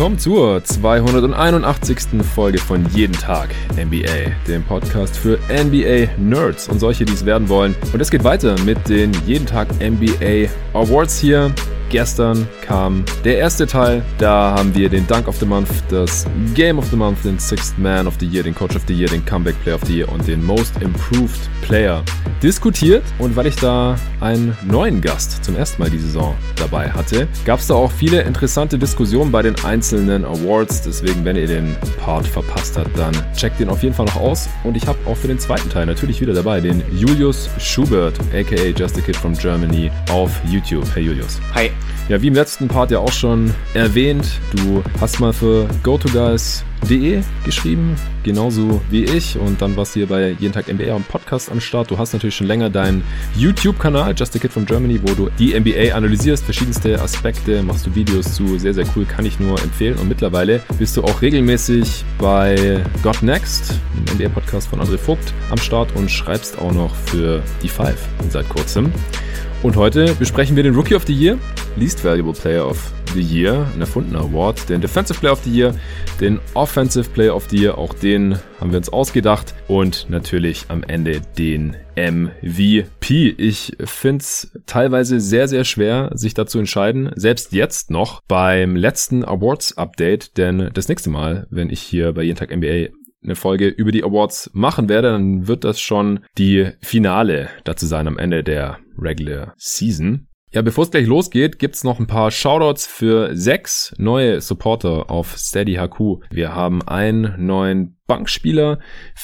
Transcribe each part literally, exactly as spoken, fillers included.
willkommen zur zweihunderteinundachtzigsten Folge von Jeden Tag N B A, dem Podcast für N B A-Nerds und solche, die es werden wollen. Und es geht weiter mit den Jeden Tag N B A Awards hier. Gestern kam der erste Teil, da haben wir den Dunk of the Month, das Game of the Month, den Sixth Man of the Year, den Coach of the Year, den Comeback Player of the Year und den Most Improved Player diskutiert. Und weil ich da einen neuen Gast zum ersten Mal die Saison dabei hatte, gab es da auch viele interessante Diskussionen bei den einzelnen Awards. Deswegen, wenn ihr den Part verpasst habt, dann checkt den auf jeden Fall noch aus. Und ich habe auch für den zweiten Teil natürlich wieder dabei den Julius Schubert, aka Just a Kid from Germany, auf YouTube. Hey Julius. Hi. Ja, wie im letzten Part ja auch schon erwähnt, du hast mal für go to guys punkt de geschrieben, genauso wie ich, und dann warst du hier bei Jeden Tag N B A am Podcast am Start. Du hast natürlich schon länger deinen YouTube-Kanal, Just a Kid from Germany, wo du die N B A analysierst, verschiedenste Aspekte, machst du Videos zu, sehr, sehr cool, kann ich nur empfehlen. Und mittlerweile bist du auch regelmäßig bei Got Next, dem N B A-Podcast von André Vogt, am Start und schreibst auch noch für die Five seit kurzem. Und heute besprechen wir den Rookie of the Year, Least Valuable Player of the Year, ein erfundener Award, den Defensive Player of the Year, den Offensive Player of the Year, auch den haben wir uns ausgedacht, und natürlich am Ende den M V P. Ich finde es teilweise sehr, sehr schwer, sich dazu entscheiden, selbst jetzt noch beim letzten Awards-Update, denn das nächste Mal, wenn ich hier bei Jeden Tag N B A eine Folge über die Awards machen werde, dann wird das schon die Finale dazu sein am Ende der Regular Season. Ja, bevor es gleich losgeht, gibt's noch ein paar Shoutouts für sechs neue Supporter auf Steady H Q. Wir haben einen neuen Bankspieler,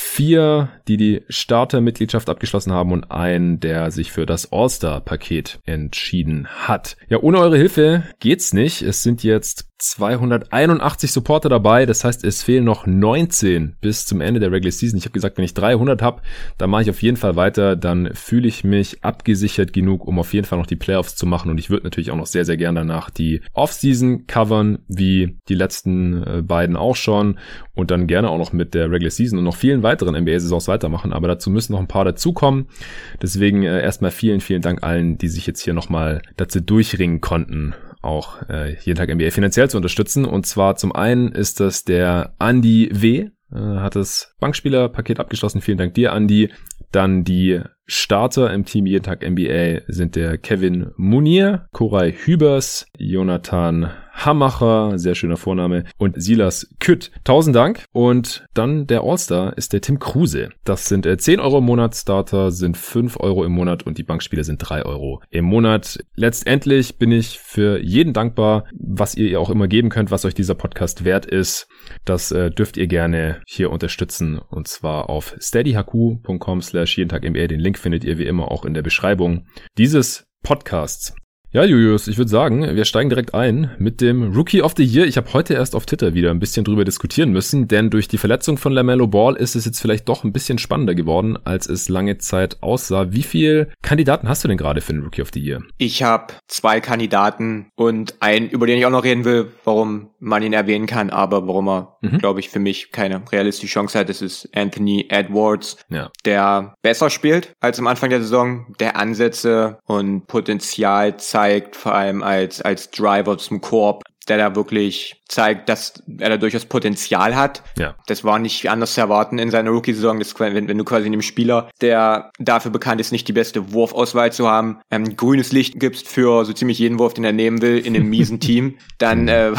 vier, die die Starter-Mitgliedschaft abgeschlossen haben, und einen, der sich für das All-Star-Paket entschieden hat. Ja, ohne eure Hilfe geht's nicht. Es sind jetzt zweihunderteinundachtzig Supporter dabei. Das heißt, es fehlen noch neunzehn bis zum Ende der Regular Season. Ich habe gesagt, wenn ich dreihundert habe, dann mache ich auf jeden Fall weiter. Dann fühle ich mich abgesichert genug, um auf jeden Fall noch die Playoffs zu machen. Und ich würde natürlich auch noch sehr, sehr gerne danach die Offseason covern, wie die letzten äh, beiden auch schon. Und dann gerne auch noch mit der Regular Season und noch vielen weiteren N B A-Saisons weitermachen. Aber dazu müssen noch ein paar dazukommen. Deswegen äh, erstmal vielen, vielen Dank allen, die sich jetzt hier nochmal dazu durchringen konnten, auch äh, Jeden Tag N B A finanziell zu unterstützen. Und zwar zum einen ist das der Andi W., äh, hat das Bankspielerpaket abgeschlossen. Vielen Dank dir, Andi. Dann die Starter im Team Jeden Tag N B A sind der Kevin Munier, Koray Hübers, Jonathan Hammacher, sehr schöner Vorname, und Silas Kütt. Tausend Dank. Und dann der All-Star ist der Tim Kruse. Das sind äh, zehn Euro im Monat, Starter sind fünf Euro im Monat und die Bankspieler sind drei Euro im Monat. Letztendlich bin ich für jeden dankbar, was ihr auch immer geben könnt, was euch dieser Podcast wert ist. Das äh, dürft ihr gerne hier unterstützen, und zwar auf steadyhq.com slash jeden Tag N B A. Den Link findet ihr wie immer auch in der Beschreibung dieses Podcasts. Ja, Julius, ich würde sagen, wir steigen direkt ein mit dem Rookie of the Year. Ich habe heute erst auf Twitter wieder ein bisschen drüber diskutieren müssen, denn durch die Verletzung von LaMelo Ball ist es jetzt vielleicht doch ein bisschen spannender geworden, als es lange Zeit aussah. Wie viele Kandidaten hast du denn gerade für den Rookie of the Year? Ich habe zwei Kandidaten und einen, über den ich auch noch reden will, warum man ihn erwähnen kann, aber warum er, mhm. glaube ich, für mich keine realistische Chance hat. Das ist Anthony Edwards, ja, der besser spielt als am Anfang der Saison, der Ansätze und Potenzial zeigt, vor allem als als Driver zum Korb, der da wirklich zeigt, dass er da durchaus Potenzial hat. Ja. Das war nicht anders zu erwarten in seiner Rookie-Saison. Das, wenn, wenn du quasi einem Spieler, der dafür bekannt ist, nicht die beste Wurfauswahl zu haben, ähm, grünes Licht gibst für so ziemlich jeden Wurf, den er nehmen will, in einem miesen Team, dann äh,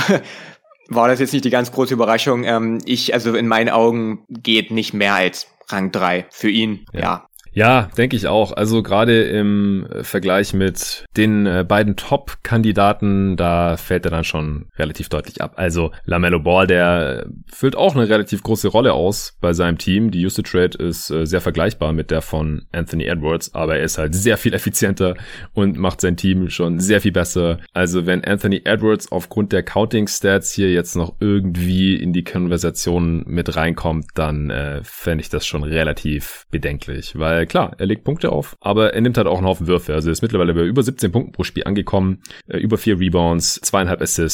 war das jetzt nicht die ganz große Überraschung. Ähm, ich, also in meinen Augen geht nicht mehr als Rang drei für ihn. Ja. ja. Ja, denke ich auch. Also gerade im Vergleich mit den äh, beiden Top-Kandidaten, da fällt er dann schon relativ deutlich ab. Also LaMelo Ball, der füllt auch eine relativ große Rolle aus bei seinem Team. Die Usage Rate ist äh, sehr vergleichbar mit der von Anthony Edwards, aber er ist halt sehr viel effizienter und macht sein Team schon sehr viel besser. Also wenn Anthony Edwards aufgrund der Counting-Stats hier jetzt noch irgendwie in die Konversation mit reinkommt, dann äh, fände ich das schon relativ bedenklich, weil klar, er legt Punkte auf, aber er nimmt halt auch einen Haufen Würfe. Also er ist mittlerweile bei über siebzehn Punkten pro Spiel angekommen, äh, über vier Rebounds, zweieinhalb Assists.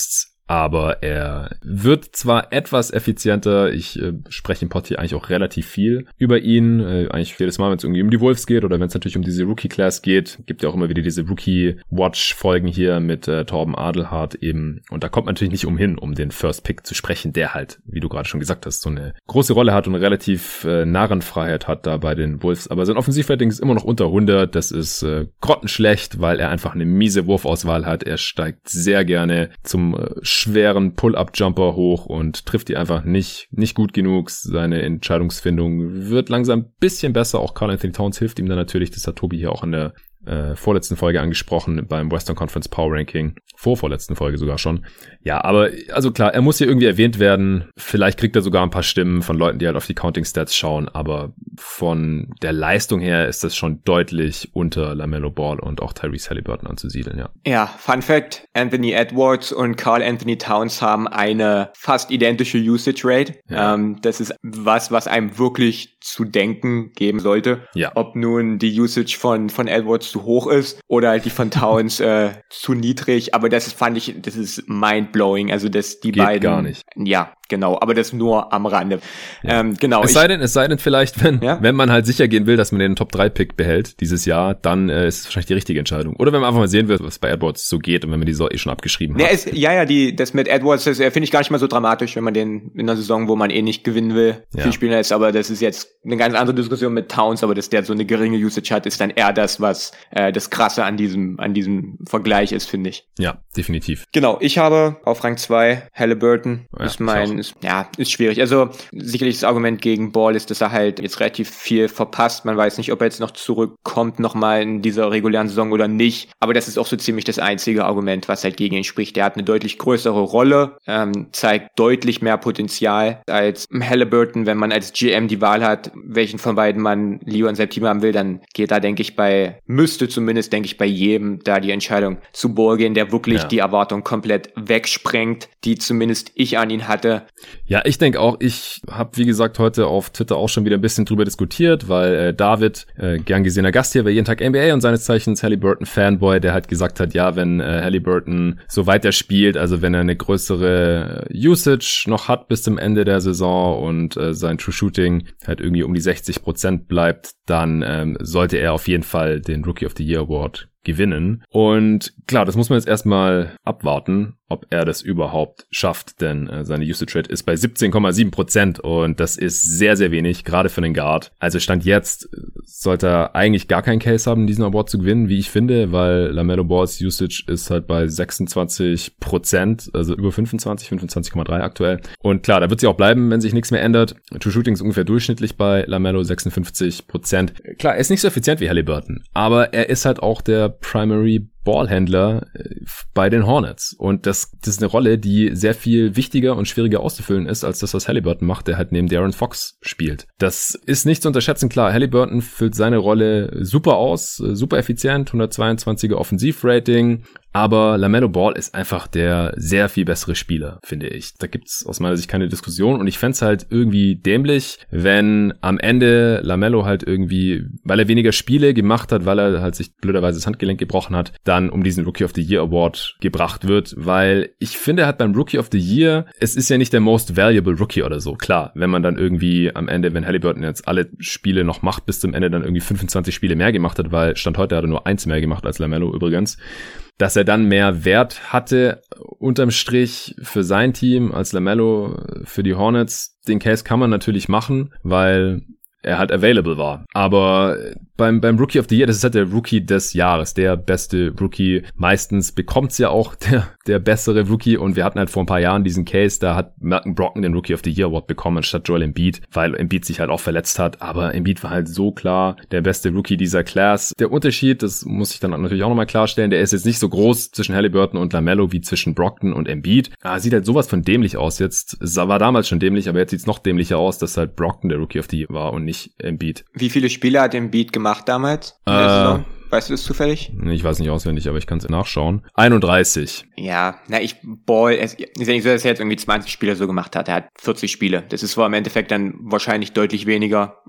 aber er wird zwar etwas effizienter, ich äh, spreche im Pod hier eigentlich auch relativ viel über ihn, äh, eigentlich jedes Mal, wenn es irgendwie um die Wolves geht oder wenn es natürlich um diese Rookie-Class geht, gibt ja auch immer wieder diese Rookie-Watch-Folgen hier mit äh, Torben Adelhardt eben, und da kommt man natürlich nicht umhin, um den First Pick zu sprechen, der halt, wie du gerade schon gesagt hast, so eine große Rolle hat und eine relativ äh, Narrenfreiheit hat da bei den Wolves, aber sein Offensivrating ist immer noch unter hundert, das ist äh, grottenschlecht, weil er einfach eine miese Wurfauswahl hat, er steigt sehr gerne zum äh, schweren Pull-Up-Jumper hoch und trifft die einfach nicht, nicht gut genug, seine Entscheidungsfindung wird langsam ein bisschen besser, auch Karl Anthony Towns hilft ihm dann natürlich, das hat Tobi hier auch in der äh, vorletzten Folge angesprochen beim Western Conference Power Ranking, vorvorletzten Folge sogar schon. Ja, aber also klar, er muss hier irgendwie erwähnt werden. Vielleicht kriegt er sogar ein paar Stimmen von Leuten, die halt auf die Counting Stats schauen, aber von der Leistung her ist das schon deutlich unter LaMelo Ball und auch Tyrese Haliburton anzusiedeln, ja. Ja, Fun Fact, Anthony Edwards und Karl Anthony Towns haben eine fast identische Usage Rate. Ja. Ähm, das ist was, was einem wirklich zu denken geben sollte. Ja. Ob nun die Usage von, von Edwards zu hoch ist oder halt die von Towns äh, zu niedrig, aber das ist, fand ich, das ist mindblowing, also dass die Geht beiden gar nicht. Ja, genau, aber das nur am Rande. Ja. Ähm, genau. Es ich, sei denn, es sei denn vielleicht, wenn ja? wenn man halt sicher gehen will, dass man den Top drei Pick behält dieses Jahr, dann äh, ist es wahrscheinlich die richtige Entscheidung. Oder wenn man einfach mal sehen will, was bei Edwards so geht und wenn man die Saison eh schon abgeschrieben ja, hat. Es, ja, ja, die das mit Edwards, das finde ich gar nicht mal so dramatisch, wenn man den in einer Saison, wo man eh nicht gewinnen will, ja. viel spielen lässt, aber das ist jetzt eine ganz andere Diskussion mit Towns, aber dass der so eine geringe Usage hat, ist dann eher das, was äh, das Krasse an diesem an diesem Vergleich ist, finde ich. Ja, definitiv. Genau, ich habe auf Rang zwei Haliburton, ja, ist mein, ist, ja, ist schwierig. Also sicherlich das Argument gegen Ball ist, dass er halt jetzt relativ viel verpasst. Man weiß nicht, ob er jetzt noch zurückkommt nochmal in dieser regulären Saison oder nicht. Aber das ist auch so ziemlich das einzige Argument, was halt gegen ihn spricht. Der hat eine deutlich größere Rolle, ähm, zeigt deutlich mehr Potenzial als Haliburton. Wenn man als G M die Wahl hat, welchen von beiden man lieber in seinem Team haben will, dann geht da, denke ich, bei, müsste zumindest, denke ich, bei jedem da die Entscheidung zu Ball gehen, der wirklich ja. die Erwartung komplett wegsprengt, die zumindest ich an ihn hatte. Ja, ich denke auch, ich habe, wie gesagt, heute auf Twitter auch schon wieder ein bisschen drüber diskutiert, weil äh, David, äh, gern gesehener Gast hier bei Jeden Tag N B A und seines Zeichens Haliburton-Fanboy, der halt gesagt hat, ja, wenn äh, Haliburton so weiter spielt, also wenn er eine größere Usage noch hat bis zum Ende der Saison und äh, sein True Shooting halt irgendwie um die sechzig Prozent bleibt, dann ähm, sollte er auf jeden Fall den Rookie of the Year Award gewinnen. Und klar, das muss man jetzt erstmal abwarten, ob er das überhaupt schafft, denn äh, seine Usage Rate ist bei siebzehn Komma sieben Prozent und das ist sehr, sehr wenig, gerade für einen Guard. Also Stand jetzt sollte er eigentlich gar keinen Case haben, diesen Award zu gewinnen, wie ich finde, weil LaMelo Balls Usage ist halt bei sechsundzwanzig Prozent, also über fünfundzwanzig, fünfundzwanzig Komma drei aktuell. Und klar, da wird sie auch bleiben, wenn sich nichts mehr ändert. True Shooting ist ungefähr durchschnittlich bei LaMelo, sechsundfünfzig Prozent. Klar, er ist nicht so effizient wie Haliburton, aber er ist halt auch der Primary Ballhändler bei den Hornets. Und das, das ist eine Rolle, die sehr viel wichtiger und schwieriger auszufüllen ist, als das, was Haliburton macht, der halt neben De'Aaron Fox spielt. Das ist nicht zu unterschätzen. Klar, Haliburton füllt seine Rolle super aus, super effizient, hundertzweiundzwanziger Offensivrating. Aber LaMelo Ball ist einfach der sehr viel bessere Spieler, finde ich. Da gibt's aus meiner Sicht keine Diskussion. Und ich fänd's halt irgendwie dämlich, wenn am Ende LaMelo halt irgendwie, weil er weniger Spiele gemacht hat, weil er halt sich blöderweise das Handgelenk gebrochen hat, dann um diesen Rookie of the Year Award gebracht wird. Weil ich finde halt beim Rookie of the Year, es ist ja nicht der most valuable Rookie oder so. Klar, wenn man dann irgendwie am Ende, wenn Haliburton jetzt alle Spiele noch macht, bis zum Ende dann irgendwie fünfundzwanzig Spiele mehr gemacht hat, weil Stand heute hat er nur eins mehr gemacht als LaMelo übrigens, dass er dann mehr Wert hatte unterm Strich für sein Team als LaMelo für die Hornets. Den Case kann man natürlich machen, weil er halt available war. Aber beim beim Rookie of the Year, das ist halt der Rookie des Jahres, der beste Rookie. Meistens bekommt's ja auch der der bessere Rookie und wir hatten halt vor ein paar Jahren diesen Case, da hat Malcolm Brogdon den Rookie of the Year Award bekommen anstatt Joel Embiid, weil Embiid sich halt auch verletzt hat, aber Embiid war halt so klar der beste Rookie dieser Class. Der Unterschied, das muss ich dann natürlich auch nochmal klarstellen, der ist jetzt nicht so groß zwischen Haliburton und LaMelo wie zwischen Brogdon und Embiid. Ah, sieht halt sowas von dämlich aus jetzt. Es war damals schon dämlich, aber jetzt sieht's noch dämlicher aus, dass halt Brogdon der Rookie of the Year war und nicht Embiid. Wie viele Spiele hat Embiid gemacht damals in der äh, Saison? Weißt du das zufällig? Ich weiß nicht auswendig, aber ich kann es nachschauen. einunddreißig. Ja, na ich, Ball, es ist ja nicht so, dass er jetzt irgendwie zwanzig Spiele so gemacht hat. Er hat vierzig Spiele. Das ist zwar im Endeffekt dann wahrscheinlich deutlich weniger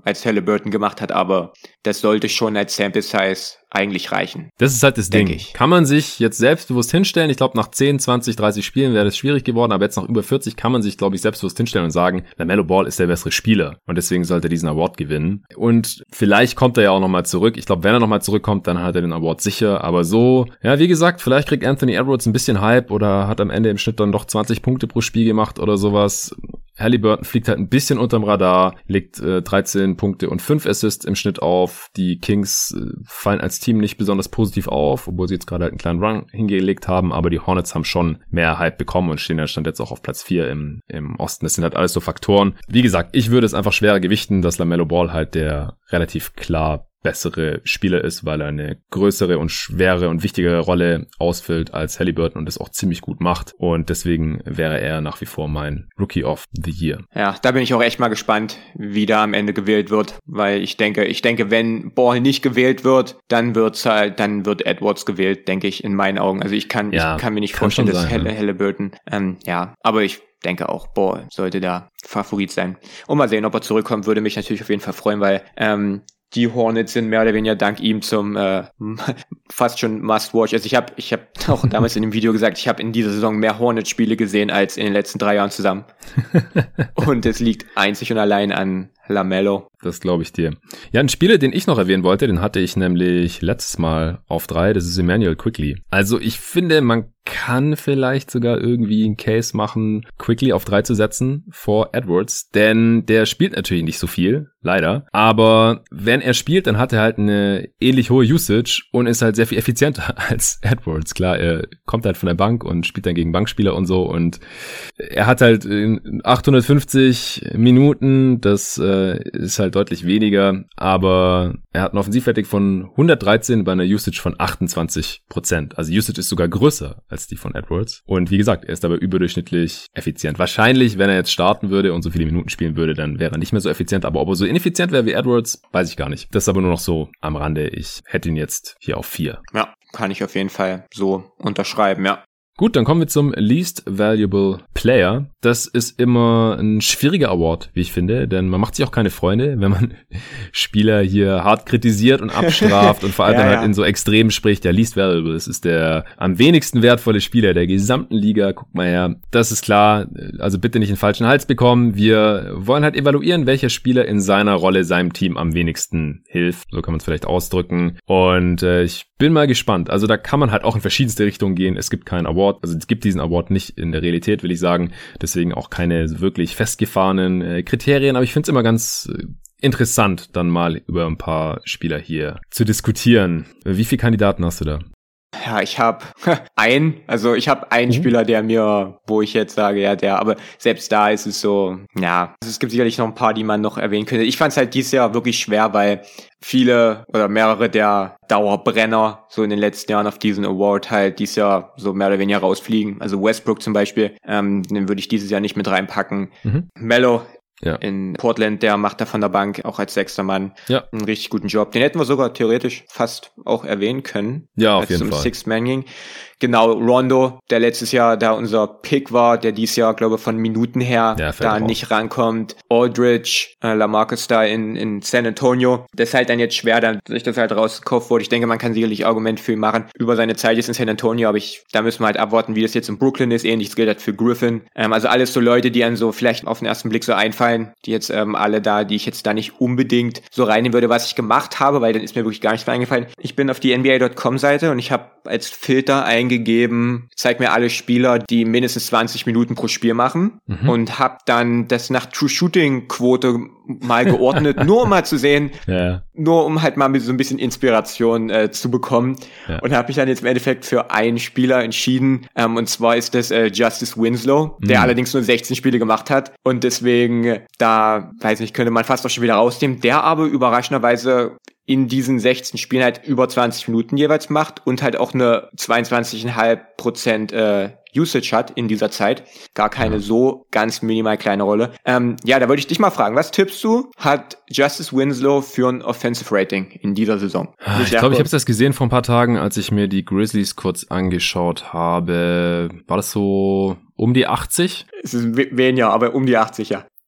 als Haliburton gemacht hat, aber das sollte schon als Sample Size eigentlich reichen. Das ist halt das Ding. Ich. Kann man sich jetzt selbstbewusst hinstellen? Ich glaube, nach zehn, zwanzig, dreißig Spielen wäre das schwierig geworden, aber jetzt nach über vierzig kann man sich, glaube ich, selbstbewusst hinstellen und sagen, LaMelo Ball ist der bessere Spieler und deswegen sollte er diesen Award gewinnen. Und vielleicht kommt er ja auch nochmal zurück. Ich glaube, wenn er nochmal zurückkommt, dann hat er den Award sicher, aber so, ja, wie gesagt, vielleicht kriegt Anthony Edwards ein bisschen Hype oder hat am Ende im Schnitt dann doch zwanzig Punkte pro Spiel gemacht oder sowas. Haliburton fliegt halt ein bisschen unterm Radar, legt äh, dreizehn Punkte und fünf Assists im Schnitt auf. Die Kings äh, fallen als Team nicht besonders positiv auf, obwohl sie jetzt gerade halt einen kleinen Run hingelegt haben, aber die Hornets haben schon mehr Hype bekommen und stehen ja stand jetzt auch auf Platz vier im, im Osten. Das sind halt alles so Faktoren. Wie gesagt, ich würde es einfach schwerer gewichten, dass LaMelo Ball halt der relativ klar bessere Spieler ist, weil er eine größere und schwere und wichtigere Rolle ausfüllt als Haliburton und das auch ziemlich gut macht. Und deswegen wäre er nach wie vor mein Rookie of the Year. Ja, da bin ich auch echt mal gespannt, wie da am Ende gewählt wird, weil ich denke, ich denke, wenn Ball nicht gewählt wird, dann wird's halt, dann wird Edwards gewählt, denke ich, in meinen Augen. Also ich kann, ja, ich kann mir nicht kann vorstellen, dass sein, Haliburton, ähm, ja, aber ich denke auch, Ball sollte da Favorit sein. Und mal sehen, ob er zurückkommt, würde mich natürlich auf jeden Fall freuen, weil, ähm, die Hornets sind mehr oder weniger dank ihm zum äh, fast schon Must-Watch. Also ich habe ich hab auch damals in dem Video gesagt, ich habe in dieser Saison mehr Hornets-Spiele gesehen als in den letzten drei Jahren zusammen. Und es liegt einzig und allein an LaMelo. Das glaube ich dir. Ja, ein Spieler, den ich noch erwähnen wollte, den hatte ich nämlich letztes Mal auf drei, das ist Immanuel Quickley. Also ich finde, man kann vielleicht sogar irgendwie einen Case machen, Quickley auf drei zu setzen vor Edwards, denn der spielt natürlich nicht so viel, leider. Aber wenn er spielt, dann hat er halt eine ähnlich hohe Usage und ist halt sehr viel effizienter als Edwards. Klar, er kommt halt von der Bank und spielt dann gegen Bankspieler und so und er hat halt achthundertfünfzig Minuten, das äh, ist halt deutlich weniger, aber er hat ein Offensivrating von hundertdreizehn bei einer Usage von achtundzwanzig Prozent. Also Usage ist sogar größer als die von Edwards. Und wie gesagt, er ist aber überdurchschnittlich effizient. Wahrscheinlich, wenn er jetzt starten würde und so viele Minuten spielen würde, dann wäre er nicht mehr so effizient. Aber ob er so ineffizient wäre wie Edwards, weiß ich gar nicht. Das ist aber nur noch so am Rande. Ich hätte ihn jetzt hier auf vier. Ja, kann ich auf jeden Fall so unterschreiben, ja. Gut, dann kommen wir zum Least Valuable Player. Das ist immer ein schwieriger Award, wie ich finde, denn man macht sich auch keine Freunde, wenn man Spieler hier hart kritisiert und abstraft und vor allem ja, dann halt ja. in so Extremen spricht. Der Least Valuable, das ist der am wenigsten wertvolle Spieler der gesamten Liga. Guck mal her, das ist klar, also bitte nicht den falschen Hals bekommen. Wir wollen halt evaluieren, welcher Spieler in seiner Rolle seinem Team am wenigsten hilft. So kann man es vielleicht ausdrücken. Und äh, ich bin mal gespannt. Also da kann man halt auch in verschiedenste Richtungen gehen. Es gibt keinen Award. Also es gibt diesen Award nicht in der Realität, will ich sagen. Deswegen auch keine wirklich festgefahrenen äh, Kriterien. Aber ich finde es immer ganz äh, interessant, dann mal über ein paar Spieler hier zu diskutieren. Wie viele Kandidaten hast du da? Ja, ich habe einen, also ich habe einen mhm. Spieler, der mir, wo ich jetzt sage, ja, der, aber selbst da ist es so, ja, also es gibt sicherlich noch ein paar, die man noch erwähnen könnte. Ich fand es halt dieses Jahr wirklich schwer, weil viele oder mehrere der Dauerbrenner so in den letzten Jahren auf diesen Award halt dieses Jahr so mehr oder weniger rausfliegen. Also Westbrook zum Beispiel, ähm, den würde ich dieses Jahr nicht mit reinpacken. Mhm. Melo Ja. in Portland, der macht da von der Bank auch als sechster Mann ja. einen richtig guten Job. Den hätten wir sogar theoretisch fast auch erwähnen können. Ja, auf jeden Fall. Als es um Sixth Man ging. Genau, Rondo, der letztes Jahr da unser Pick war, der dieses Jahr, glaube ich, von Minuten her ja, da nicht rankommt. Aldridge, äh, LaMarcus da in, in San Antonio. Das ist halt dann jetzt schwer, dass sich das halt rausgekauft wurde. Ich denke, man kann sicherlich Argument für ihn machen über seine Zeit jetzt in San Antonio, aber ich, da müssen wir halt abwarten, wie das jetzt in Brooklyn ist. Ähnliches gilt halt für Griffin. Ähm, also alles so Leute, die einem so vielleicht auf den ersten Blick so einfallen, die jetzt ähm, alle da, die ich jetzt da nicht unbedingt so reinnehmen würde, was ich gemacht habe, weil dann ist mir wirklich gar nichts mehr eingefallen. Ich bin auf die N B A Punkt com Seite und ich habe als Filter eingegeben, zeig mir alle Spieler, die mindestens zwanzig Minuten pro Spiel machen mhm. und habe dann das nach True Shooting Quote mal geordnet, nur um mal zu sehen, ja. nur um halt mal so ein bisschen Inspiration äh, zu bekommen ja. und habe mich dann jetzt im Endeffekt für einen Spieler entschieden ähm, und zwar ist das äh, Justice Winslow, mhm. der allerdings nur sechzehn Spiele gemacht hat und deswegen da, weiß nicht, könnte man fast auch schon wieder rausnehmen, der aber überraschenderweise in diesen sechzehn Spielen halt über zwanzig Minuten jeweils macht und halt auch eine zweiundzwanzig Komma fünf Prozent äh, Usage hat in dieser Zeit. Gar keine ja. so ganz minimal kleine Rolle. Ähm, ja, da wollte ich dich mal fragen, was tippst du, hat Justice Winslow für ein Offensive Rating in dieser Saison? Ich glaube, ich habe das gesehen vor ein paar Tagen, als ich mir die Grizzlies kurz angeschaut habe. War das so um die achtzig? Es ist weniger, aber um die achtzig, ja.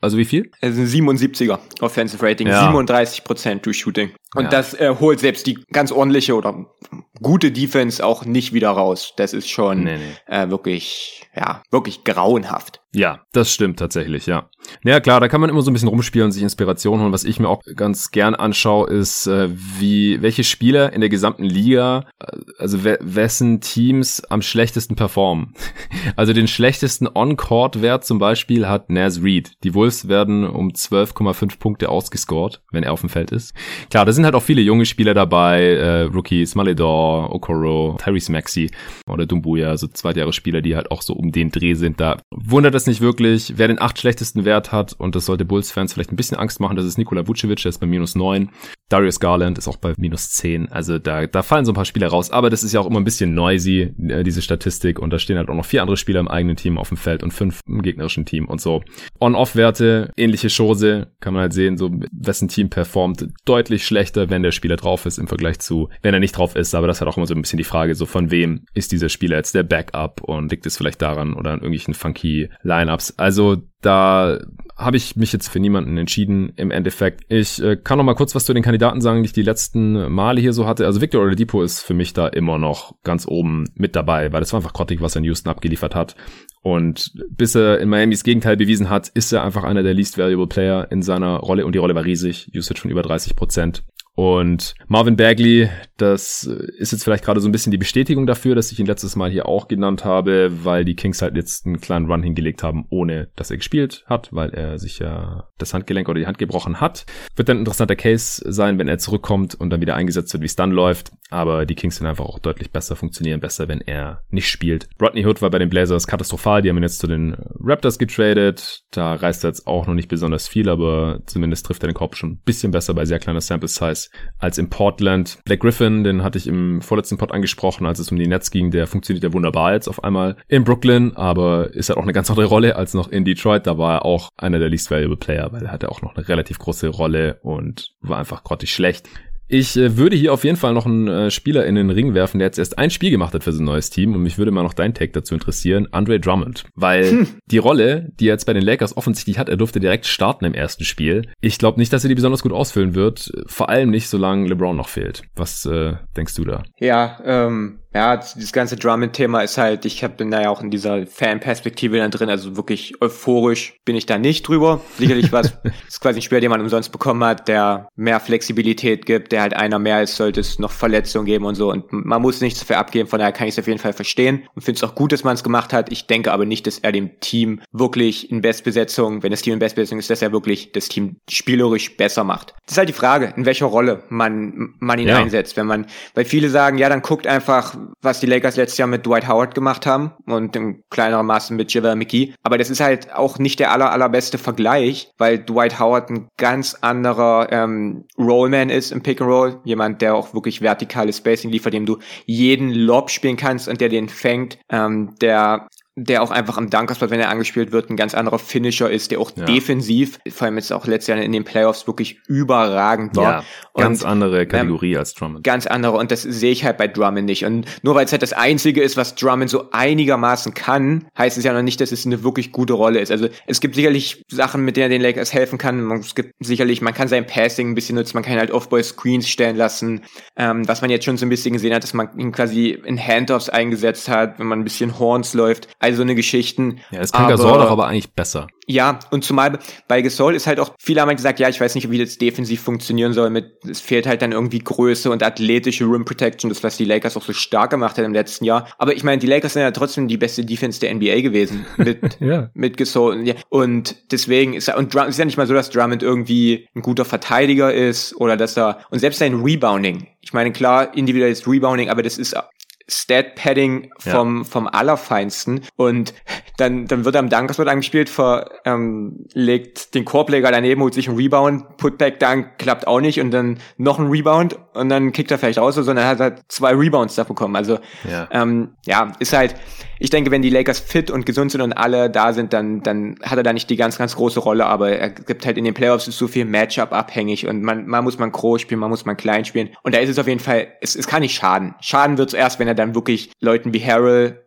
Also wie viel? Also ein siebenundsiebziger Offensive Rating, ja. siebenunddreißig Prozent True Shooting. Und ja. das äh, holt selbst die ganz ordentliche oder gute Defense auch nicht wieder raus. Das ist schon nee, nee. Äh, wirklich, ja, wirklich grauenhaft. Ja, das stimmt tatsächlich, ja. Ja klar, da kann man immer so ein bisschen rumspielen und sich Inspiration holen. Was ich mir auch ganz gern anschaue, ist, äh, wie welche Spieler in der gesamten Liga, also we- wessen Teams am schlechtesten performen. Also den schlechtesten On-Court-Wert zum Beispiel hat Naz Reid. Die Wolves werden um zwölf Komma fünf Punkte ausgescored, wenn er auf dem Feld ist. Klar, da sind halt auch viele junge Spieler dabei, äh, Rookies, Maledor, Okoro, Tyrese Maxey oder Doumbouya, also Zweitjahresspieler, die halt auch so um den Dreh sind. Da wundert es nicht wirklich, wer den acht schlechtesten Wert hat, und das sollte Bulls-Fans vielleicht ein bisschen Angst machen, das ist Nikola Vucevic, der ist bei minus neun. Darius Garland ist auch bei minus zehn. Also da, da fallen so ein paar Spieler raus, aber das ist ja auch immer ein bisschen noisy, äh, diese Statistik, und da stehen halt auch noch vier andere Spieler im eigenen Team auf dem Feld und fünf im gegnerischen Team und so. On-Off-Werte, ähnliche Chose, kann man halt sehen, so wessen Team performt deutlich schlechter, wenn der Spieler drauf ist im Vergleich zu, wenn er nicht drauf ist, aber das ist halt auch immer so ein bisschen die Frage, so von wem ist dieser Spieler jetzt der Backup und liegt es vielleicht daran oder an irgendwelchen funky Lineups. Also da habe ich mich jetzt für niemanden entschieden im Endeffekt. Ich äh, kann noch mal kurz was zu den Kandidaten sagen, die ich die letzten Male hier so hatte. Also Victor Oladipo ist für mich da immer noch ganz oben mit dabei, weil das war einfach grottig, was er in Houston abgeliefert hat. Und bis er in Miamis Gegenteil bewiesen hat, ist er einfach einer der least valuable Player in seiner Rolle, und die Rolle war riesig. Usage von über dreißig Prozent. Und Marvin Bagley, das ist jetzt vielleicht gerade so ein bisschen die Bestätigung dafür, dass ich ihn letztes Mal hier auch genannt habe, weil die Kings halt jetzt einen kleinen Run hingelegt haben, ohne dass er gespielt hat, weil er sich ja das Handgelenk oder die Hand gebrochen hat. Wird dann ein interessanter Case sein, wenn er zurückkommt und dann wieder eingesetzt wird, wie es dann läuft. Aber die Kings sind einfach auch deutlich besser, funktionieren besser, wenn er nicht spielt. Rodney Hood war bei den Blazers katastrophal, die haben ihn jetzt zu den Raptors getradet. Da reißt er jetzt auch noch nicht besonders viel, aber zumindest trifft er den Korb schon ein bisschen besser bei sehr kleiner Sample Size als in Portland. Blake Griffin, den hatte ich im vorletzten Pod angesprochen, als es um die Nets ging, der funktioniert ja wunderbar jetzt auf einmal in Brooklyn, aber ist halt auch eine ganz andere Rolle als noch in Detroit. Da war er auch einer der least valuable Player, weil er hatte auch noch eine relativ große Rolle und war einfach grottig schlecht. Ich äh, würde hier auf jeden Fall noch einen äh, Spieler in den Ring werfen, der jetzt erst ein Spiel gemacht hat für sein neues Team, und mich würde mal noch dein Take dazu interessieren, Andre Drummond, weil hm. die Rolle, die er jetzt bei den Lakers offensichtlich hat, er durfte direkt starten im ersten Spiel. Ich glaube nicht, dass er die besonders gut ausfüllen wird, vor allem nicht, solange LeBron noch fehlt. Was äh, denkst du da? Ja, ähm Ja, das ganze Drummond-Thema ist halt, ich hab, bin da ja auch in dieser Fan-Perspektive dann drin, also wirklich euphorisch bin ich da nicht drüber. Sicherlich was, ist quasi ein Spieler, den man umsonst bekommen hat, der mehr Flexibilität gibt, der halt einer mehr ist, sollte es noch Verletzungen geben und so, und man muss nichts dafür abgeben, von daher kann ich es auf jeden Fall verstehen und finde es auch gut, dass man es gemacht hat. Ich denke aber nicht, dass er dem Team wirklich in Bestbesetzung, wenn das Team in Bestbesetzung ist, dass er wirklich das Team spielerisch besser macht. Das ist halt die Frage, in welcher Rolle man, man ihn ja. einsetzt, wenn man, weil viele sagen, ja, dann guckt einfach, was die Lakers letztes Jahr mit Dwight Howard gemacht haben und in kleinerem Maße mit JaVale McGee. Aber das ist halt auch nicht der aller, allerbeste Vergleich, weil Dwight Howard ein ganz anderer ähm, Rollman ist im Pick and Roll. Jemand, der auch wirklich vertikales Spacing liefert, dem du jeden Lob spielen kannst und der den fängt, ähm, der der auch einfach am Dunkerspot, wenn er angespielt wird, ein ganz anderer Finisher ist, der auch ja. defensiv, vor allem jetzt auch letztes Jahr in den Playoffs, wirklich überragend war. Ja, ganz und, andere Kategorie ähm, als Drummond. Ganz andere, und das sehe ich halt bei Drummond nicht. Und nur weil es halt das Einzige ist, was Drummond so einigermaßen kann, heißt es ja noch nicht, dass es eine wirklich gute Rolle ist. Also es gibt sicherlich Sachen, mit denen er den Lakers helfen kann. Es gibt sicherlich, man kann sein Passing ein bisschen nutzen, man kann ihn halt Off-Ball-Screens stellen lassen, ähm, was man jetzt schon so ein bisschen gesehen hat, dass man ihn quasi in Handoffs eingesetzt hat, wenn man ein bisschen Horns läuft. Also so eine Geschichten. Ja, das kann Gasol doch aber eigentlich besser. Ja, und zumal bei Gasol ist halt auch, viele haben halt gesagt, ja, ich weiß nicht, wie das defensiv funktionieren soll, mit, es fehlt halt dann irgendwie Größe und athletische Rim Protection, das, was die Lakers auch so stark gemacht hat im letzten Jahr. Aber ich meine, die Lakers sind ja trotzdem die beste Defense der N B A gewesen, mit, ja. mit Gasol. Und deswegen ist er, und Drummond, ist ja nicht mal so, dass Drummond irgendwie ein guter Verteidiger ist, oder dass er, und selbst sein Rebounding, ich meine, klar, individuelles Rebounding, aber das ist Stat-Padding vom, ja. vom Allerfeinsten, und dann, dann wird er am Dunkerspot angespielt, ver, ähm, legt den Korbleger daneben, holt sich einen Rebound, Putback-Dunk, klappt auch nicht, und dann noch ein Rebound, und dann kickt er vielleicht raus, sondern er hat halt zwei Rebounds da bekommen. Also, ja. Ähm, ja, ist halt, ich denke, wenn die Lakers fit und gesund sind und alle da sind, dann, dann hat er da nicht die ganz, ganz große Rolle, aber er gibt halt in den Playoffs ist so viel Matchup abhängig, und man, man muss man groß spielen, man muss man klein spielen, und da ist es auf jeden Fall, es, es kann nicht schaden. Schaden wird's erst, wenn er dann wirklich Leuten wie Harrell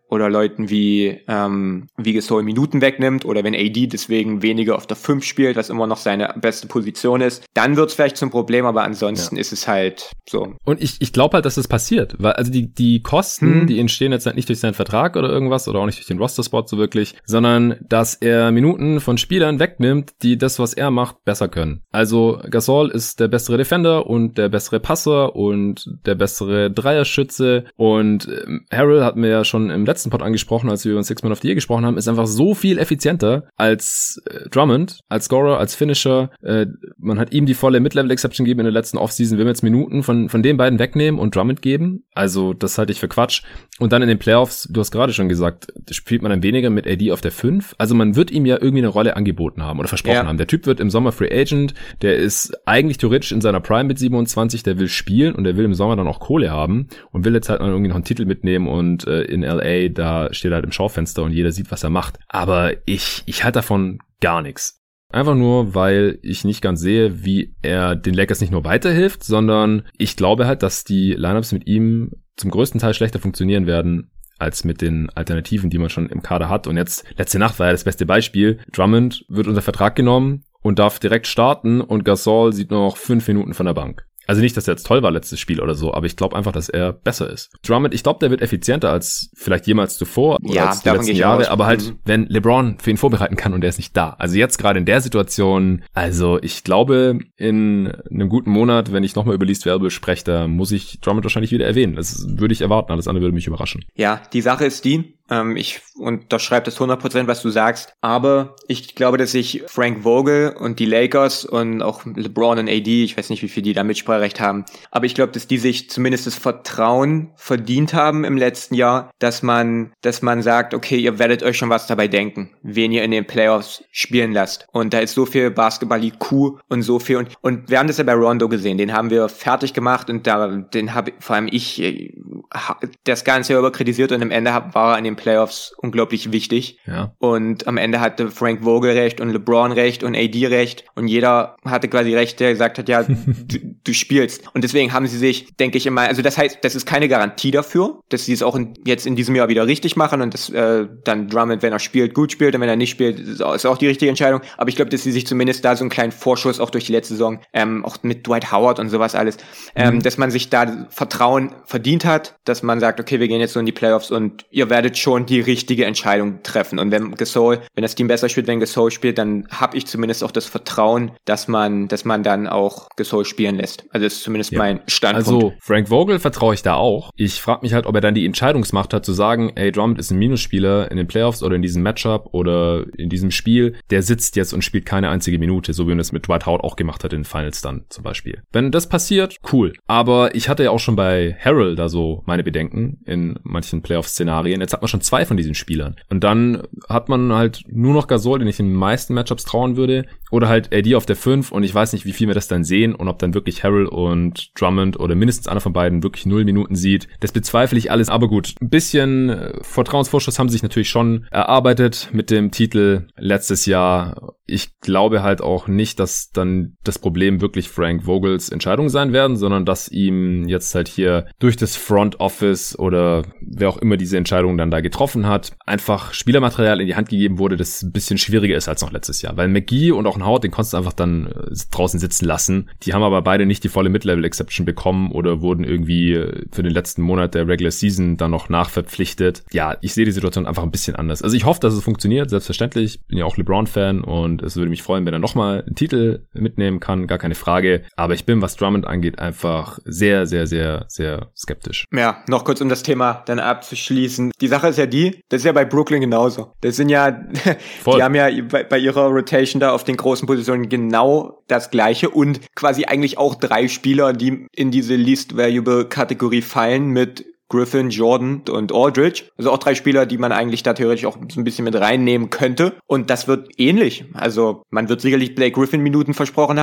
oder Leuten wie ähm, wie Gasol Minuten wegnimmt oder wenn A D deswegen weniger auf der fünf spielt, was immer noch seine beste Position ist, dann wird es vielleicht zum Problem, aber ansonsten ja. ist es halt so. Und ich ich glaube halt, dass das passiert, weil also die die Kosten, hm. die entstehen jetzt halt nicht durch seinen Vertrag oder irgendwas oder auch nicht durch den Roster-Spot so wirklich, sondern dass er Minuten von Spielern wegnimmt, die das, was er macht, besser können. Also Gasol ist der bessere Defender und der bessere Passer und der bessere Dreierschütze und ähm, Harrell hatten wir ja schon im letzten Pod angesprochen, als wir über den Six Man of the Year gesprochen haben, ist einfach so viel effizienter als äh, Drummond, als Scorer, als Finisher. Äh, man hat ihm die volle Mid-Level-Exception gegeben in der letzten Offseason. Will man jetzt Minuten von von den beiden wegnehmen und Drummond geben? Also das halte ich für Quatsch. Und dann in den Playoffs, du hast gerade schon gesagt, spielt man dann weniger mit A D auf der fünf. Also man wird ihm ja irgendwie eine Rolle angeboten haben oder versprochen ja. haben. Der Typ wird im Sommer Free Agent, der ist eigentlich theoretisch in seiner Prime mit siebenundzwanzig, der will spielen und der will im Sommer dann auch Kohle haben und will jetzt halt mal irgendwie noch einen Titel mitnehmen und äh, in L A, da steht er halt im Schaufenster und jeder sieht, was er macht. Aber ich, ich halte davon gar nichts. Einfach nur, weil ich nicht ganz sehe, wie er den Lakers nicht nur weiterhilft, sondern ich glaube halt, dass die Lineups mit ihm zum größten Teil schlechter funktionieren werden als mit den Alternativen, die man schon im Kader hat. Und jetzt, letzte Nacht war ja das beste Beispiel. Drummond wird unter Vertrag genommen und darf direkt starten und Gasol sieht nur noch fünf Minuten von der Bank. Also nicht, dass er jetzt toll war letztes Spiel oder so, aber ich glaube einfach, dass er besser ist. Drummond, ich glaube, der wird effizienter als vielleicht jemals zuvor oder ja, als die letzten Jahre, aus. aber halt, wenn LeBron für ihn vorbereiten kann und er ist nicht da. Also jetzt gerade in der Situation, also ich glaube, in einem guten Monat, wenn ich nochmal über Least Valuable spreche, da muss ich Drummond wahrscheinlich wieder erwähnen. Das würde ich erwarten, alles andere würde mich überraschen. Ja, die Sache ist die, Ähm, ich unterschreibe das hundert Prozent, was du sagst. Aber ich glaube, dass sich Frank Vogel und die Lakers und auch LeBron und A D, ich weiß nicht, wie viel die da Mitspracherecht haben, aber ich glaube, dass die sich zumindest das Vertrauen verdient haben im letzten Jahr, dass man, dass man sagt, okay, ihr werdet euch schon was dabei denken, wen ihr in den Playoffs spielen lasst. Und da ist so viel Basketball-I Q und so viel. Und, und wir haben das ja bei Rondo gesehen. Den haben wir fertig gemacht und da, den habe vor allem ich das Ganze über kritisiert und am Ende war er in den Playoffs unglaublich wichtig. Ja. Und am Ende hatte Frank Vogel recht und LeBron recht und A D recht und jeder hatte quasi recht, der gesagt hat, ja, du, du spielst. Und deswegen haben sie sich, denke ich immer, also das heißt, das ist keine Garantie dafür, dass sie es auch in, jetzt in diesem Jahr wieder richtig machen und dass äh, dann Drummond, wenn er spielt, gut spielt und wenn er nicht spielt, ist auch, ist auch die richtige Entscheidung. Aber ich glaube, dass sie sich zumindest da so einen kleinen Vorschuss auch durch die letzte Saison, ähm, auch mit Dwight Howard und sowas alles, ähm, mhm. dass man sich da Vertrauen verdient hat, dass man sagt, okay, wir gehen jetzt so in die Playoffs und ihr werdet schon die richtige Entscheidung treffen. Und wenn Gasol, wenn das Team besser spielt, wenn Gasol spielt, dann habe ich zumindest auch das Vertrauen, dass man, dass man dann auch Gasol spielen lässt. Also das ist zumindest ja. mein Standpunkt. Also Frank Vogel vertraue ich da auch. Ich frage mich halt, ob er dann die Entscheidungsmacht hat, zu sagen, ey, Drummond ist ein Minusspieler in den Playoffs oder in diesem Matchup oder in diesem Spiel. Der sitzt jetzt und spielt keine einzige Minute, so wie man das mit Dwight Howard auch gemacht hat in den Finals dann zum Beispiel. Wenn das passiert, cool. Aber ich hatte ja auch schon bei Harrell da so meine Bedenken in manchen Playoff-Szenarien. Jetzt hat man schon zwei von diesen Spielern. Und dann hat man halt nur noch Gasol, den ich in den meisten Matchups trauen würde, oder halt A D auf der fünf und ich weiß nicht, wie viel wir das dann sehen und ob dann wirklich Harrell und Drummond oder mindestens einer von beiden wirklich null Minuten sieht. Das bezweifle ich alles, aber gut. Ein bisschen Vertrauensvorschuss haben sie sich natürlich schon erarbeitet mit dem Titel letztes Jahr. Ich glaube halt auch nicht, dass dann das Problem wirklich Frank Vogels Entscheidungen sein werden, sondern dass ihm jetzt halt hier durch das Front Office oder wer auch immer diese Entscheidung dann da getroffen hat, einfach Spielermaterial in die Hand gegeben wurde, das ein bisschen schwieriger ist als noch letztes Jahr. Weil McGee und auch ein Howard, den konntest du einfach dann draußen sitzen lassen. Die haben aber beide nicht die volle Mid-Level-Exception bekommen oder wurden irgendwie für den letzten Monat der Regular Season dann noch nachverpflichtet. Ja, ich sehe die Situation einfach ein bisschen anders. Also ich hoffe, dass es funktioniert, selbstverständlich. Bin ja auch LeBron-Fan und es würde mich freuen, wenn er nochmal einen Titel mitnehmen kann, gar keine Frage. Aber ich bin, was Drummond angeht, einfach sehr, sehr, sehr, sehr skeptisch. Ja, noch kurz um das Thema dann abzuschließen. Die Sache ist ja die, das ist ja bei Brooklyn genauso. Das sind ja, Voll. Die haben ja bei, bei ihrer Rotation da auf den großen Positionen genau das Gleiche und quasi eigentlich auch drei Spieler, die in diese Least Valuable Kategorie fallen mit Griffin, Jordan und Aldridge. Also auch drei Spieler, die man eigentlich da theoretisch auch so ein bisschen mit reinnehmen könnte. Und das wird ähnlich. Also man wird sicherlich Blake Griffin Minuten versprochen haben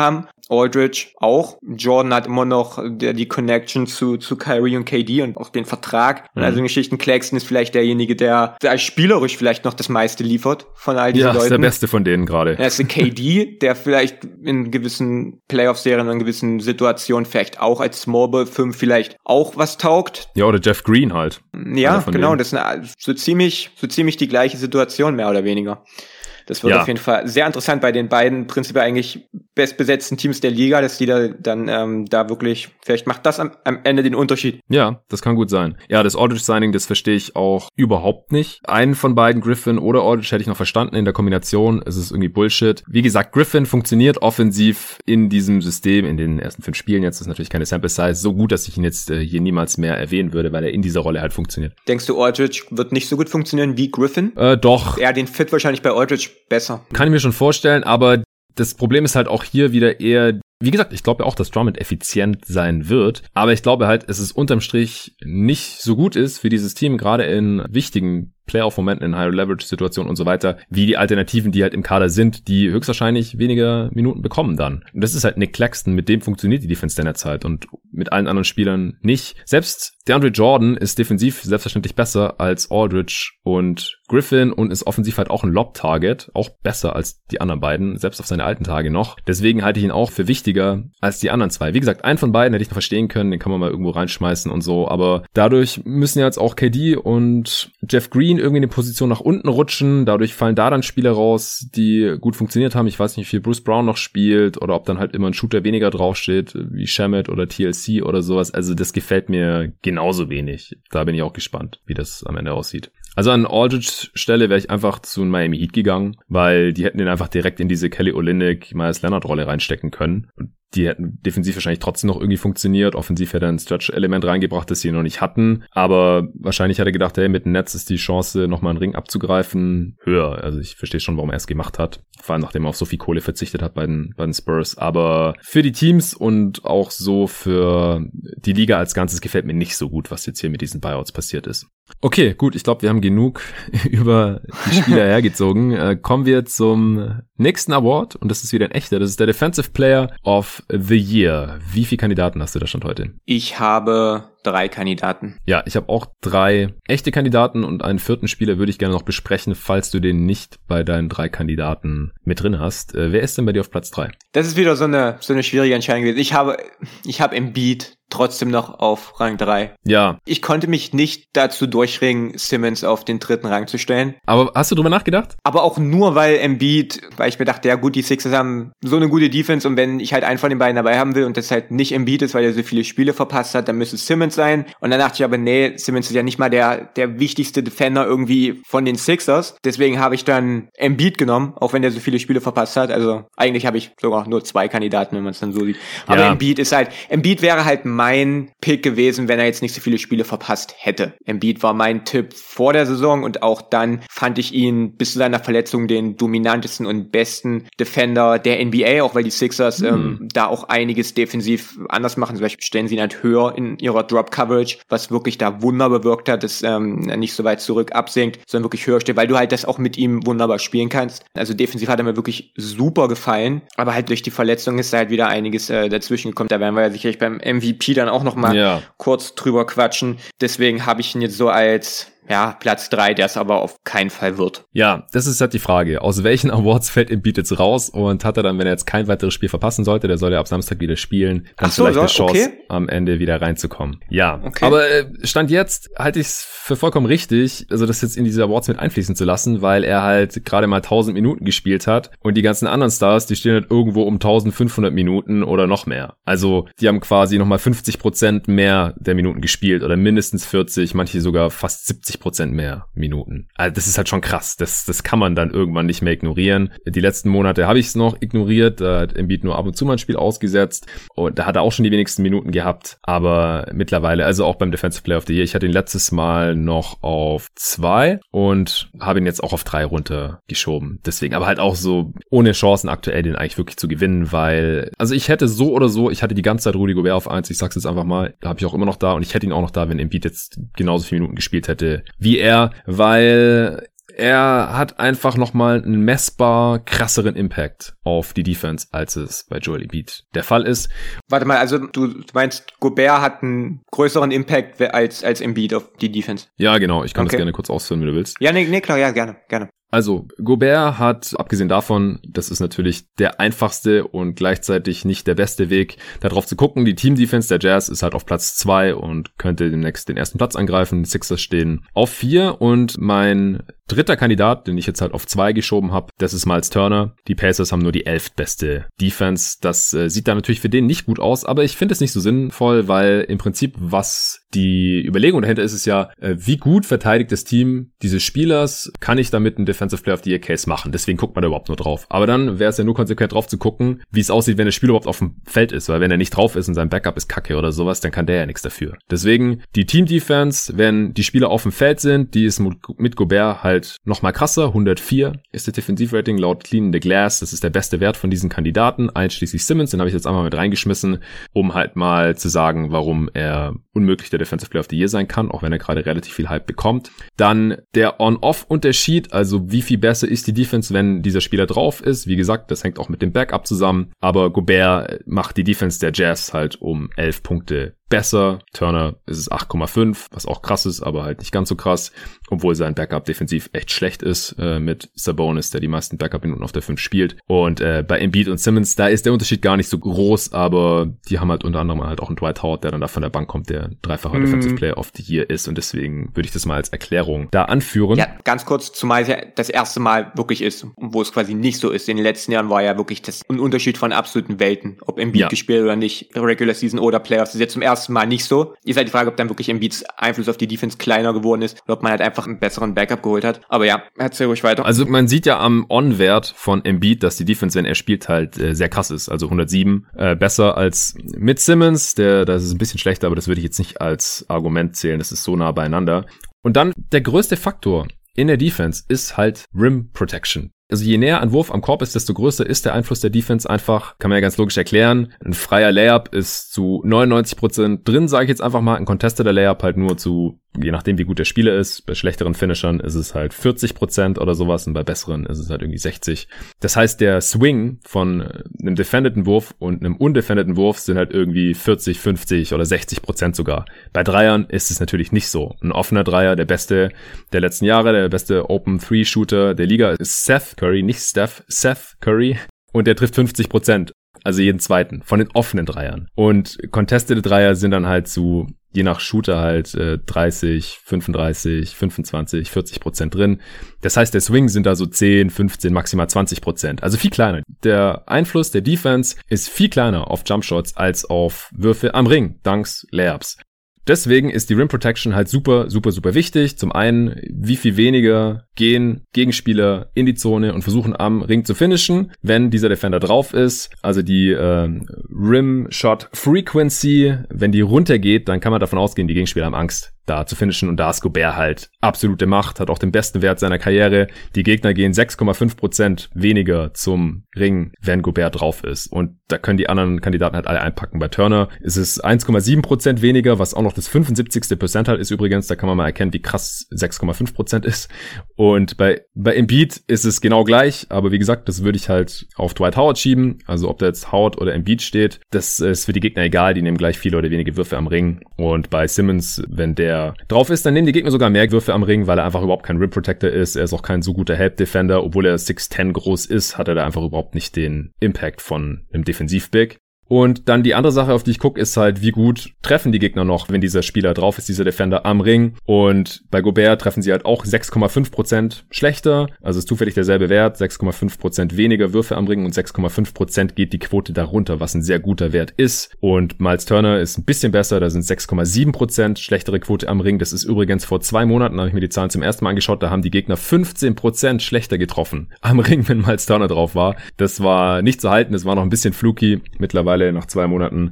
Aldridge auch. Jordan hat immer noch der, die Connection zu, zu Kyrie und K D und auch den Vertrag. Und mhm. also in Geschichten, Claxton ist vielleicht derjenige, der, der spielerisch vielleicht noch das meiste liefert von all diesen ja, Leuten. Ja, ist der Beste von denen gerade. Er ist ein K D, der vielleicht in gewissen Playoff-Serien, in gewissen Situationen vielleicht auch als Small Ball fünf vielleicht auch was taugt. Ja, oder Jeff Green halt. Ja, genau, denen. Das ist eine, so ziemlich, so ziemlich die gleiche Situation, mehr oder weniger. Das wird ja auf jeden Fall sehr interessant bei den beiden prinzipiell eigentlich bestbesetzten Teams der Liga, dass die da dann ähm, da wirklich, vielleicht macht das am, am Ende den Unterschied. Ja, das kann gut sein. Ja, das Aldridge-Signing, das verstehe ich auch überhaupt nicht. Einen von beiden, Griffin oder Aldridge, hätte ich noch verstanden. In der Kombination ist es irgendwie Bullshit. Wie gesagt, Griffin funktioniert offensiv in diesem System, in den ersten fünf Spielen. Jetzt ist natürlich keine Sample Size so gut, dass ich ihn jetzt äh, hier niemals mehr erwähnen würde, weil er in dieser Rolle halt funktioniert. Denkst du, Aldridge wird nicht so gut funktionieren wie Griffin? Äh, doch. Er den Fit wahrscheinlich bei Aldridge besser. Kann ich mir schon vorstellen, aber das Problem ist halt auch hier wieder eher, wie gesagt, ich glaube ja auch, dass Drummond effizient sein wird, aber ich glaube halt, dass es unterm Strich nicht so gut ist für dieses Team, gerade in wichtigen Playoff-Momenten, in High-Leverage-Situationen und so weiter, wie die Alternativen, die halt im Kader sind, die höchstwahrscheinlich weniger Minuten bekommen dann. Und das ist halt Nick Claxton, mit dem funktioniert die Defense derzeit und mit allen anderen Spielern nicht. Selbst DeAndre Jordan ist defensiv selbstverständlich besser als Aldridge und Griffin und ist offensiv halt auch ein Lob-Target, auch besser als die anderen beiden, selbst auf seine alten Tage noch. Deswegen halte ich ihn auch für wichtiger als die anderen zwei. Wie gesagt, einen von beiden hätte ich noch verstehen können, den kann man mal irgendwo reinschmeißen und so, aber dadurch müssen ja jetzt auch K D und Jeff Green irgendwie in die Position nach unten rutschen, dadurch fallen da dann Spieler raus, die gut funktioniert haben. Ich weiß nicht, wie viel Bruce Brown noch spielt oder ob dann halt immer ein Shooter weniger draufsteht, wie Shamet oder T L C oder sowas. Also das gefällt mir genauso wenig. Da bin ich auch gespannt, wie das am Ende aussieht. Also an Aldridge Stelle wäre ich einfach zu Miami Heat gegangen, weil die hätten den einfach direkt in diese Kelly Olynyk, Myers Leonard Rolle reinstecken können. Und die hätten defensiv wahrscheinlich trotzdem noch irgendwie funktioniert. Offensiv hätte er ein Stretch-Element reingebracht, das sie noch nicht hatten. Aber wahrscheinlich hat er gedacht, hey, mit dem Netz ist die Chance, nochmal einen Ring abzugreifen, höher. Also ich verstehe schon, warum er es gemacht hat. Vor allem, nachdem er auf so viel Kohle verzichtet hat bei den, bei den Spurs. Aber für die Teams und auch so für die Liga als Ganzes gefällt mir nicht so gut, was jetzt hier mit diesen Buyouts passiert ist. Okay, gut, ich glaube, wir haben genug über die Spieler hergezogen. Äh, kommen wir zum nächsten Award und das ist wieder ein echter. Das ist der Defensive Player of the Year. Wie viele Kandidaten hast du da Stand heute? Ich habe drei Kandidaten. Ja, ich habe auch drei echte Kandidaten und einen vierten Spieler würde ich gerne noch besprechen, falls du den nicht bei deinen drei Kandidaten mit drin hast. Äh, wer ist denn bei dir auf Platz drei? Das ist wieder so eine so eine schwierige Entscheidung gewesen. Ich habe ich habe Embiid trotzdem noch auf Rang drei. Ja. Ich konnte mich nicht dazu durchringen, Simmons auf den dritten Rang zu stellen. Aber hast du drüber nachgedacht? Aber auch nur, weil Embiid, weil ich mir dachte, ja gut, die Sixers haben so eine gute Defense und wenn ich halt einen von den beiden dabei haben will und das halt nicht Embiid ist, weil er so viele Spiele verpasst hat, dann müsste es Simmons sein. Und dann dachte ich aber, nee, Simmons ist ja nicht mal der der wichtigste Defender irgendwie von den Sixers. Deswegen habe ich dann Embiid genommen, auch wenn der so viele Spiele verpasst hat. Also eigentlich habe ich sogar nur zwei Kandidaten, wenn man es dann so sieht. Aber ja. Embiid ist halt, Embiid wäre halt mein Pick gewesen, wenn er jetzt nicht so viele Spiele verpasst hätte. Embiid war mein Tipp vor der Saison und auch dann fand ich ihn bis zu seiner Verletzung den dominantesten und besten Defender der N B A, auch weil die Sixers mhm. ähm, da auch einiges defensiv anders machen. Zum Beispiel stellen sie ihn halt höher in ihrer Drop-Coverage, was wirklich da Wunder bewirkt hat, dass ähm, er nicht so weit zurück absinkt, sondern wirklich höher steht, weil du halt das auch mit ihm wunderbar spielen kannst. Also defensiv hat er mir wirklich super gefallen, aber halt durch die Verletzung ist da halt wieder einiges äh, dazwischen gekommen. Da werden wir ja sicherlich beim M V P dann auch noch mal ja. kurz drüber quatschen. Deswegen habe ich ihn jetzt so als ja, Platz drei, der es aber auf keinen Fall wird. Ja, das ist halt die Frage. Aus welchen Awards fällt Embiid jetzt raus und hat er dann, wenn er jetzt kein weiteres Spiel verpassen sollte, der soll ja ab Samstag wieder spielen, dann so, vielleicht eine Chance, okay. am Ende wieder reinzukommen. Ja, okay. Aber äh, Stand jetzt halte ich es für vollkommen richtig, also das jetzt in diese Awards mit einfließen zu lassen, weil er halt gerade mal tausend Minuten gespielt hat und die ganzen anderen Stars, die stehen halt irgendwo um eintausendfünfhundert Minuten oder noch mehr. Also die haben quasi nochmal fünfzig Prozent mehr der Minuten gespielt oder mindestens vierzig, manche sogar fast siebzig Prozent mehr Minuten. Also das ist halt schon krass. Das, das kann man dann irgendwann nicht mehr ignorieren. Die letzten Monate habe ich es noch ignoriert. Da hat Embiid nur ab und zu mal ein Spiel ausgesetzt. Und da hat er auch schon die wenigsten Minuten gehabt. Aber mittlerweile, also auch beim Defensive Player of the Year, ich hatte ihn letztes Mal noch auf zwei und habe ihn jetzt auch auf drei runtergeschoben. Deswegen, aber halt auch so ohne Chancen aktuell den eigentlich wirklich zu gewinnen, weil, also ich hätte so oder so, ich hatte die ganze Zeit Rudy Gobert auf eins, ich sag's jetzt einfach mal, da habe ich auch immer noch da und ich hätte ihn auch noch da, wenn Embiid jetzt genauso viele Minuten gespielt hätte wie er, weil er hat einfach nochmal einen messbar krasseren Impact auf die Defense, als es bei Joel Embiid der Fall ist. Warte mal, also du meinst, Gobert hat einen größeren Impact als, als Embiid auf die Defense? Ja, genau. Ich kann okay. das gerne kurz ausführen, wenn du willst. Ja, nee, nee, klar, ja, gerne, gerne. Also, Gobert hat, abgesehen davon, das ist natürlich der einfachste und gleichzeitig nicht der beste Weg, darauf zu gucken. Die Team-Defense der Jazz ist halt auf Platz zwei und könnte demnächst den ersten Platz angreifen. Die Sixers stehen auf vier und mein dritter Kandidat, den ich jetzt halt auf zwei geschoben habe, das ist Miles Turner. Die Pacers haben nur die elftbeste Defense. Das äh, sieht da natürlich für den nicht gut aus, aber ich finde es nicht so sinnvoll, weil im Prinzip, was die Überlegung dahinter ist, ist ja, äh, wie gut verteidigt das Team dieses Spielers, kann ich damit einen Defensive Player of the Year Case machen. Deswegen guckt man da überhaupt nur drauf. Aber dann wäre es ja nur konsequent drauf zu gucken, wie es aussieht, wenn der Spieler überhaupt auf dem Feld ist, weil wenn er nicht drauf ist und sein Backup ist kacke oder sowas, dann kann der ja nichts dafür. Deswegen die Team-Defense, wenn die Spieler auf dem Feld sind, die ist mit Gobert halt nochmal krasser. hundertvier ist der Defensivrating laut Clean the Glass. Das ist der beste Wert von diesen Kandidaten, einschließlich Simmons. Den habe ich jetzt einmal mit reingeschmissen, um halt mal zu sagen, warum er unmöglich der Defensive Player of the Year sein kann, auch wenn er gerade relativ viel Hype bekommt. Dann der On-Off-Unterschied, also wie viel besser ist die Defense, wenn dieser Spieler drauf ist. Wie gesagt, das hängt auch mit dem Backup zusammen. Aber Gobert macht die Defense der Jazz halt um elf Punkte besser. Turner ist es acht Komma fünf, was auch krass ist, aber halt nicht ganz so krass, obwohl sein Backup defensiv echt schlecht ist, äh, mit Sabonis, der die meisten Backup-Minuten auf der fünf spielt. Und äh, bei Embiid und Simmons, da ist der Unterschied gar nicht so groß, aber die haben halt unter anderem halt auch einen Dwight Howard, der dann da von der Bank kommt, der dreifacher mm. Defensive Player of the Year ist, und deswegen würde ich das mal als Erklärung da anführen. Ja, ganz kurz, zumal es ja das erste Mal wirklich ist, wo es quasi nicht so ist. In den letzten Jahren war ja wirklich das ein Unterschied von absoluten Welten, ob Embiid ja. gespielt oder nicht, Regular Season oder Playoffs. Das ist jetzt zum ersten Mal nicht so. Ist halt die Frage, ob dann wirklich Embiids Einfluss auf die Defense kleiner geworden ist oder ob man halt einfach einen besseren Backup geholt hat. Aber ja, erzähl ruhig weiter. Also man sieht ja am On-Wert von Embiid, dass die Defense, wenn er spielt, halt äh, sehr krass ist. Also hundertsieben äh, besser als mit Simmons. Der, das ist ein bisschen schlechter, aber das würde ich jetzt nicht als Argument zählen. Das ist so nah beieinander. Und dann der größte Faktor in der Defense ist halt Rim Protection. Also je näher ein Wurf am Korb ist, desto größer ist der Einfluss der Defense einfach. Kann man ja ganz logisch erklären. Ein freier Layup ist zu neunundneunzig Prozent drin, sage ich jetzt einfach mal. Ein contesteter Layup halt nur zu, je nachdem wie gut der Spieler ist. Bei schlechteren Finishern ist es halt vierzig Prozent oder sowas und bei besseren ist es halt irgendwie sechzig. Das heißt, der Swing von einem defendeten Wurf und einem undefendeten Wurf sind halt irgendwie vierzig, fünfzig oder sechzig Prozent sogar. Bei Dreiern ist es natürlich nicht so. Ein offener Dreier, der beste der letzten Jahre, der beste Open-Three-Shooter der Liga ist Seth Curry, nicht Steph, Seth Curry. Und der trifft fünfzig Prozent, also jeden zweiten, von den offenen Dreiern. Und contested Dreier sind dann halt zu, je nach Shooter halt äh, dreißig, fünfunddreißig, fünfundzwanzig, vierzig Prozent drin. Das heißt, der Swing sind da so zehn, fünfzehn, maximal zwanzig Prozent. Also viel kleiner. Der Einfluss der Defense ist viel kleiner auf Jumpshots als auf Würfe am Ring, Dunks, Layups. Deswegen ist die Rim Protection halt super, super, super wichtig. Zum einen, wie viel weniger gehen Gegenspieler in die Zone und versuchen am Ring zu finishen, wenn dieser Defender drauf ist. Also die äh, Rim Shot Frequency, wenn die runtergeht, dann kann man davon ausgehen, die Gegenspieler haben Angst, da zu finishen, und da ist Gobert halt absolute Macht, hat auch den besten Wert seiner Karriere. Die Gegner gehen sechs Komma fünf Prozent weniger zum Ring, wenn Gobert drauf ist, und da können die anderen Kandidaten halt alle einpacken. Bei Turner ist es eins Komma sieben Prozent weniger, was auch noch das fünfundsiebzigste Percentile ist übrigens. Da kann man mal erkennen, wie krass sechs Komma fünf Prozent ist. Und bei bei Embiid ist es genau gleich, aber wie gesagt, das würde ich halt auf Dwight Howard schieben. Also ob da jetzt Howard oder Embiid steht, das ist für die Gegner egal, die nehmen gleich viele oder wenige Würfe am Ring. Und bei Simmons, wenn der drauf ist, dann nehmen die Gegner sogar mehr Würfe am Ring, weil er einfach überhaupt kein Rim Protector ist. Er ist auch kein so guter Help Defender, obwohl er sechs zehn groß ist, hat er da einfach überhaupt nicht den Impact von einem Defensiv-Big. Und dann die andere Sache, auf die ich gucke, ist halt, wie gut treffen die Gegner noch, wenn dieser Spieler drauf ist, dieser Defender am Ring. Und bei Gobert treffen sie halt auch sechs Komma fünf Prozent schlechter. Also ist zufällig derselbe Wert, sechs Komma fünf Prozent weniger Würfe am Ring und sechs Komma fünf Prozent geht die Quote darunter, was ein sehr guter Wert ist. Und Miles Turner ist ein bisschen besser, da sind sechs Komma sieben Prozent schlechtere Quote am Ring. Das ist übrigens vor zwei Monaten, da habe ich mir die Zahlen zum ersten Mal angeschaut, da haben die Gegner fünfzehn Prozent schlechter getroffen am Ring, wenn Miles Turner drauf war. Das war nicht zu halten, das war noch ein bisschen fluky. Mittlerweile nach zwei Monaten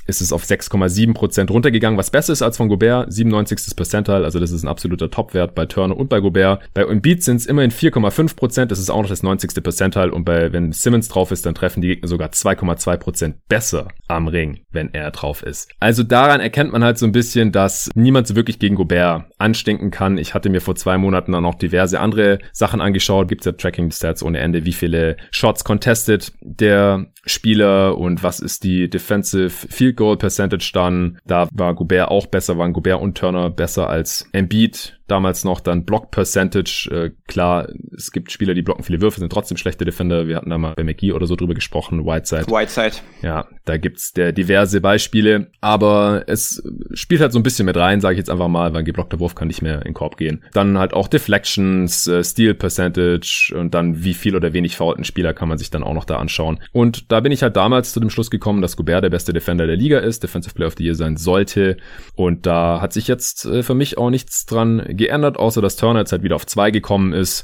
ist es auf sechs Komma sieben Prozent runtergegangen, was besser ist als von Gobert, siebenundneunzigsten Percentile, also das ist ein absoluter Topwert bei Turner und bei Gobert. Bei Embiid sind es immerhin vier Komma fünf Prozent, das ist auch noch das neunzigste Percentile und bei, wenn Simmons drauf ist, dann treffen die Gegner sogar zwei Komma zwei Prozent besser am Ring, wenn er drauf ist. Also daran erkennt man halt so ein bisschen, dass niemand so wirklich gegen Gobert anstinken kann. Ich hatte mir vor zwei Monaten dann noch diverse andere Sachen angeschaut, gibt's ja Tracking-Stats ohne Ende, wie viele Shots contested der Spieler und was ist die Defensive Field Goal Percentage dann. Da war Gobert auch besser, waren Gobert und Turner besser als Embiid. Damals noch dann Block Percentage. Äh, klar, es gibt Spieler, die blocken viele Würfe, sind trotzdem schlechte Defender. Wir hatten da mal bei McGee oder so drüber gesprochen. Whiteside. Whiteside. Ja, da gibt's der diverse Beispiele. Aber es spielt halt so ein bisschen mit rein, sage ich jetzt einfach mal, weil ein geblockter Wurf kann nicht mehr in den Korb gehen. Dann halt auch Deflections, äh, Steal Percentage und dann wie viel oder wenig foulten Spieler kann man sich dann auch noch da anschauen. Und da bin ich halt damals zu dem Schluss gekommen, dass Gobert der beste Defender der Liga ist, Defensive Player of the Year sein sollte. Und da hat sich jetzt äh, für mich auch nichts dran geändert, außer dass Turner jetzt halt wieder auf zwei gekommen ist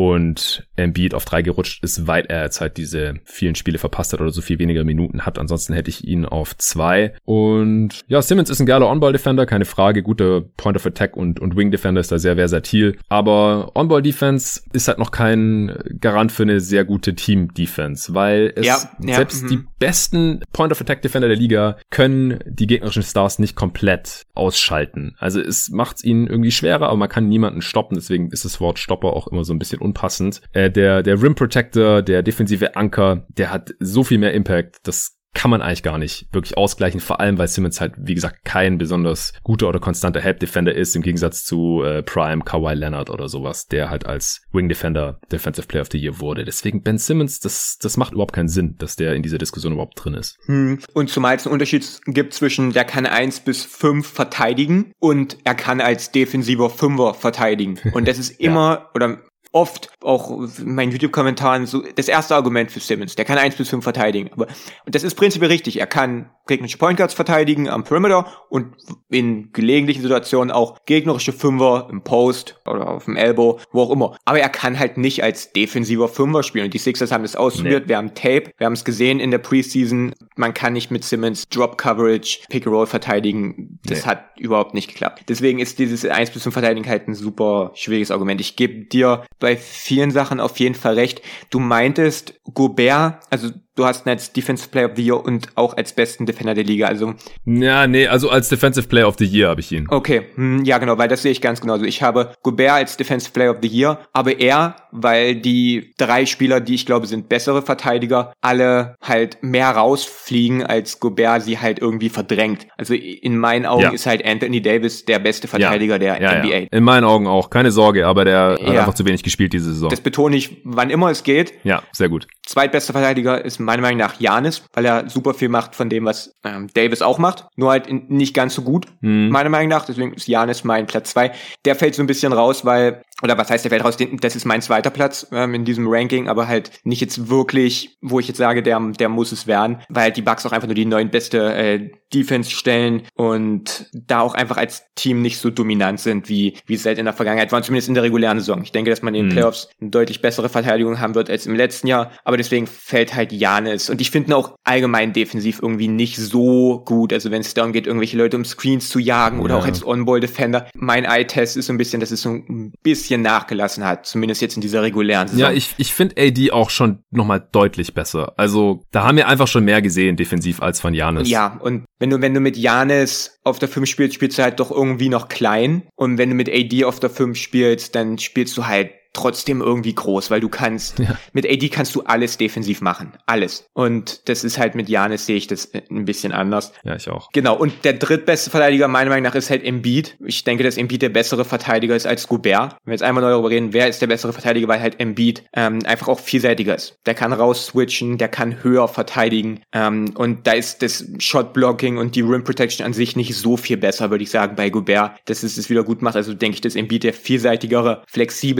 und Embiid auf drei gerutscht ist, weil er jetzt halt diese vielen Spiele verpasst hat oder so viel weniger Minuten hat. Ansonsten hätte ich ihn auf zwei. Und ja, Simmons ist ein geiler On-Ball-Defender, keine Frage. Guter Point of Attack und, und Wing-Defender, ist da sehr versatil. Aber On-Ball-Defense ist halt noch kein Garant für eine sehr gute Team-Defense, weil es ja, ja, selbst m- die besten Point of Attack-Defender der Liga können die gegnerischen Stars nicht komplett ausschalten. Also es macht es ihnen irgendwie schwerer, aber man kann niemanden stoppen, deswegen ist das Wort Stopper auch immer so ein bisschen unpassend. Äh, der, der Rim Protector, der defensive Anker, der hat so viel mehr Impact, das kann man eigentlich gar nicht wirklich ausgleichen, vor allem weil Simmons halt, wie gesagt, kein besonders guter oder konstanter Help-Defender ist, im Gegensatz zu äh, Prime, Kawhi Leonard oder sowas, der halt als Wing-Defender Defensive Player of the Year wurde. Deswegen Ben Simmons, das das macht überhaupt keinen Sinn, dass der in dieser Diskussion überhaupt drin ist. Hm. Und zumal es einen Unterschied gibt zwischen, der kann eins bis fünf verteidigen und er kann als defensiver Fünfer verteidigen. Und das ist immer, ja. oder oft auch in meinen YouTube-Kommentaren so das erste Argument für Simmons. Der kann eins bis fünf verteidigen. Aber, und das ist prinzipiell richtig. Er kann gegnerische Point Guards verteidigen am Perimeter und in gelegentlichen Situationen auch gegnerische Fünfer im Post oder auf dem Elbow, wo auch immer. Aber er kann halt nicht als defensiver Fünfer spielen. Und die Sixers haben das ausprobiert. Nee. Wir haben Tape, wir haben es gesehen in der Preseason. Man kann nicht mit Simmons Drop Coverage, Pick and Roll verteidigen. Das nee. hat überhaupt nicht geklappt. Deswegen ist dieses eins bis fünf Verteidigen halt ein super schwieriges Argument. Ich gebe dir bei vielen Sachen auf jeden Fall recht. Du meintest Gobert, also du hast ihn als Defensive Player of the Year und auch als besten Defender der Liga, also. Ja, nee, also als Defensive Player of the Year habe ich ihn. Okay, hm, ja genau, weil das sehe ich ganz genauso. Ich habe Gobert als Defensive Player of the Year, aber er, weil die drei Spieler, die ich glaube sind bessere Verteidiger, alle halt mehr rausfliegen, als Gobert sie halt irgendwie verdrängt. Also in meinen Augen ja. ist halt Anthony Davis der beste Verteidiger ja. der ja, N B A. Ja. In meinen Augen auch, keine Sorge, aber der ja. hat einfach zu wenig gespielt diese Saison. Das betone ich, wann immer es geht. Ja, sehr gut. Zweitbester Verteidiger ist meiner Meinung nach Giannis, weil er super viel macht von dem, was ähm, Davis auch macht, nur halt in, nicht ganz so gut, mhm. meiner Meinung nach. Deswegen ist Giannis mein Platz zwei. Der fällt so ein bisschen raus, weil, oder was heißt, der fällt raus? Das ist mein zweiter Platz ähm, in diesem Ranking, aber halt nicht jetzt wirklich, wo ich jetzt sage, der, der muss es werden, weil die Bucks auch einfach nur die neuntbeste äh, Defense stellen und da auch einfach als Team nicht so dominant sind, wie wie es halt in der Vergangenheit war, zumindest in der regulären Saison. Ich denke, dass man in den mhm. Playoffs eine deutlich bessere Verteidigung haben wird als im letzten Jahr, aber deswegen fällt halt Giannis. Und ich finde ihn auch allgemein defensiv irgendwie nicht so gut, also wenn es darum geht, irgendwelche Leute um Screens zu jagen oder ja. auch als On-Ball-Defender. Mein Eye-Test ist so ein bisschen, dass es so ein bisschen nachgelassen hat, zumindest jetzt in dieser regulären Saison. Ja, ich ich finde A D auch schon nochmal deutlich besser. Also da haben wir einfach schon mehr gesehen defensiv als von Giannis. Ja, und wenn du wenn du mit Giannis auf der fünf spielst, spielst du halt doch irgendwie noch klein. Und wenn du mit A D auf der fünf spielst, dann spielst du halt trotzdem irgendwie groß, weil du kannst, ja. mit A D kannst du alles defensiv machen. Alles. Und das ist halt mit Giannis sehe ich das ein bisschen anders. Ja, ich auch. Genau. Und der drittbeste Verteidiger meiner Meinung nach ist halt Embiid. Ich denke, dass Embiid der bessere Verteidiger ist als Gobert. Wenn wir jetzt einmal darüber reden, wer ist der bessere Verteidiger, weil halt Embiid ähm, einfach auch vielseitiger ist. Der kann raus switchen, der kann höher verteidigen. Ähm, und da ist das Shot-Blocking und die Rim-Protection an sich nicht so viel besser, würde ich sagen, bei Gobert, dass es es wieder gut macht. Also denke ich, dass Embiid der vielseitigere, flexibel einsetzt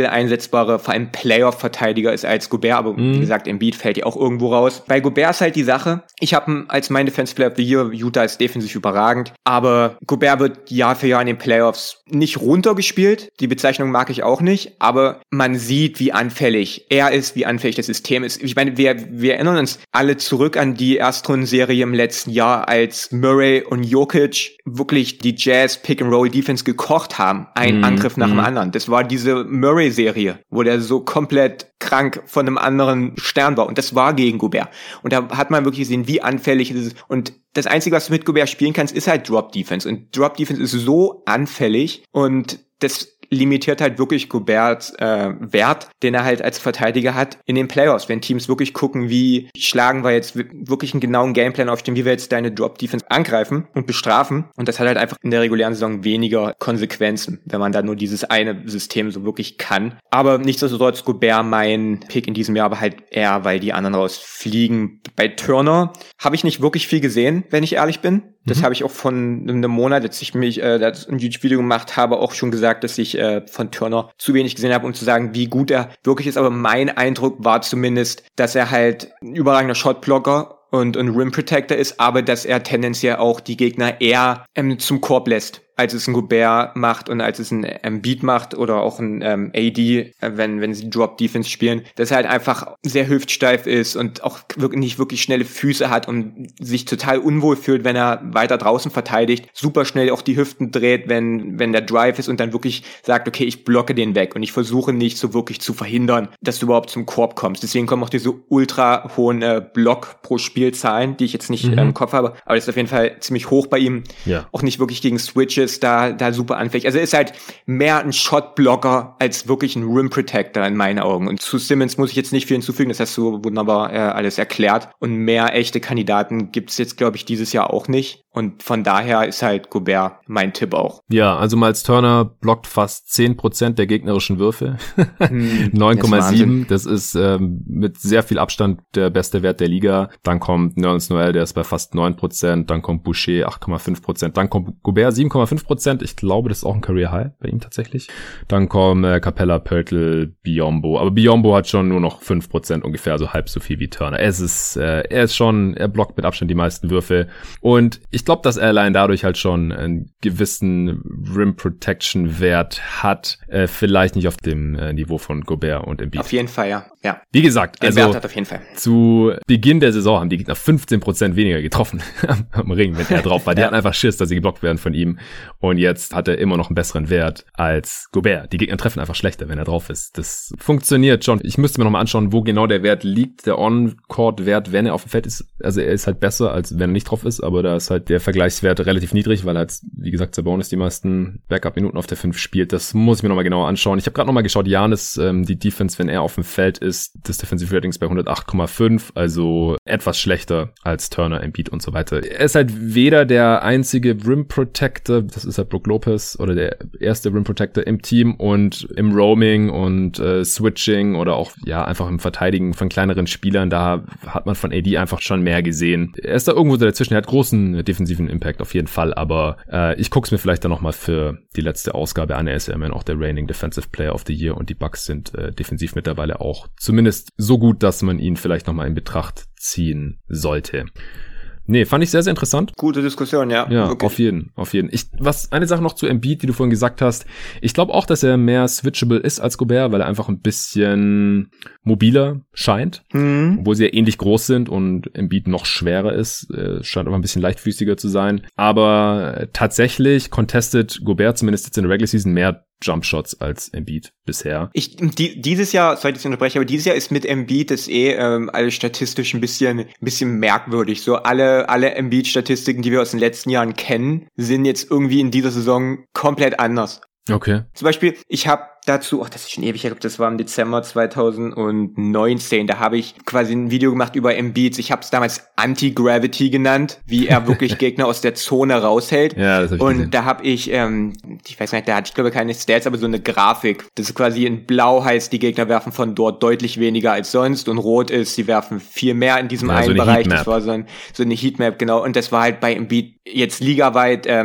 ersetzbare, vor allem Playoff-Verteidiger ist als Gobert, aber mm. wie gesagt, Embiid fällt ja auch irgendwo raus. Bei Gobert ist halt die Sache, ich habe ihn als mein Defensive Player of the Year, Utah ist defensiv überragend, aber Gobert wird Jahr für Jahr in den Playoffs nicht runtergespielt, die Bezeichnung mag ich auch nicht, aber man sieht, wie anfällig er ist, wie anfällig das System ist. Ich meine, wir, wir erinnern uns alle zurück an die Erstrundenserie im letzten Jahr, als Murray und Jokic wirklich die Jazz Pick-and-Roll-Defense gekocht haben, ein mm, Angriff nach mm. dem anderen. Das war diese Murray-Serie, wo der so komplett krank von einem anderen Stern war. Und das war gegen Gobert. Und da hat man wirklich gesehen, wie anfällig es ist. Und das Einzige, was du mit Gobert spielen kannst, ist halt Drop-Defense. Und Drop-Defense ist so anfällig und das limitiert halt wirklich Goberts äh, Wert, den er halt als Verteidiger hat in den Playoffs. Wenn Teams wirklich gucken, wie schlagen wir jetzt wirklich einen genauen Gameplan aufstellen, wie wir jetzt deine Drop-Defense angreifen und bestrafen. Und das hat halt einfach in der regulären Saison weniger Konsequenzen, wenn man da nur dieses eine System so wirklich kann. Aber nichtsdestotrotz Gobert mein Pick in diesem Jahr, aber halt eher, weil die anderen rausfliegen. Bei Turner habe ich nicht wirklich viel gesehen, wenn ich ehrlich bin. Das mhm. habe ich auch von einem Monat, als ich mich äh, ein YouTube-Video gemacht habe, auch schon gesagt, dass ich äh, von Turner zu wenig gesehen habe, um zu sagen, wie gut er wirklich ist. Aber mein Eindruck war zumindest, dass er halt ein überragender Shotblocker und ein Rim Protector ist, aber dass er tendenziell auch die Gegner eher ähm, zum Korb lässt, als es ein Gobert macht und als es ein Embiid macht oder auch ein ähm, A D, äh, wenn wenn sie Drop-Defense spielen, dass er halt einfach sehr hüftsteif ist und auch wirklich nicht wirklich schnelle Füße hat und sich total unwohl fühlt, wenn er weiter draußen verteidigt, super schnell auch die Hüften dreht, wenn wenn der Drive ist und dann wirklich sagt, okay, ich blocke den weg und ich versuche nicht so wirklich zu verhindern, dass du überhaupt zum Korb kommst. Deswegen kommen auch diese ultra hohen äh, Block pro Spielzahlen, die ich jetzt nicht mhm. im Kopf habe, aber das ist auf jeden Fall ziemlich hoch bei ihm. Ja. Auch nicht wirklich gegen Switches da da super anfällig. Also er ist halt mehr ein Shotblocker als wirklich ein Rim Protector in meinen Augen. Und zu Simmons muss ich jetzt nicht viel hinzufügen, das hast du wunderbar äh, alles erklärt. Und mehr echte Kandidaten gibt's jetzt, glaube ich, dieses Jahr auch nicht. Und von daher ist halt Gobert mein Tipp auch. Ja, also Miles Turner blockt fast zehn Prozent der gegnerischen Würfe. hm, neun Komma sieben, das ist ähm, mit sehr viel Abstand der beste Wert der Liga. Dann kommt Nerlens Noel, der ist bei fast neun Prozent. Dann kommt Boucher, acht Komma fünf Prozent. Dann kommt Gobert, sieben Komma fünf Prozent. Ich glaube, das ist auch ein Career High bei ihm tatsächlich. Dann kommen äh, Capella, Pöltl, Biyombo. Aber Biyombo hat schon nur noch fünf Prozent ungefähr, also halb so viel wie Turner. Es ist, äh, er ist schon, er blockt mit Abstand die meisten Würfe. Und ich glaube, dass er allein dadurch halt schon einen gewissen Rim Protection Wert hat. Äh, vielleicht nicht auf dem äh, Niveau von Gobert und Embiid. Auf jeden Fall, ja. ja. Wie gesagt, der also Wert hat auf jeden Fall. Zu Beginn der Saison haben die Gegner fünfzehn Prozent weniger getroffen am Ring, wenn er drauf war. Die ja. hatten einfach Schiss, dass sie geblockt werden von ihm. Und jetzt hat er immer noch einen besseren Wert als Gobert. Die Gegner treffen einfach schlechter, wenn er drauf ist. Das funktioniert schon. Ich müsste mir nochmal anschauen, wo genau der Wert liegt, der On-Court-Wert, wenn er auf dem Feld ist. Also er ist halt besser, als wenn er nicht drauf ist, aber da ist halt der Vergleichswert relativ niedrig, weil halt, wie gesagt, Sabonis die meisten Backup-Minuten auf der fünf spielt. Das muss ich mir nochmal genauer anschauen. Ich habe gerade nochmal geschaut, Giannis, ähm, die Defense, wenn er auf dem Feld ist, das Defensive Ratings bei hundertacht Komma fünf, also etwas schlechter als Turner, Embiid und so weiter. Er ist halt weder der einzige Rim Protector, das ist halt Brook Lopez, oder der erste Rim Protector im Team, und im Roaming und äh, Switching oder auch ja einfach im Verteidigen von kleineren Spielern, da hat man von A D einfach schon mehr gesehen. Er ist da irgendwo dazwischen, er hat großen defensiven Impact auf jeden Fall, aber äh, ich guck's mir vielleicht dann nochmal für die letzte Ausgabe an. Er ist ja immerhin auch der reigning Defensive Player of the Year und die Bucks sind äh, defensiv mittlerweile auch zumindest so gut, dass man ihn vielleicht nochmal in Betracht ziehen sollte. Nee, fand ich sehr, sehr interessant. Gute Diskussion, ja. Ja, wirklich. auf jeden, auf jeden. Ich, was, eine Sache noch zu Embiid, die du vorhin gesagt hast. Ich glaube auch, dass er mehr switchable ist als Gobert, weil er einfach ein bisschen mobiler scheint. Mhm. Obwohl sie ja ähnlich groß sind und Embiid noch schwerer ist. Äh, scheint aber ein bisschen leichtfüßiger zu sein. Aber tatsächlich contestet Gobert zumindest jetzt in der Regular Season mehr Jumpshots als Embiid bisher. Ich, die, dieses Jahr, sorry, dass ich unterbreche, aber dieses Jahr ist mit Embiid das eh ähm, alles statistisch ein bisschen, ein bisschen merkwürdig. So alle, alle Embiid-Statistiken, die wir aus den letzten Jahren kennen, sind jetzt irgendwie in dieser Saison komplett anders. Okay. Zum Beispiel, ich habe dazu, ach, das ist schon ewig, ich glaube, das war im Dezember zweitausendneunzehn, da habe ich quasi ein Video gemacht über Embiid. Ich habe es damals Anti-Gravity genannt, wie er wirklich Gegner aus der Zone raushält. Ja, das hab ich Und gesehen. da habe ich, ähm, ich weiß nicht, da hatte ich glaube keine Stats, aber so eine Grafik. Das ist quasi in Blau heißt, die Gegner werfen von dort deutlich weniger als sonst, und Rot ist, sie werfen viel mehr in diesem ja, einen so Bereich. Heatmap. Das war so, ein, so eine Heatmap, genau. Und das war halt bei Embiid jetzt ligaweit ähm,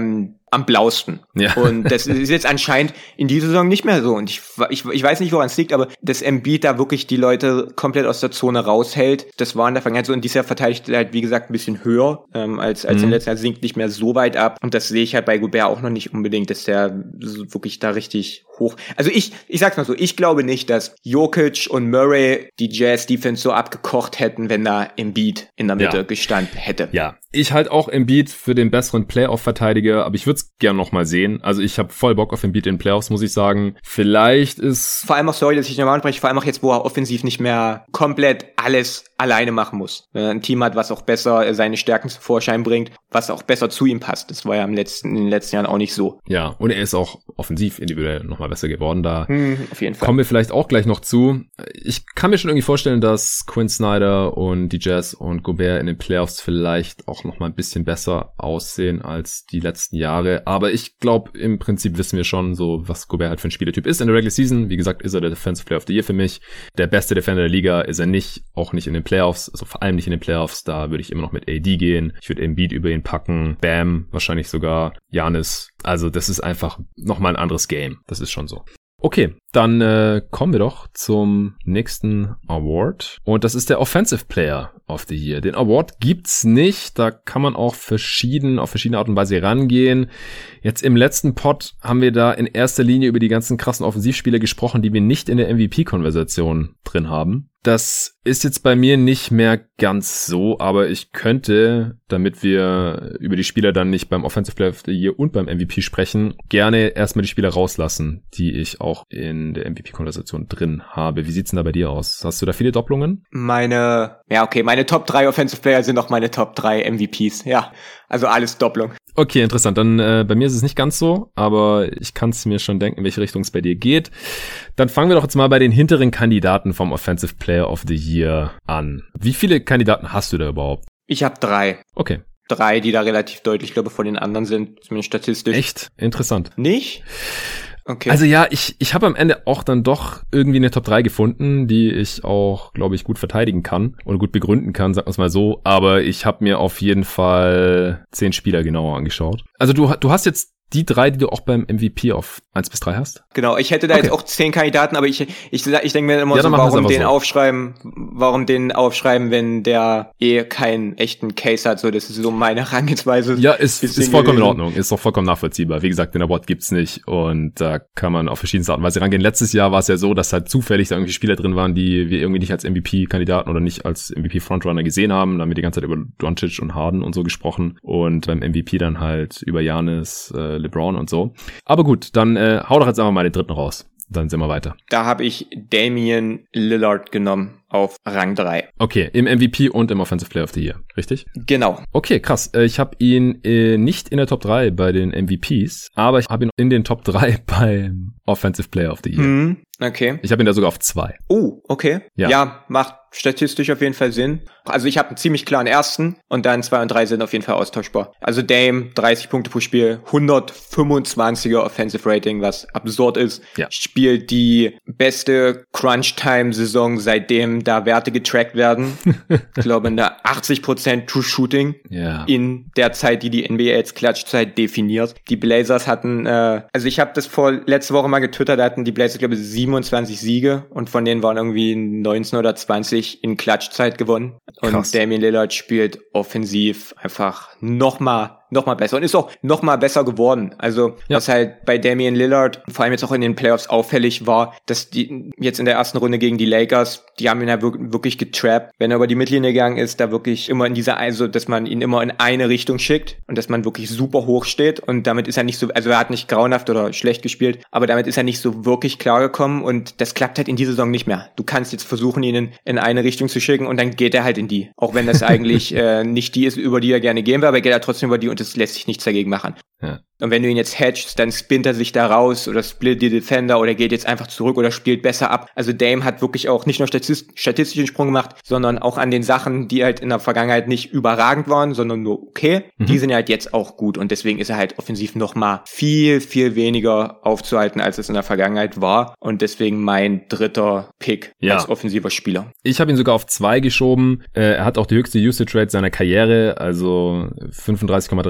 am blausten. Ja. Und das ist jetzt anscheinend in dieser Saison nicht mehr so. Und ich, ich, ich weiß nicht, woran es liegt, aber dass Embiid da wirklich die Leute komplett aus der Zone raushält, das war in der Vergangenheit so. Und dieses Jahr verteidigt er halt, wie gesagt, ein bisschen höher ähm, als, als mhm. im letzten Jahr, sinkt nicht mehr so weit ab. Und das sehe ich halt bei Gobert auch noch nicht unbedingt, dass der wirklich da richtig hoch. Also ich, ich sag's mal so, ich glaube nicht, dass Jokic und Murray die Jazz-Defense so abgekocht hätten, wenn da Embiid in der Mitte ja. gestanden hätte. Ja, ich halte auch Embiid für den besseren Playoff-Verteidiger, aber ich würde es gerne noch mal sehen. Also ich habe voll Bock auf Embiid in den Playoffs, muss ich sagen. Vielleicht ist... Vor allem auch, sorry, dass ich nochmal anspreche, vor allem auch jetzt, wo er offensiv nicht mehr komplett alles alleine machen muss. Wenn er ein Team hat, was auch besser seine Stärken zum Vorschein bringt, was auch besser zu ihm passt. Das war ja im letzten, in den letzten Jahren auch nicht so. Ja, und er ist auch offensiv individuell nochmal besser geworden. Da hm, auf jeden Fall. Kommen wir vielleicht auch gleich noch zu. Ich kann mir schon irgendwie vorstellen, dass Quinn Snyder und die Jazz und Gobert in den Playoffs vielleicht auch nochmal ein bisschen besser aussehen als die letzten Jahre. Aber ich glaube, im Prinzip wissen wir schon so, was Gobert halt für ein Spielertyp ist in der Regular Season. Wie gesagt, ist er der Defensive Player of the Year für mich. Der beste Defender der Liga ist er nicht, auch nicht in den Playoffs, also vor allem nicht in den Playoffs. Da würde ich immer noch mit A D gehen. Ich würde Embiid über ihn packen. Bam, wahrscheinlich sogar. Giannis. Also das ist einfach nochmal ein anderes Game. Das ist schon so. Okay, dann äh, kommen wir doch zum nächsten Award. Und das ist der Offensive Player of the Year. Den Award gibt's nicht. Da kann man auch verschieden, auf verschiedene Art und Weise rangehen. Jetzt im letzten Pod haben wir da in erster Linie über die ganzen krassen Offensivspieler gesprochen, die wir nicht in der M V P-Konversation drin haben. Das ist jetzt bei mir nicht mehr ganz so, aber ich könnte, damit wir über die Spieler dann nicht beim Offensive Player of the Year und beim M V P sprechen, gerne erstmal die Spieler rauslassen, die ich auch in der M V P-Konversation drin habe. Wie sieht's denn da bei dir aus? Hast du da viele Doppelungen? Meine, ja okay, meine Top drei Offensive Player sind auch meine Top drei M V Ps, ja. Also alles Doppelung. Okay, interessant. Dann äh, bei mir ist es nicht ganz so, aber ich kann es mir schon denken, in welche Richtung es bei dir geht. Dann fangen wir doch jetzt mal bei den hinteren Kandidaten vom Offensive Player of the Year an. Wie viele Kandidaten hast du da überhaupt? Ich habe drei. Okay. Drei, die da relativ deutlich, glaube ich, vor den anderen sind, zumindest statistisch. Echt? Interessant. Nicht? Okay. Also ja, ich ich habe am Ende auch dann doch irgendwie eine Top drei gefunden, die ich auch, glaube ich, gut verteidigen kann und gut begründen kann, sagen wir es mal so. Aber ich habe mir auf jeden Fall zehn Spieler genauer angeschaut. Also du, du hast jetzt die drei, die du auch beim M V P auf eins bis drei hast? Genau, ich hätte da okay. jetzt auch zehn Kandidaten, aber ich ich, ich denke mir immer ja, so, warum den so. aufschreiben, warum den aufschreiben, wenn der eh keinen echten Case hat, so, das ist so meine Herangehensweise. Ja, ist, ist vollkommen gewesen. in Ordnung, ist auch vollkommen nachvollziehbar. Wie gesagt, den Award gibt's nicht und da kann man auf verschiedene Arten und Weise rangehen. Letztes Jahr war es ja so, dass halt zufällig da irgendwie Spieler drin waren, die wir irgendwie nicht als M V P-Kandidaten oder nicht als M V P-Frontrunner gesehen haben. Da haben wir die ganze Zeit über Doncic und Harden und so gesprochen und beim M V P dann halt über Giannis, äh, LeBron und so. Aber gut, dann äh, hau doch jetzt einfach mal den dritten raus. Dann sind wir weiter. Da habe ich Damian Lillard genommen auf Rang drei. Okay, im M V P und im Offensive Player of the Year, richtig? Genau. Okay, krass. Ich habe ihn äh, nicht in der Top drei bei den M V Ps, aber ich habe ihn in den Top drei beim Offensive Player of the Year. Hm, okay. Ich habe ihn da sogar auf zwei. Oh, okay. Ja. ja, macht statistisch auf jeden Fall Sinn. Also ich habe einen ziemlich klaren ersten und dann zwei und drei sind auf jeden Fall austauschbar. Also Dame, dreißig Punkte pro Spiel, hundertfünfundzwanziger Offensive Rating, was absurd ist. Ja. Spielt die beste Crunch-Time-Saison, seitdem da Werte getrackt werden. Ich glaube, in der achtzig Prozent True Shooting ja. in der Zeit, die die N B A als Klatschzeit definiert. Die Blazers hatten, äh, also ich habe das vor letzte Woche mal getwittert, da hatten die Blazers, glaube ich, siebenundzwanzig Siege und von denen waren irgendwie neunzehn oder zwanzig in Klatschzeit gewonnen. Und Krass. Damian Lillard spielt offensiv einfach noch mal noch mal besser und ist auch noch mal besser geworden. Also ja. was halt bei Damian Lillard vor allem jetzt auch in den Playoffs auffällig war, dass die jetzt in der ersten Runde gegen die Lakers, die haben ihn ja wirklich getrappt. Wenn er über die Mittellinie gegangen ist, da wirklich immer in dieser, also dass man ihn immer in eine Richtung schickt und dass man wirklich super hoch steht und damit ist er nicht so, also er hat nicht grauenhaft oder schlecht gespielt, aber damit ist er nicht so wirklich klargekommen und das klappt halt in dieser Saison nicht mehr. Du kannst jetzt versuchen, ihn in, in eine Richtung zu schicken und dann geht er halt in die. Auch wenn das eigentlich äh, nicht die ist, über die er gerne gehen will, aber er geht halt trotzdem über die und das lässt sich nichts dagegen machen. Ja. Und wenn du ihn jetzt hedgest, dann spinnt er sich da raus oder splittet die Defender oder geht jetzt einfach zurück oder spielt besser ab. Also Dame hat wirklich auch nicht nur statistischen Sprung gemacht, sondern auch an den Sachen, die halt in der Vergangenheit nicht überragend waren, sondern nur okay. Mhm. Die sind halt jetzt auch gut und deswegen ist er halt offensiv noch mal viel, viel weniger aufzuhalten, als es in der Vergangenheit war. Und deswegen mein dritter Pick ja. als offensiver Spieler. Ich habe ihn sogar auf zwei geschoben. Er hat auch die höchste Usage Rate seiner Karriere, also fünfunddreißig Komma drei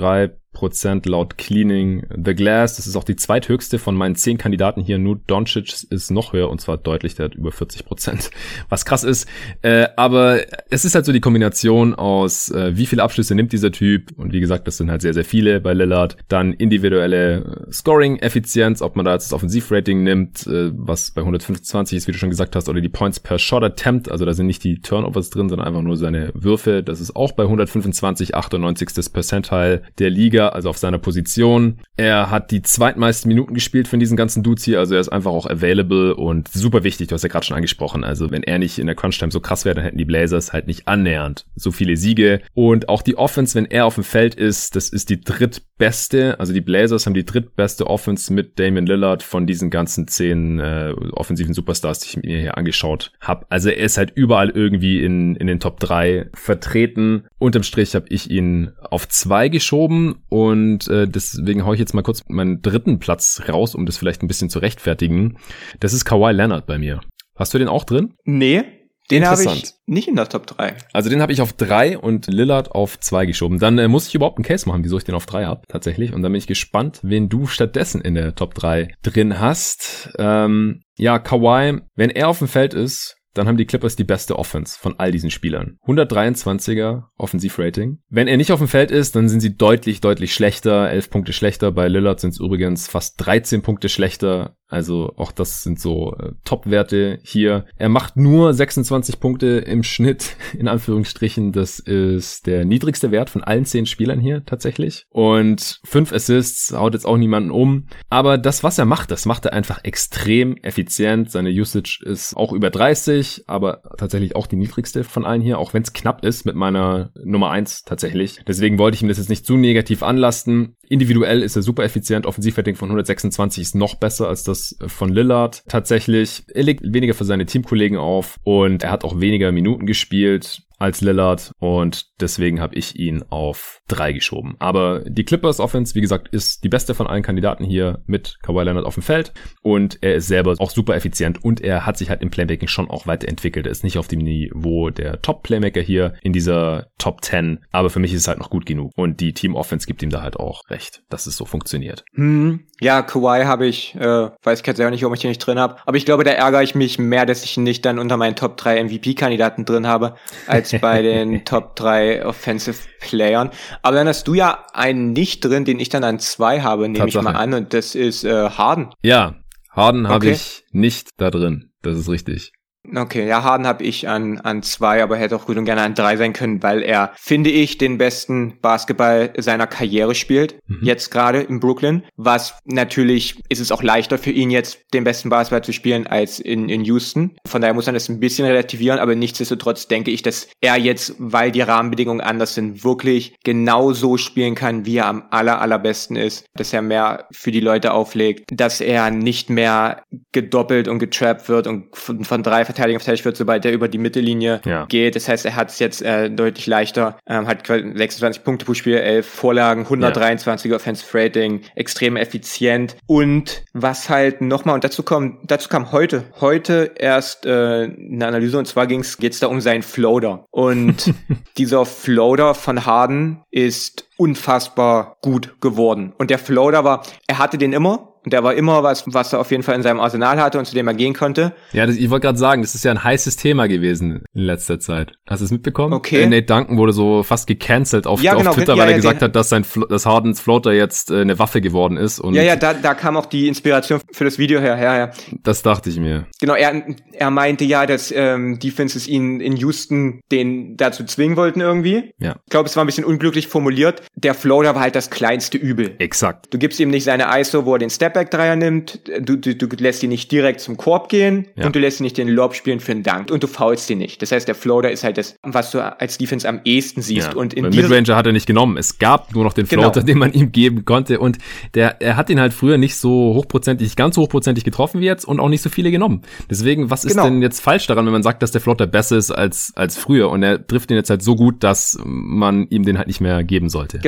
Prozent laut Cleaning the Glass. Das ist auch die zweithöchste von meinen zehn Kandidaten hier. Nur Doncic ist noch höher und zwar deutlich, der hat über vierzig Prozent, was krass ist. Äh, aber es ist halt so die Kombination aus, äh, wie viele Abschlüsse nimmt dieser Typ, und wie gesagt, das sind halt sehr, sehr viele bei Lillard. Dann individuelle Scoring-Effizienz, ob man da jetzt das Offensivrating nimmt, äh, was bei hundertfünfundzwanzig ist, wie du schon gesagt hast, oder die Points per Shot Attempt, also da sind nicht die Turnovers drin, sondern einfach nur seine Würfe. Das ist auch bei hundertfünfundzwanzig, achtundneunzigstes Percentile der Liga, also auf seiner Position. Er hat die zweitmeisten Minuten gespielt von diesen ganzen Dudes hier, also er ist einfach auch available und super wichtig, du hast ja gerade schon angesprochen, also wenn er nicht in der Crunch-Time so krass wäre, dann hätten die Blazers halt nicht annähernd so viele Siege. Und auch die Offense, wenn er auf dem Feld ist, das ist die drittbeste, also die Blazers haben die drittbeste Offense mit Damian Lillard von diesen ganzen zehn äh, offensiven Superstars, die ich mir hier angeschaut habe. Also er ist halt überall irgendwie in, in den Top drei vertreten. Unterm Strich habe ich ihn auf zwei geschoben und äh, deswegen hau ich jetzt mal kurz meinen dritten Platz raus, um das vielleicht ein bisschen zu rechtfertigen. Das ist Kawhi Leonard bei mir. Hast du den auch drin? Nee, den habe ich nicht in der Top drei. Also den habe ich auf drei und Lillard auf zwei geschoben. Dann äh, muss ich überhaupt einen Case machen, wieso ich den auf drei habe, tatsächlich. Und dann bin ich gespannt, wen du stattdessen in der Top drei drin hast. Ähm, ja, Kawhi, wenn er auf dem Feld ist, dann haben die Clippers die beste Offense von all diesen Spielern. hundertdreiundzwanziger Offensivrating. Wenn er nicht auf dem Feld ist, dann sind sie deutlich, deutlich schlechter. elf Punkte schlechter. Bei Lillard sind es übrigens fast dreizehn Punkte schlechter. Also auch das sind so äh, Top-Werte hier. Er macht nur sechsundzwanzig Punkte im Schnitt, in Anführungsstrichen. Das ist der niedrigste Wert von allen zehn Spielern hier tatsächlich. Und fünf Assists, haut jetzt auch niemanden um. Aber das, was er macht, das macht er einfach extrem effizient. Seine Usage ist auch über dreißig, aber tatsächlich auch die niedrigste von allen hier, auch wenn es knapp ist mit meiner Nummer eins tatsächlich. Deswegen wollte ich ihm das jetzt nicht zu negativ anlasten. Individuell ist er super effizient. Offensivrating von hundertsechsundzwanzig ist noch besser als das von Lillard tatsächlich. Er legt weniger für seine Teamkollegen auf und er hat auch weniger Minuten gespielt als Lillard und deswegen habe ich ihn auf drei geschoben. Aber die Clippers Offense, wie gesagt, ist die beste von allen Kandidaten hier mit Kawhi Leonard auf dem Feld und er ist selber auch super effizient und er hat sich halt im Playmaking schon auch weiterentwickelt. Er ist nicht auf dem Niveau der Top-Playmaker hier in dieser Top zehn, aber für mich ist es halt noch gut genug und die Team-Offense gibt ihm da halt auch recht, dass es so funktioniert. Hm, ja, Kawhi habe ich, äh, weiß ich jetzt ja nicht, warum ich den nicht drin habe, aber ich glaube, da ärgere ich mich mehr, dass ich ihn nicht dann unter meinen Top drei M V P-Kandidaten drin habe, als bei den Top drei Offensive Playern. Aber dann hast du ja einen nicht drin, den ich dann an zwei habe, nehme ich mal an, und das ist äh, Harden. Ja, Harden habe okay. ich nicht da drin, das ist richtig. Okay, ja, Harden habe ich an an zwei, aber hätte auch gut und gerne an drei sein können, weil er, finde ich, den besten Basketball seiner Karriere spielt, mhm. jetzt gerade in Brooklyn. Was natürlich ist es auch leichter für ihn jetzt, den besten Basketball zu spielen, als in in Houston. Von daher muss man das ein bisschen relativieren, aber nichtsdestotrotz denke ich, dass er jetzt, weil die Rahmenbedingungen anders sind, wirklich genau so spielen kann, wie er am aller, allerbesten ist. Dass er mehr für die Leute auflegt, dass er nicht mehr gedoppelt und getrappt wird und von, von drei Verteidiger verteidigt wird, sobald er über die Mittellinie ja. geht. Das heißt, er hat es jetzt äh, deutlich leichter, ähm, hat sechsundzwanzig Punkte pro Spiel, elf Vorlagen, hundertdreiundzwanzig ja. Offensive Rating, extrem effizient. Und was halt nochmal, und dazu kommt, dazu kam heute, heute erst äh, eine Analyse, und zwar ging's, geht's da um seinen Floater. Und dieser Floater von Harden ist unfassbar gut geworden. Und der Floater war, er hatte den immer, und der war immer was, was er auf jeden Fall in seinem Arsenal hatte und zu dem er gehen konnte. Ja, das, ich wollte gerade sagen, das ist ja ein heißes Thema gewesen in letzter Zeit. Hast du es mitbekommen? Okay. Äh, Nate Duncan wurde so fast gecancelt auf, ja, genau, auf Twitter, ja, weil ja, er gesagt den, hat, dass sein dass Hardens Floater jetzt äh, eine Waffe geworden ist. Und ja, ja, da, da kam auch die Inspiration für das Video her. Ja, ja. Das dachte ich mir. Genau, er, er meinte ja, dass ähm, Defenses ihn in Houston den dazu zwingen wollten irgendwie. Ja. Ich glaube, es war ein bisschen unglücklich formuliert. Der Floater war halt das kleinste Übel. Exakt. Du gibst ihm nicht seine I S O, wo er den Stepback-Dreier nimmt. Du, du, du lässt ihn nicht direkt zum Korb gehen ja. und du lässt ihn nicht den Lob spielen für einen Dunk und du foulst ihn nicht. Das heißt, der Floater ist halt das, was du als Defense am ehesten siehst. Ja. Und in Weil Midranger hat er nicht genommen. Es gab nur noch den Floater, genau. den man ihm geben konnte, und der, er hat ihn halt früher nicht so hochprozentig, ganz so hochprozentig getroffen wie jetzt und auch nicht so viele genommen. Deswegen, was ist genau. denn jetzt falsch daran, wenn man sagt, dass der Floater besser ist als als früher, und er trifft ihn jetzt halt so gut, dass man ihm den halt nicht mehr geben sollte?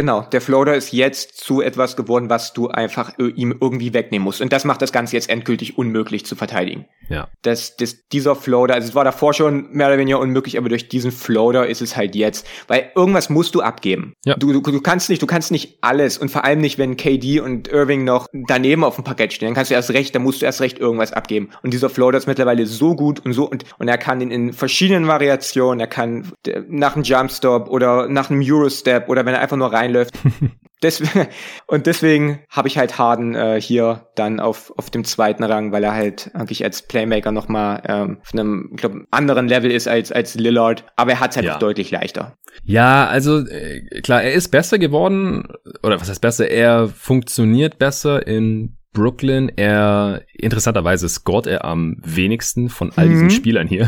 Genau, der Floater ist jetzt zu etwas geworden, was du einfach ihm irgendwie wegnehmen musst. Und das macht das Ganze jetzt endgültig unmöglich zu verteidigen. Ja. Das, das, dieser Floater, also es war davor schon mehr oder weniger unmöglich, aber durch diesen Floater ist es halt jetzt. Weil irgendwas musst du abgeben. Ja. Du, du, du kannst nicht, du kannst nicht alles und vor allem nicht, wenn K D und Irving noch daneben auf dem Parkett stehen, dann kannst du erst recht, dann musst du erst recht irgendwas abgeben. Und dieser Floater ist mittlerweile so gut und so und, und er kann in, in verschiedenen Variationen, er kann nach einem Jumpstop oder nach einem Eurostep oder wenn er einfach nur reinläuft. Deswegen, und deswegen habe ich halt Harden äh, hier dann auf auf dem zweiten Rang, weil er halt eigentlich als Playmaker nochmal ähm, auf einem, ich glaube, anderen Level ist als als Lillard, aber er hat es halt ja. auch deutlich leichter. Ja, also äh, klar, er ist besser geworden, oder was heißt besser, er funktioniert besser in Brooklyn. Er, interessanterweise scoret er am wenigsten von all diesen mhm. Spielern hier.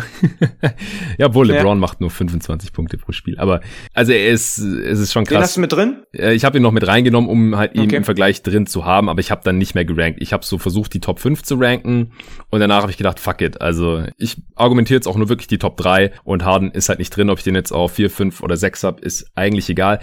Ja, obwohl LeBron ja. macht nur fünfundzwanzig Punkte pro Spiel. Aber, also er ist, es ist schon krass. Den hast du mit drin? Ich habe ihn noch mit reingenommen, um halt ihn okay. im Vergleich drin zu haben, aber ich habe dann nicht mehr gerankt. Ich habe so versucht, die Top fünf zu ranken und danach habe ich gedacht, fuck it. Also ich argumentiere jetzt auch nur wirklich die Top drei und Harden ist halt nicht drin. Ob ich den jetzt auf vier, fünf oder sechs habe, ist eigentlich egal.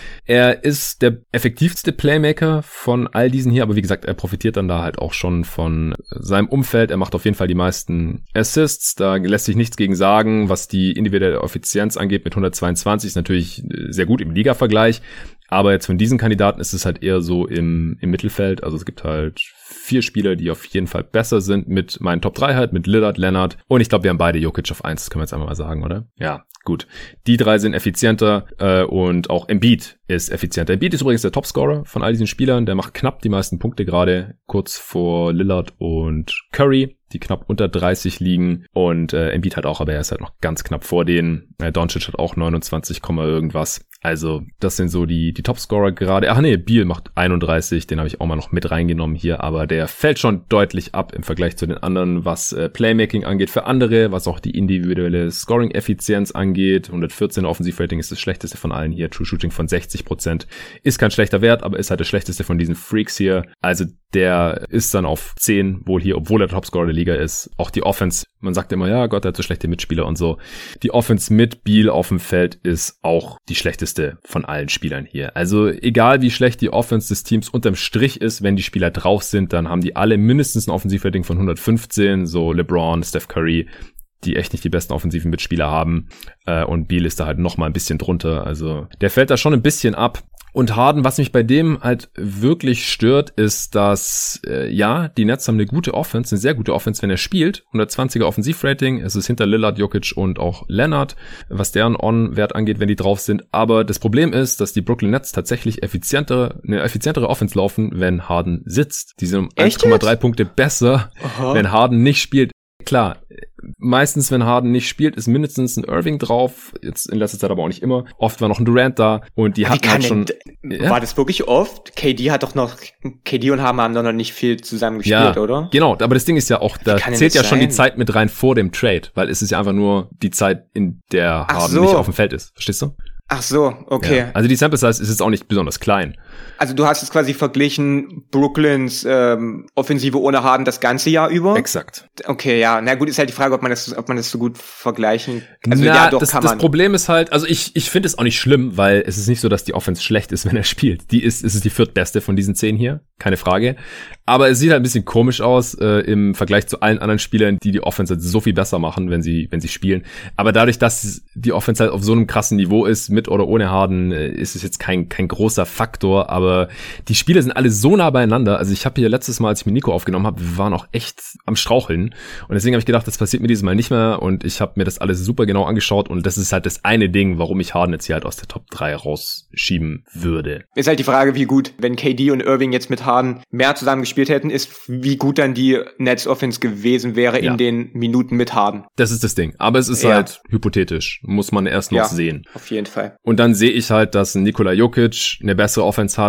Er ist der effektivste Playmaker von all diesen hier, aber wie gesagt, er profitiert dann da halt auch schon von seinem Umfeld. Er macht auf jeden Fall die meisten Assists, da lässt sich nichts gegen sagen. Was die individuelle Effizienz angeht mit hundertzweiundzwanzig, ist natürlich sehr gut im Liga-Vergleich. Aber jetzt von diesen Kandidaten ist es halt eher so im, im Mittelfeld. Also es gibt halt vier Spieler, die auf jeden Fall besser sind mit meinen Top drei halt, mit Lillard, Leonard. Und ich glaube, wir haben beide Jokic auf eins, das können wir jetzt einmal mal sagen, oder? Ja, gut. Die drei sind effizienter äh, und auch Embiid ist effizienter. Embiid ist übrigens der Topscorer von all diesen Spielern. Der macht knapp die meisten Punkte gerade, kurz vor Lillard und Curry, die knapp unter dreißig liegen. Und äh, Embiid hat auch, aber er ist halt noch ganz knapp vor denen. Äh, Doncic hat auch neunundzwanzig, irgendwas. Also das sind so die die Topscorer gerade. Ach nee, Beal macht einunddreißig, den habe ich auch mal noch mit reingenommen hier. Aber der fällt schon deutlich ab im Vergleich zu den anderen, was äh, Playmaking angeht für andere, was auch die individuelle Scoring-Effizienz angeht. hundertvierzehn Offensivrating ist das schlechteste von allen hier. True Shooting von sechzig Prozent ist kein schlechter Wert, aber ist halt das schlechteste von diesen Freaks hier. Also der ist dann auf zehn wohl hier, obwohl er der Topscorer der Liga ist. Auch die Offense, man sagt immer, ja Gott, er hat so schlechte Mitspieler und so. Die Offense mit Beal auf dem Feld ist auch die schlechteste von allen Spielern hier. Also egal wie schlecht die Offense des Teams unterm Strich ist, wenn die Spieler drauf sind, dann haben die alle mindestens ein Offensivrating von hundertfünfzehn, so LeBron, Steph Curry, die echt nicht die besten offensiven Mitspieler haben. Äh, und Beal ist da halt noch mal ein bisschen drunter. Also der fällt da schon ein bisschen ab. Und Harden, was mich bei dem halt wirklich stört, ist, dass, äh, ja, die Nets haben eine gute Offense, eine sehr gute Offense, wenn er spielt. hundertzwanziger Offensivrating, es ist hinter Lillard, Jokic und auch Leonard, was deren On-Wert angeht, wenn die drauf sind. Aber das Problem ist, dass die Brooklyn Nets tatsächlich effizientere, eine effizientere Offense laufen, wenn Harden sitzt. Die sind um eins Komma drei Punkte besser, Aha. wenn Harden nicht spielt. Klar, meistens, wenn Harden nicht spielt, ist mindestens ein Irving drauf. Jetzt in letzter Zeit aber auch nicht immer. Oft war noch ein Durant da und die hatten halt schon... Ja? War das wirklich oft? K D hat doch noch... K D und Harden haben doch noch nicht viel zusammen gespielt, ja, oder? Genau, aber das Ding ist ja auch, da zählt ja sein? schon die Zeit mit rein vor dem Trade, weil es ist ja einfach nur die Zeit, in der Harden so. nicht auf dem Feld ist. Verstehst du? Ach so, okay. Ja. Also die Sample Size ist jetzt auch nicht besonders klein. Also du hast jetzt quasi verglichen Brooklyns ähm, Offensive ohne Harden das ganze Jahr über? Exakt. Okay, ja. Na gut, ist halt die Frage, ob man das, ob man das so gut vergleichen. Also Na, ja, doch das, kann man. Das Problem ist halt, also ich ich finde es auch nicht schlimm, weil es ist nicht so, dass die Offense schlecht ist, wenn er spielt. Die ist, es ist die viertbeste von diesen zehn hier, keine Frage. Aber es sieht halt ein bisschen komisch aus äh, im Vergleich zu allen anderen Spielern, die die Offense halt so viel besser machen, wenn sie wenn sie spielen. Aber dadurch, dass die Offense halt auf so einem krassen Niveau ist, mit oder ohne Harden, äh, ist es jetzt kein kein großer Faktor. Aber die Spieler sind alle so nah beieinander. Also ich habe hier letztes Mal, als ich mit Nico aufgenommen habe, wir waren auch echt am Straucheln. Und deswegen habe ich gedacht, das passiert mir dieses Mal nicht mehr. Und ich habe mir das alles super genau angeschaut. Und das ist halt das eine Ding, warum ich Harden jetzt hier halt aus der Top drei rausschieben würde. Ist halt die Frage, wie gut, wenn K D und Irving jetzt mit Harden mehr zusammen gespielt hätten, ist, wie gut dann die Nets Offense gewesen wäre ja. in den Minuten mit Harden. Das ist das Ding. Aber es ist ja. halt hypothetisch. Muss man erst noch ja, sehen. Auf jeden Fall. Und dann sehe ich halt, dass Nikola Jokic eine bessere Offense hat,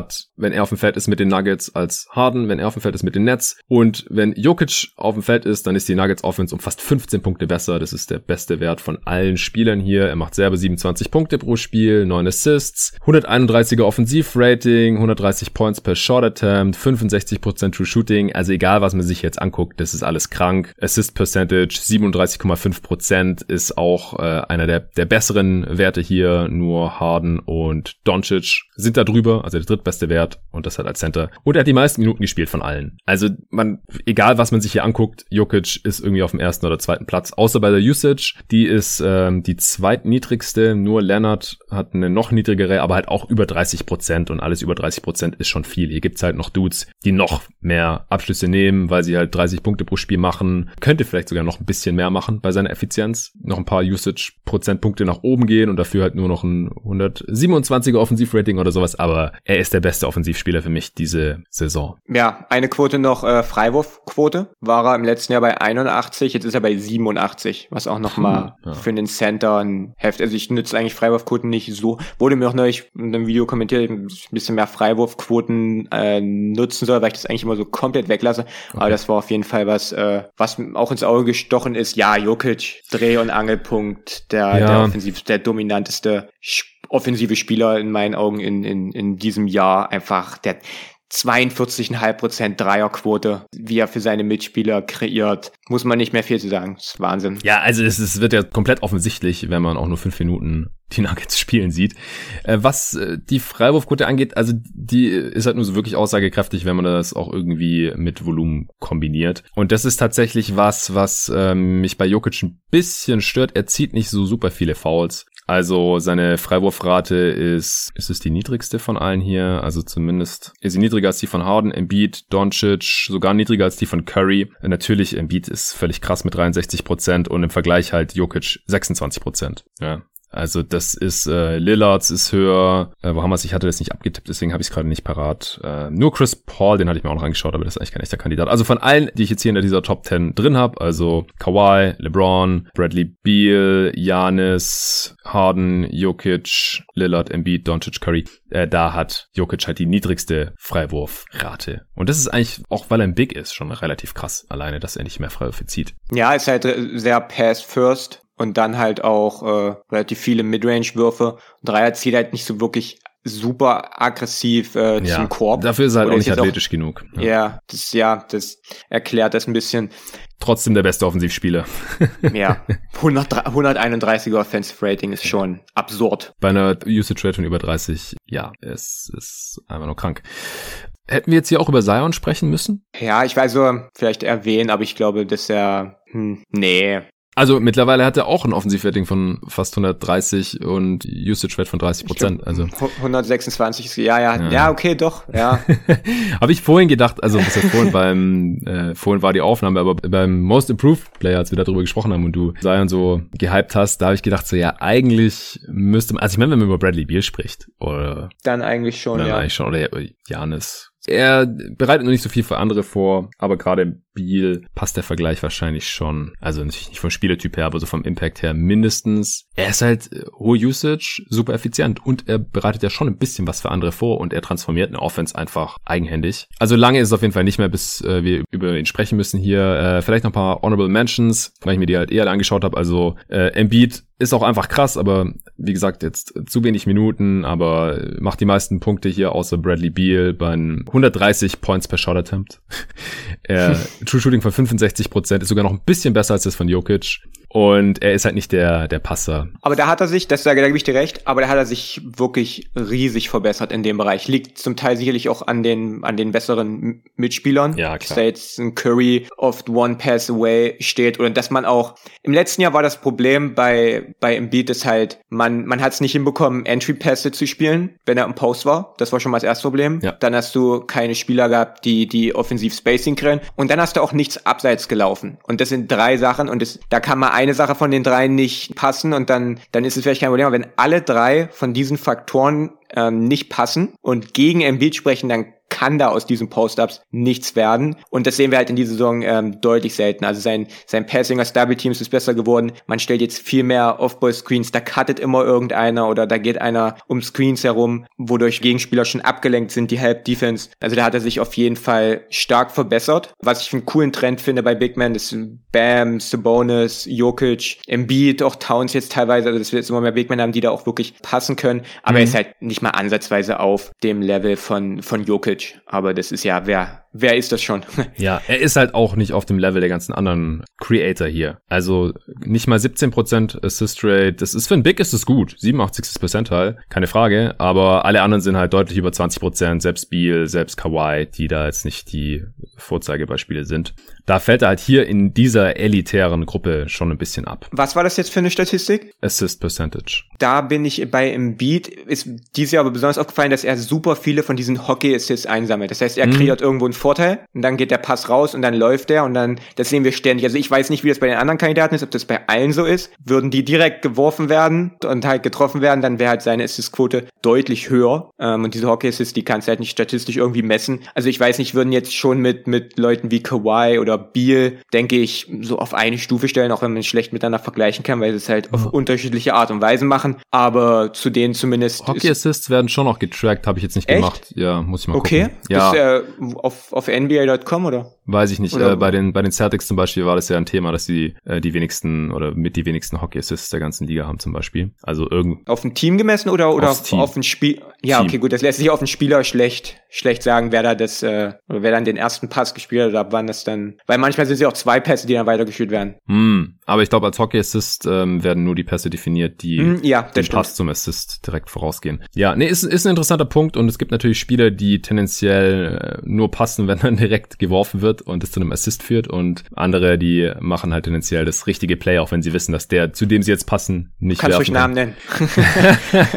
wenn er auf dem Feld ist mit den Nuggets, als Harden, wenn er auf dem Feld ist mit den Nets. Und wenn Jokic auf dem Feld ist, dann ist die Nuggets Offense um fast fünfzehn Punkte besser. Das ist der beste Wert von allen Spielern hier. Er macht selber siebenundzwanzig Punkte pro Spiel, neun Assists, hunderteinunddreißiger Offensivrating, hundertdreißig Points per Shot Attempt, fünfundsechzig Prozent True Shooting. Also egal, was man sich jetzt anguckt, das ist alles krank. Assist Percentage, siebenunddreißig Komma fünf Prozent ist auch äh, einer der, der besseren Werte hier. Nur Harden und Doncic sind da drüber, also der drittbeste Wert und das halt als Center. Und er hat die meisten Minuten gespielt von allen. Also man, egal was man sich hier anguckt, Jokic ist irgendwie auf dem ersten oder zweiten Platz. Außer bei der Usage, die ist ähm, die zweitniedrigste. Nur Leonard hat eine noch niedrigere, aber halt auch über dreißig Prozent und alles über dreißig Prozent ist schon viel. Hier gibt's halt noch Dudes, die noch mehr Abschlüsse nehmen, weil sie halt dreißig Punkte pro Spiel machen. Könnte vielleicht sogar noch ein bisschen mehr machen bei seiner Effizienz. Noch ein paar Usage-Prozentpunkte nach oben gehen und dafür halt nur noch ein hundertsiebenundzwanziger Offensivrating oder sowas, aber er ist der beste Offensivspieler für mich diese Saison. Ja, eine Quote noch, äh, Freiwurfquote, war er im letzten Jahr bei einundachtzig, jetzt ist er bei siebenundachtzig, was auch nochmal hm, ja. für einen Center ein Heft, also ich nütze eigentlich Freiwurfquoten nicht so, wurde mir auch neulich in einem Video kommentiert, ein bisschen mehr Freiwurfquoten äh, nutzen soll, weil ich das eigentlich immer so komplett weglasse, okay. Aber das war auf jeden Fall was, äh, was auch ins Auge gestochen ist, ja, Jokic, Dreh- und Angelpunkt, der, ja. der offensiv, der dominanteste offensive Spieler in meinen Augen in, in, in diesem Jahr, einfach der zweiundvierzig Komma fünf Prozent Dreierquote, wie er für seine Mitspieler kreiert. Muss man nicht mehr viel zu sagen. Das ist Wahnsinn. Ja, also es, es wird ja komplett offensichtlich, wenn man auch nur fünf Minuten die Nuggets spielen sieht. Äh, was äh, die Freiwurfquote angeht, also die ist halt nur so wirklich aussagekräftig, wenn man das auch irgendwie mit Volumen kombiniert. Und das ist tatsächlich was, was ähm, mich bei Jokic ein bisschen stört. Er zieht nicht so super viele Fouls. Also seine Freiwurfrate ist, ist es die niedrigste von allen hier? Also zumindest ist sie niedriger als die von Harden, Embiid, Doncic, sogar niedriger als die von Curry. Natürlich, Embiid ist völlig krass mit dreiundsechzig Prozent und im Vergleich halt Jokic sechsundzwanzig Prozent. Ja. Also das ist, äh, Lillards ist höher, äh, wo haben wir es, ich hatte das nicht abgetippt, deswegen habe ich es gerade nicht parat. Äh, nur Chris Paul, den hatte ich mir auch noch angeschaut, aber das ist eigentlich kein echter Kandidat. Also von allen, die ich jetzt hier in dieser Top zehn drin habe, also Kawhi, LeBron, Bradley Beal, Giannis, Harden, Jokic, Lillard, Embiid, Doncic, Curry, äh, da hat Jokic halt die niedrigste Freiwurfrate. Und das ist eigentlich, auch weil er ein Big ist, schon relativ krass, alleine, dass er nicht mehr Freiwürfe zieht. Ja, ist halt sehr Pass-First. Und dann halt auch äh, relativ viele Midrange-Würfe. Dreier zieht halt nicht so wirklich super aggressiv äh, ja, zum Korb. Dafür ist er halt Oder auch nicht athletisch auch, genug. Ja. ja, das ja, das erklärt das ein bisschen. Trotzdem der beste Offensivspieler. Ja, hunderteinunddreißiger Offensive Rating ist schon absurd. Bei einer Usage Rate von über dreißig, ja, es ist einfach nur krank. Hätten wir jetzt hier auch über Zion sprechen müssen? Ja, ich weiß so, vielleicht erwähnen, aber ich glaube, dass er, hm, nee. Also mittlerweile hat er auch ein Offensivrating von fast hundertdreißig und Usage Rate von dreißig Prozent. Also hundertsechsundzwanzig ist, ja, ja, ja, ja, okay, doch, ja. Habe ich vorhin gedacht, also was heißt vorhin beim, äh, vorhin war die Aufnahme, aber beim Most Improved Player, als wir darüber gesprochen haben und du Zion so gehypt hast, da habe ich gedacht so, ja, eigentlich müsste man, also ich meine, wenn man über Bradley Beal spricht, oder. Dann eigentlich schon, dann ja. eigentlich schon, oder Giannis. Er bereitet noch nicht so viel für andere vor, aber gerade Beal passt der Vergleich wahrscheinlich schon, also natürlich nicht vom Spielertyp her, aber so vom Impact her mindestens. Er ist halt hohe Usage, super effizient und er bereitet ja schon ein bisschen was für andere vor und er transformiert eine Offense einfach eigenhändig. Also lange ist es auf jeden Fall nicht mehr, bis äh, wir über ihn sprechen müssen hier. Äh, vielleicht noch ein paar Honorable Mentions, weil ich mir die halt eher angeschaut habe. Also äh, Embiid ist auch einfach krass, aber wie gesagt, jetzt zu wenig Minuten, aber macht die meisten Punkte hier außer Bradley Beal bei hundertdreißig Points per Shot Attempt. er True Shooting von fünfundsechzig Prozent ist sogar noch ein bisschen besser als das von Jokic. Und er ist halt nicht der der Passer. Aber da hat er sich, das sage, da gebe ich dir recht, aber da hat er sich wirklich riesig verbessert in dem Bereich. Liegt zum Teil sicherlich auch an den an den besseren Mitspielern. Ja, klar. Dass da jetzt ein Curry oft one pass away steht oder dass man auch, im letzten Jahr war das Problem bei bei Embiid ist halt, man man hat es nicht hinbekommen, Entry-Pässe zu spielen, wenn er im Post war. Das war schon mal das erste Problem. Ja. Dann hast du keine Spieler gehabt, die die offensiv Spacing kreieren. Und dann hast du auch nichts abseits gelaufen. Und das sind drei Sachen und das, da kann man eine Sache von den drei nicht passen und dann dann ist es vielleicht kein Problem. Aber wenn alle drei von diesen Faktoren ähm, nicht passen und gegen Embiid sprechen, dann kann da aus diesen Post-Ups nichts werden. Und das sehen wir halt in dieser Saison ähm, deutlich selten. Also sein, sein Passing als Double Teams ist besser geworden. Man stellt jetzt viel mehr Off-Ball-Screens, da cuttet immer irgendeiner oder da geht einer um Screens herum, wodurch Gegenspieler schon abgelenkt sind, die Help-Defense. Also da hat er sich auf jeden Fall stark verbessert. Was ich einen coolen Trend finde bei Big Men, ist Bam, Sabonis, Jokic, Embiid, auch Towns jetzt teilweise, also dass wir jetzt immer mehr Big Men haben, die da auch wirklich passen können. Aber mhm. er ist halt nicht mal ansatzweise auf dem Level von, von Jokic. Aber das ist ja, wer Wer ist das schon? Ja, er ist halt auch nicht auf dem Level der ganzen anderen Creator hier. Also nicht mal siebzehn Prozent Assist Rate. Das ist für ein Big ist es gut. siebenundachtzig Percentile, keine Frage. Aber alle anderen sind halt deutlich über zwanzig Prozent. Selbst Beal, selbst Kawhi, die da jetzt nicht die Vorzeigebeispiele sind. Da fällt er halt hier in dieser elitären Gruppe schon ein bisschen ab. Was war das jetzt für eine Statistik? Assist Percentage. Da bin ich bei Embiid. Ist dieses Jahr aber besonders aufgefallen, dass er super viele von diesen Hockey-Assists einsammelt. Das heißt, er mhm. kreiert irgendwo einen Vorteil und dann geht der Pass raus und dann läuft der und dann, das sehen wir ständig. Also ich weiß nicht, wie das bei den anderen Kandidaten ist, ob das bei allen so ist. Würden die direkt geworfen werden und halt getroffen werden, dann wäre halt seine Assist-Quote deutlich höher. Ähm, und diese Hockey-Assists, die kannst du halt nicht statistisch irgendwie messen. Also ich weiß nicht, würden jetzt schon mit mit Leuten wie Kawhi oder Beal, denke ich, so auf eine Stufe stellen, auch wenn man es schlecht miteinander vergleichen kann, weil sie es halt ja. auf unterschiedliche Art und Weise machen. Aber zu denen zumindest... Hockey-Assists werden schon noch getrackt, habe ich jetzt nicht Echt? gemacht. Ja, muss ich mal okay. gucken. Okay, ja. Ist äh, auf, auf N B A Punkt com oder? Weiß ich nicht. Äh, bei den bei den Celtics zum Beispiel war das ja ein Thema, dass sie äh, die wenigsten oder mit die wenigsten Hockey-Assists der ganzen Liga haben zum Beispiel. Also irgend auf ein Team gemessen oder oder auf, auf ein Spiel? Ja, Team. Okay, gut. Das lässt sich auf einen Spieler schlecht schlecht sagen, wer da das äh, oder wer dann den ersten Pass gespielt hat oder ab wann das dann. Weil manchmal sind es ja auch zwei Pässe, die dann weitergeführt werden. Hm, aber ich glaube, als Hockey-Assist ähm, werden nur die Pässe definiert, die hm, ja, den stimmt. Pass zum Assist direkt vorausgehen. Ja, nee, ist ist ein interessanter Punkt und es gibt natürlich Spieler, die tendenziell äh, nur passen, wenn dann direkt geworfen wird und es zu einem Assist führt und andere, die machen halt tendenziell das richtige Play, auch wenn sie wissen, dass der, zu dem sie jetzt passen, nicht Kannst werfen kann. Kannst du ruhig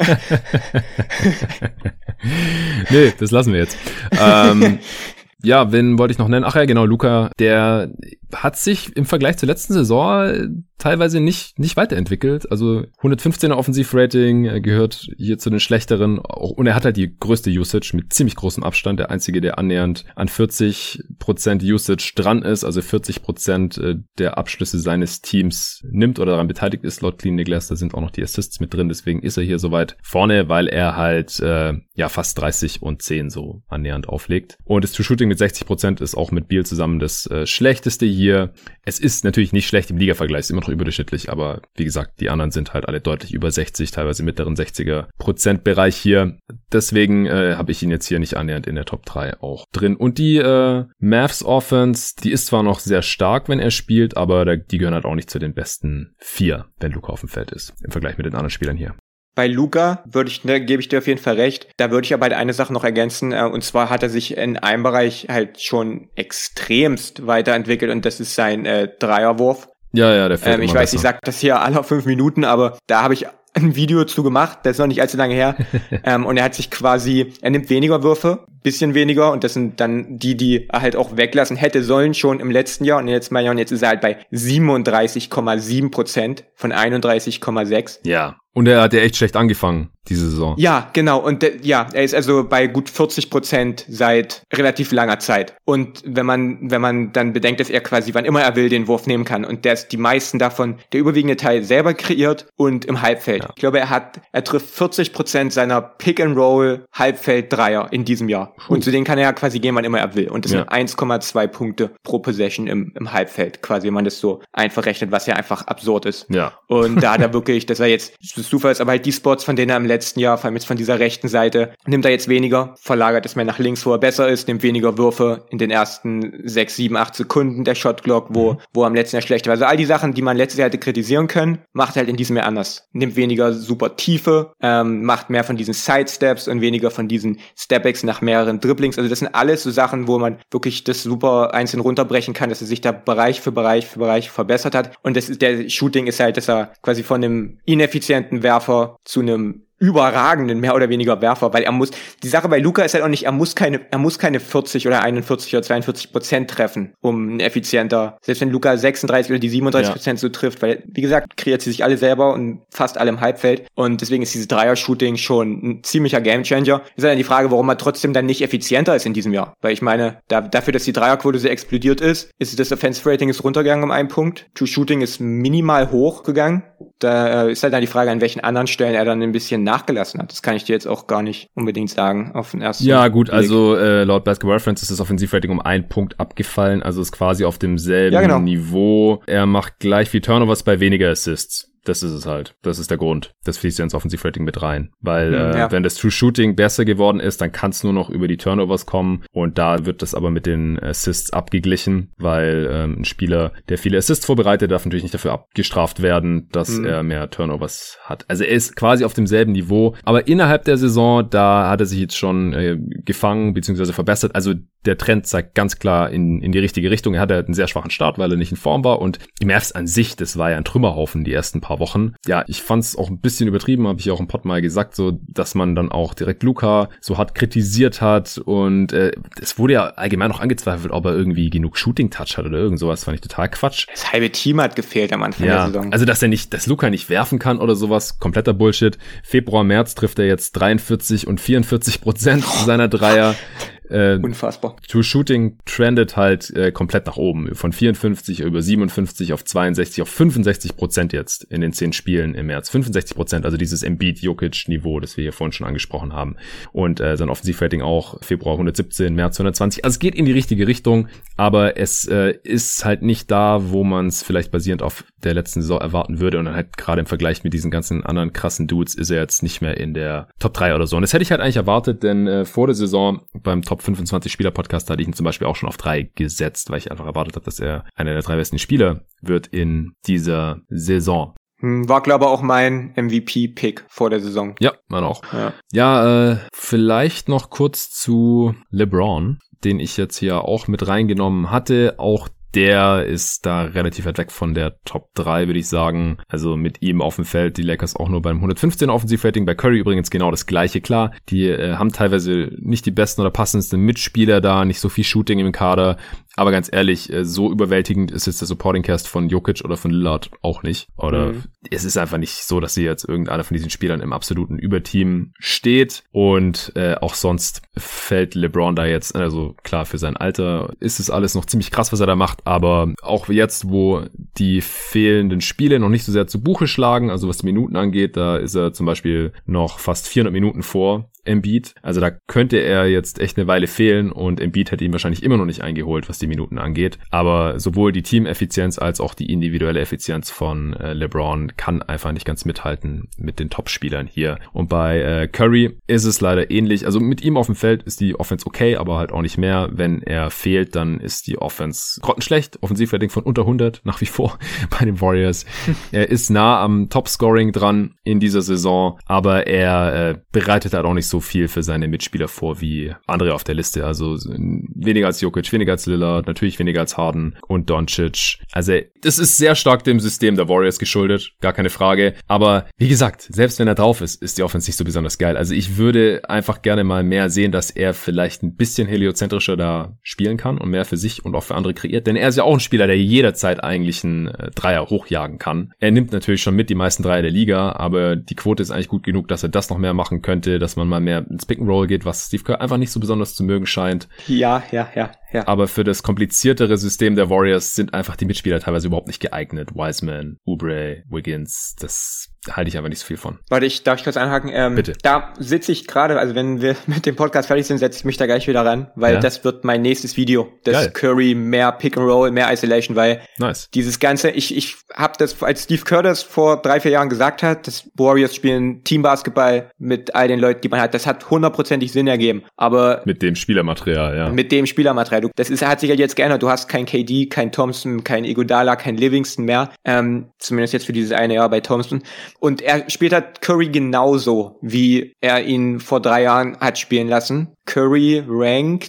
Namen nennen. Nee, das lassen wir jetzt. ähm, ja, wen wollte ich noch nennen? Ach ja, genau, Luka, der hat sich im Vergleich zur letzten Saison teilweise nicht nicht weiterentwickelt. Also hundertfünfzehner Offensivrating gehört hier zu den schlechteren. Und er hat halt die größte Usage mit ziemlich großem Abstand. Der einzige, der annähernd an vierzig Prozent Usage dran ist. Also vierzig Prozent der Abschlüsse seines Teams nimmt oder daran beteiligt ist. Laut Clean Glass, da sind auch noch die Assists mit drin. Deswegen ist er hier so weit vorne, weil er halt äh, ja fast dreißig und zehn so annähernd auflegt. Und das True-Shooting mit sechzig Prozent ist auch mit Beal zusammen das äh, schlechteste hier. Es ist natürlich nicht schlecht im Liga-Vergleich, ist immer noch überdurchschnittlich, aber wie gesagt, die anderen sind halt alle deutlich über sechzig, teilweise mittleren sechziger Prozent-Bereich hier. Deswegen äh, habe ich ihn jetzt hier nicht annähernd in der Top drei auch drin. Und die äh, Mavs Offense, die ist zwar noch sehr stark, wenn er spielt, aber da, die gehören halt auch nicht zu den besten vier, wenn Luka auf dem Feld ist, im Vergleich mit den anderen Spielern hier. Bei Luka würde ich, ne, gebe ich dir auf jeden Fall recht. Da würde ich aber eine Sache noch ergänzen, äh, und zwar hat er sich in einem Bereich halt schon extremst weiterentwickelt und das ist sein äh, Dreierwurf. Ja, ja, der fällt ähm, Ich immer weiß, besser. ich sage das hier alle fünf Minuten, aber da habe ich ein Video zu gemacht, das ist noch nicht allzu lange her. ähm, und er hat sich quasi, er nimmt weniger Würfe, bisschen weniger, und das sind dann die, die er halt auch weglassen hätte sollen schon im letzten Jahr und jetzt mal Jahr, und jetzt ist er halt bei siebenunddreißig Komma sieben Prozent von einunddreißig Komma sechs. Ja. Und er hat ja echt schlecht angefangen, diese Saison. Ja, genau. Und de, ja, er ist also bei gut vierzig Prozent seit relativ langer Zeit. Und wenn man, wenn man dann bedenkt, dass er quasi, wann immer er will, den Wurf nehmen kann. Und der ist die meisten davon, der überwiegende Teil selber kreiert und im Halbfeld. Ja. Ich glaube, er hat, er trifft vierzig Prozent seiner Pick-and-Roll Halbfeld-Dreier in diesem Jahr. Puh. Und zu denen kann er ja quasi gehen, wann immer er will. Und das ja. sind eins Komma zwei Punkte pro Possession im, im Halbfeld. Quasi, wenn man das so einfach rechnet, was ja einfach absurd ist. Ja. Und da hat er wirklich, dass er jetzt, Zufall ist, aber halt die Spots, von denen er im letzten Jahr, vor allem jetzt von dieser rechten Seite, nimmt er jetzt weniger, verlagert es mehr nach links, wo er besser ist, nimmt weniger Würfe in den ersten sechs, sieben, acht Sekunden der Shotclock, wo, mhm. wo er im letzten Jahr schlechter war. Also all die Sachen, die man letztes Jahr hätte kritisieren können, macht er halt in diesem Jahr anders. Nimmt weniger super Tiefe, ähm, macht mehr von diesen Sidesteps und weniger von diesen Stepbacks nach mehreren Dribblings. Also das sind alles so Sachen, wo man wirklich das super einzeln runterbrechen kann, dass er sich da Bereich für Bereich für Bereich verbessert hat. Und das ist, der Shooting ist halt, dass er quasi von einem ineffizienten Werfer zu einem überragenden, mehr oder weniger Werfer, weil er muss, die Sache bei Luka ist halt auch nicht, er muss keine, er muss keine vierzig oder einundvierzig oder zweiundvierzig Prozent treffen, um ein effizienter, selbst wenn Luka sechsunddreißig oder die siebenunddreißig Prozent ja. so trifft, weil, wie gesagt, kreiert sie sich alle selber und fast alle im Halbfeld und deswegen ist dieses Dreier-Shooting schon ein ziemlicher Gamechanger. Ist halt dann die Frage, warum er trotzdem dann nicht effizienter ist in diesem Jahr, weil ich meine, da, dafür, dass die Dreierquote so explodiert ist, ist das Offensive-Rating ist runtergegangen um einen Punkt, True-Shooting ist minimal hochgegangen, da äh, ist halt dann die Frage, an welchen anderen Stellen er dann ein bisschen nachgelassen hat. Das kann ich dir jetzt auch gar nicht unbedingt sagen auf den ersten Ja gut, Blick. also äh, laut Basketball Reference ist das Offensivrating um einen Punkt abgefallen, also ist quasi auf demselben ja, genau. Niveau. Er macht gleich viel Turnovers bei weniger Assists. Das ist es halt. Das ist der Grund. Das fließt ja ins Offensivrating mit rein. Weil mhm, äh, ja. wenn das True Shooting besser geworden ist, dann kann es nur noch über die Turnovers kommen. Und da wird das aber mit den Assists abgeglichen, weil ähm, ein Spieler, der viele Assists vorbereitet, darf natürlich nicht dafür abgestraft werden, dass mhm. er mehr Turnovers hat. Also er ist quasi auf demselben Niveau. Aber innerhalb der Saison, da hat er sich jetzt schon äh, gefangen bzw. verbessert. Also der Trend zeigt ganz klar in, in die richtige Richtung. Er hatte einen sehr schwachen Start, weil er nicht in Form war. Und die Mavs an sich, das war ja ein Trümmerhaufen die ersten paar Wochen. Ja, ich fand's auch ein bisschen übertrieben, habe ich auch im Pod mal gesagt, so, dass man dann auch direkt Luka so hart kritisiert hat und äh, es wurde ja allgemein noch angezweifelt, ob er irgendwie genug Shooting-Touch hat oder irgend sowas, fand ich total Quatsch. Das halbe Team hat gefehlt am Anfang ja, der Saison. Also, dass er nicht, dass Luka nicht werfen kann oder sowas, kompletter Bullshit. Februar, März trifft er jetzt dreiundvierzig und vierundvierzig Prozent seiner Dreier. Äh, Unfassbar. True Shooting trendet halt äh, komplett nach oben. Von vierundfünfzig über siebenundfünfzig auf zweiundsechzig auf fünfundsechzig Prozent jetzt in den zehn Spielen im März. fünfundsechzig Prozent, also dieses Embiid-Jokic-Niveau, das wir hier vorhin schon angesprochen haben. Und äh, sein Offensivrating auch Februar hundertsiebzehn, März hundertzwanzig. Also es geht in die richtige Richtung, aber es äh, ist halt nicht da, wo man es vielleicht basierend auf der letzten Saison erwarten würde. Und dann halt gerade im Vergleich mit diesen ganzen anderen krassen Dudes ist er jetzt nicht mehr in der Top drei oder so. Und das hätte ich halt eigentlich erwartet, denn äh, vor der Saison beim Top fünfundzwanzig Spieler Podcast hatte ich ihn zum Beispiel auch schon auf drei gesetzt, weil ich einfach erwartet habe, dass er einer der drei besten Spieler wird in dieser Saison. War, glaube ich, auch mein M V P-Pick vor der Saison. Ja, man auch. Ja, ja äh, vielleicht noch kurz zu LeBron, den ich jetzt hier auch mit reingenommen hatte. Auch der ist da relativ weit weg von der Top drei, würde ich sagen. Also mit ihm auf dem Feld die Lakers auch nur beim hundertfünfzehn Offensivrating. Bei Curry übrigens genau das gleiche. Klar, die äh, haben teilweise nicht die besten oder passendsten Mitspieler da, nicht so viel Shooting im Kader. Aber ganz ehrlich, so überwältigend ist jetzt der Supporting Cast von Jokic oder von Lillard auch nicht. Oder mhm. es ist einfach nicht so, dass sie jetzt irgendeiner von diesen Spielern im absoluten Überteam steht. Und äh, auch sonst fällt LeBron da jetzt, also klar, für sein Alter ist es alles noch ziemlich krass, was er da macht. Aber auch jetzt, wo die fehlenden Spiele noch nicht so sehr zu Buche schlagen, also was die Minuten angeht, da ist er zum Beispiel noch fast vierhundert Minuten vor Embiid. Also da könnte er jetzt echt eine Weile fehlen und Embiid hätte ihn wahrscheinlich immer noch nicht eingeholt, was die Minuten angeht. Aber sowohl die Teameffizienz als auch die individuelle Effizienz von äh, LeBron kann einfach nicht ganz mithalten mit den Top-Spielern hier. Und bei äh, Curry ist es leider ähnlich. Also mit ihm auf dem Feld ist die Offense okay, aber halt auch nicht mehr. Wenn er fehlt, dann ist die Offense grottenschlecht. Offensivrating von unter hundert nach wie vor bei den Warriors. Er ist nah am Top-Scoring dran in dieser Saison, aber er äh, bereitet halt auch nicht so viel für seine Mitspieler vor wie andere auf der Liste. Also weniger als Jokic, weniger als Lillard, natürlich weniger als Harden und Doncic. Also das ist sehr stark dem System der Warriors geschuldet, gar keine Frage. Aber wie gesagt, selbst wenn er drauf ist, ist die Offense nicht so besonders geil. Also ich würde einfach gerne mal mehr sehen, dass er vielleicht ein bisschen heliozentrischer da spielen kann und mehr für sich und auch für andere kreiert. Denn er ist ja auch ein Spieler, der jederzeit eigentlich einen Dreier hochjagen kann. Er nimmt natürlich schon mit die meisten Dreier der Liga, aber die Quote ist eigentlich gut genug, dass er das noch mehr machen könnte, dass man mal mehr ins Pick-and-Roll geht, was Steve Kerr einfach nicht so besonders zu mögen scheint. Ja, ja, ja, ja. Aber für das kompliziertere System der Warriors sind einfach die Mitspieler teilweise überhaupt nicht geeignet. Wiseman, Oubre, Wiggins, das halte ich einfach nicht so viel von. Warte, ich, darf ich kurz einhaken? Ähm, Bitte. Da sitze ich gerade, also wenn wir mit dem Podcast fertig sind, setze ich mich da gleich wieder ran, weil ja? das wird mein nächstes Video. Das Geil. Curry, mehr Pick and Roll, mehr Isolation, weil nice. dieses Ganze, ich ich habe das, als Steve Kerr das vor drei, vier Jahren gesagt hat, das Warriors spielen Teambasketball mit all den Leuten, die man hat, das hat hundertprozentig Sinn ergeben. Aber mit dem Spielermaterial, ja. Mit dem Spielermaterial. Du, das ist, hat sich halt jetzt geändert. Du hast kein K D, kein Thompson, kein Iguodala, kein Livingston mehr. Ähm, zumindest jetzt für dieses eine Jahr bei Thompson. Und er spielt halt Curry genauso, wie er ihn vor drei Jahren hat spielen lassen. Curry rankt,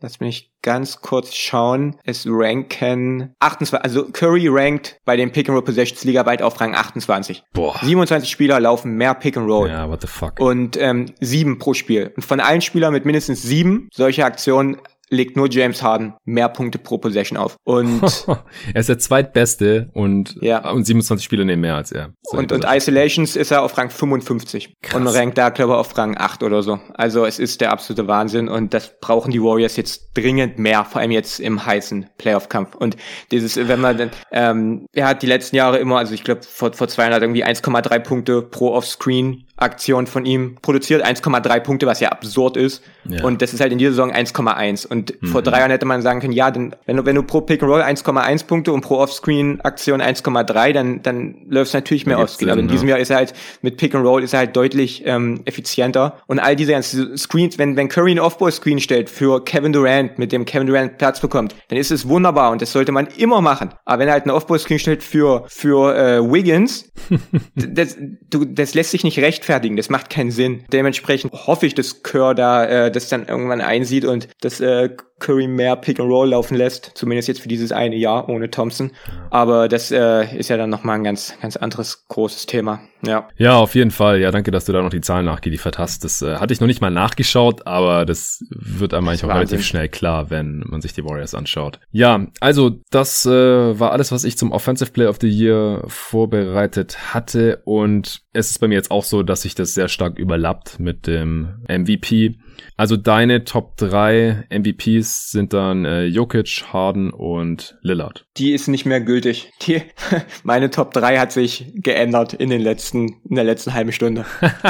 lass mich ganz kurz schauen, es ranken achtundzwanzig, also Curry rankt bei den Pick-and-Roll-Possessions ligaweit auf Rang achtundzwanzig. Boah. siebenundzwanzig Spieler laufen mehr Pick-and-Roll. Ja, what the fuck. Und ähm, sieben pro Spiel. Und von allen Spielern mit mindestens sieben solche Aktionen legt nur James Harden mehr Punkte pro Possession auf. Und er ist der zweitbeste und, ja. und siebenundzwanzig Spieler nehmen mehr als er. Und, und Isolations ist er auf Rang fünfundfünfzig. Krass. Und rankt da, glaube ich, auf Rang acht oder so. Also es ist der absolute Wahnsinn und das brauchen die Warriors jetzt dringend mehr, vor allem jetzt im heißen Playoff-Kampf. Und dieses, wenn man dann, ähm, er hat die letzten Jahre immer, also ich glaube vor, vor zwei Jahren hat irgendwie eins Komma drei Punkte pro Offscreen Aktion von ihm produziert, eins Komma drei Punkte, was ja absurd ist. Ja. Und das ist halt in dieser Saison eins Komma eins. Und mhm. vor drei Jahren hätte man sagen können, ja, denn wenn du, wenn du pro Pick and Roll eins Komma eins Punkte und pro Offscreen Aktion eins Komma drei, dann, dann läuft es natürlich mehr Offscreen. Aber in diesem Jahr ist er halt, mit Pick and Roll ist er halt deutlich ähm, effizienter. Und all diese ganzen Screens, wenn, wenn Curry einen Offball-Screen stellt für Kevin Durant, mit dem Kevin Durant Platz bekommt, dann ist es wunderbar und das sollte man immer machen. Aber wenn er halt einen Offball-Screen stellt für, für äh, Wiggins, das, du, das lässt sich nicht rechtfertigen. Das macht keinen Sinn. Dementsprechend hoffe ich, dass Kerr da äh, das dann irgendwann einsieht und dass äh, Curry mehr Pick and Roll laufen lässt, zumindest jetzt für dieses eine Jahr ohne Thompson. Aber das äh, ist ja dann nochmal ein ganz ganz anderes großes Thema. Ja. Ja, auf jeden Fall. Ja, danke, dass du da noch die Zahlen nachgeliefert hast. Das äh, hatte ich noch nicht mal nachgeschaut, aber das wird einem eigentlich auch relativ schnell klar, wenn man sich die Warriors anschaut. Ja, also das äh, war alles, was ich zum Offensive Player of the Year vorbereitet hatte und es ist bei mir jetzt auch so, dass sich das sehr stark überlappt mit dem M V P. Also deine Top drei M V Ps sind dann äh, Jokic, Harden und Lillard. Die ist nicht mehr gültig. Die, meine Top drei hat sich geändert in den letzten, in der letzten halben Stunde.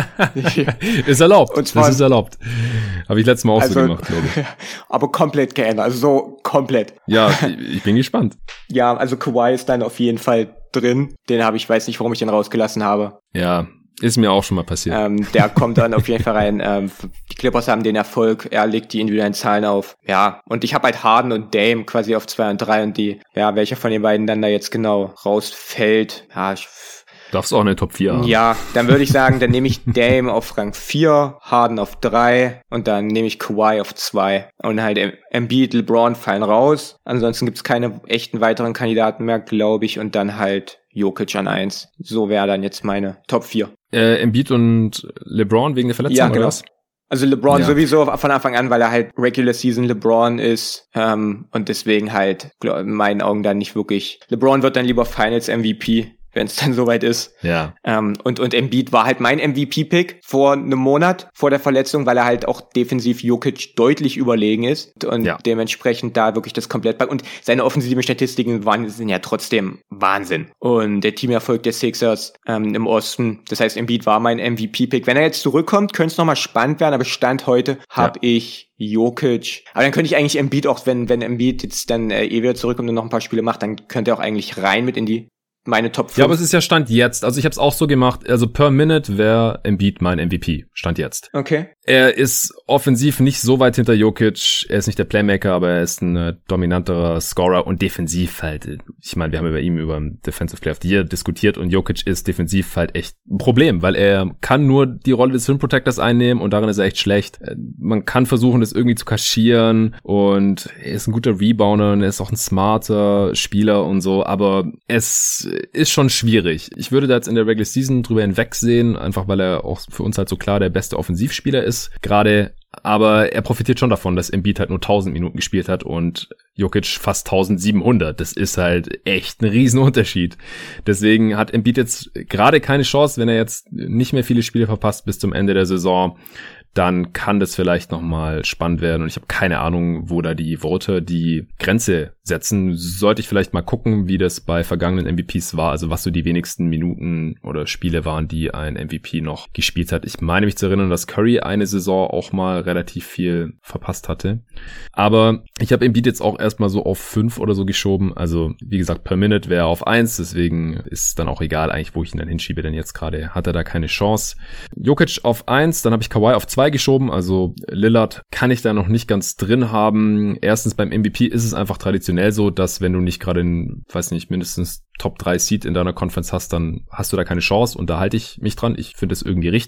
Ist erlaubt. Und zwar, das ist erlaubt. Habe ich letztes Mal auch also, so gemacht, glaube ich. Aber komplett geändert. Also so komplett. Ja, ich bin gespannt. Ja, also Kawhi ist dann auf jeden Fall drin. Den habe ich, weiß nicht, warum ich den rausgelassen habe. Ja, ist mir auch schon mal passiert. Ähm, der kommt dann auf jeden Fall rein. Ähm, die Clippers haben den Erfolg, er legt die individuellen Zahlen auf. Ja, und ich habe halt Harden und Dame quasi auf zwei und drei und die, ja, welcher von den beiden dann da jetzt genau rausfällt. Ja, ich darfst auch eine Top vier haben. Ja, dann würde ich sagen, dann nehme ich Dame auf Rang vier, Harden auf drei und dann nehme ich Kawhi auf zwei. Und halt Embiid, LeBron fallen raus. Ansonsten gibt's keine echten weiteren Kandidaten mehr, glaube ich. Und dann halt Jokic an eins. So wäre dann jetzt meine Top vier. Äh, Embiid und LeBron wegen der Verletzung, ja, genau. Oder was? Also LeBron ja. sowieso von Anfang an, weil er halt Regular Season LeBron ist ähm, und deswegen halt glaub, in meinen Augen dann nicht wirklich. LeBron wird dann lieber Finals M V P, wenn es dann soweit ist. Ja. Ähm, und, und Embiid war halt mein M V P-Pick vor einem Monat vor der Verletzung, weil er halt auch defensiv Jokic deutlich überlegen ist und ja. dementsprechend da wirklich das komplett bei. Und seine offensiven Statistiken waren, sind ja trotzdem Wahnsinn. Und der Teamerfolg der Sixers ähm, im Osten, das heißt Embiid war mein M V P-Pick. Wenn er jetzt zurückkommt, könnte es nochmal spannend werden, aber Stand heute habe ja. ich Jokic. Aber dann könnte ich eigentlich Embiid auch, wenn wenn Embiid jetzt dann äh, eh wieder zurückkommt und noch ein paar Spiele macht, dann könnte er auch eigentlich rein mit in die meine Top fünf. Ja, aber es ist ja Stand jetzt. Also ich habe es auch so gemacht. Also per Minute wäre Embiid mein M V P. Stand jetzt. Okay. Er ist offensiv nicht so weit hinter Jokic. Er ist nicht der Playmaker, aber er ist ein äh, dominanterer Scorer und defensiv halt. Ich meine, wir haben über ihn über Defensive Player of the Year diskutiert und Jokic ist defensiv halt echt ein Problem, weil er kann nur die Rolle des Rim Protectors einnehmen und darin ist er echt schlecht. Man kann versuchen, das irgendwie zu kaschieren und er ist ein guter Rebounder und er ist auch ein smarter Spieler und so, aber es ist schon schwierig. Ich würde da jetzt in der Regular Season drüber hinwegsehen, einfach weil er auch für uns halt so klar der beste Offensivspieler ist. Gerade, aber er profitiert schon davon, dass Embiid halt nur tausend Minuten gespielt hat und Jokic fast eintausendsiebenhundert. Das ist halt echt ein Riesenunterschied. Deswegen hat Embiid jetzt gerade keine Chance, wenn er jetzt nicht mehr viele Spiele verpasst bis zum Ende der Saison. Dann kann das vielleicht nochmal spannend werden. Und ich habe keine Ahnung, wo da die Voter die Grenze setzen. Sollte ich vielleicht mal gucken, wie das bei vergangenen M V Ps war, also was so die wenigsten Minuten oder Spiele waren, die ein M V P noch gespielt hat. Ich meine mich zu erinnern, dass Curry eine Saison auch mal relativ viel verpasst hatte. Aber ich habe Embiid jetzt auch erstmal so auf fünf oder so geschoben. Also wie gesagt, per Minute wäre er auf eins. Deswegen ist dann auch egal eigentlich, wo ich ihn dann hinschiebe, denn jetzt gerade hat er da keine Chance. Jokic auf eins, dann habe ich Kawhi auf zwei geschoben, also Lillard kann ich da noch nicht ganz drin haben. Erstens beim M V P ist es einfach traditionell so, dass wenn du nicht gerade in, weiß nicht, mindestens Top drei Seed in deiner Conference hast, dann hast du da keine Chance und da halte ich mich dran. Ich finde es irgendwie richtig.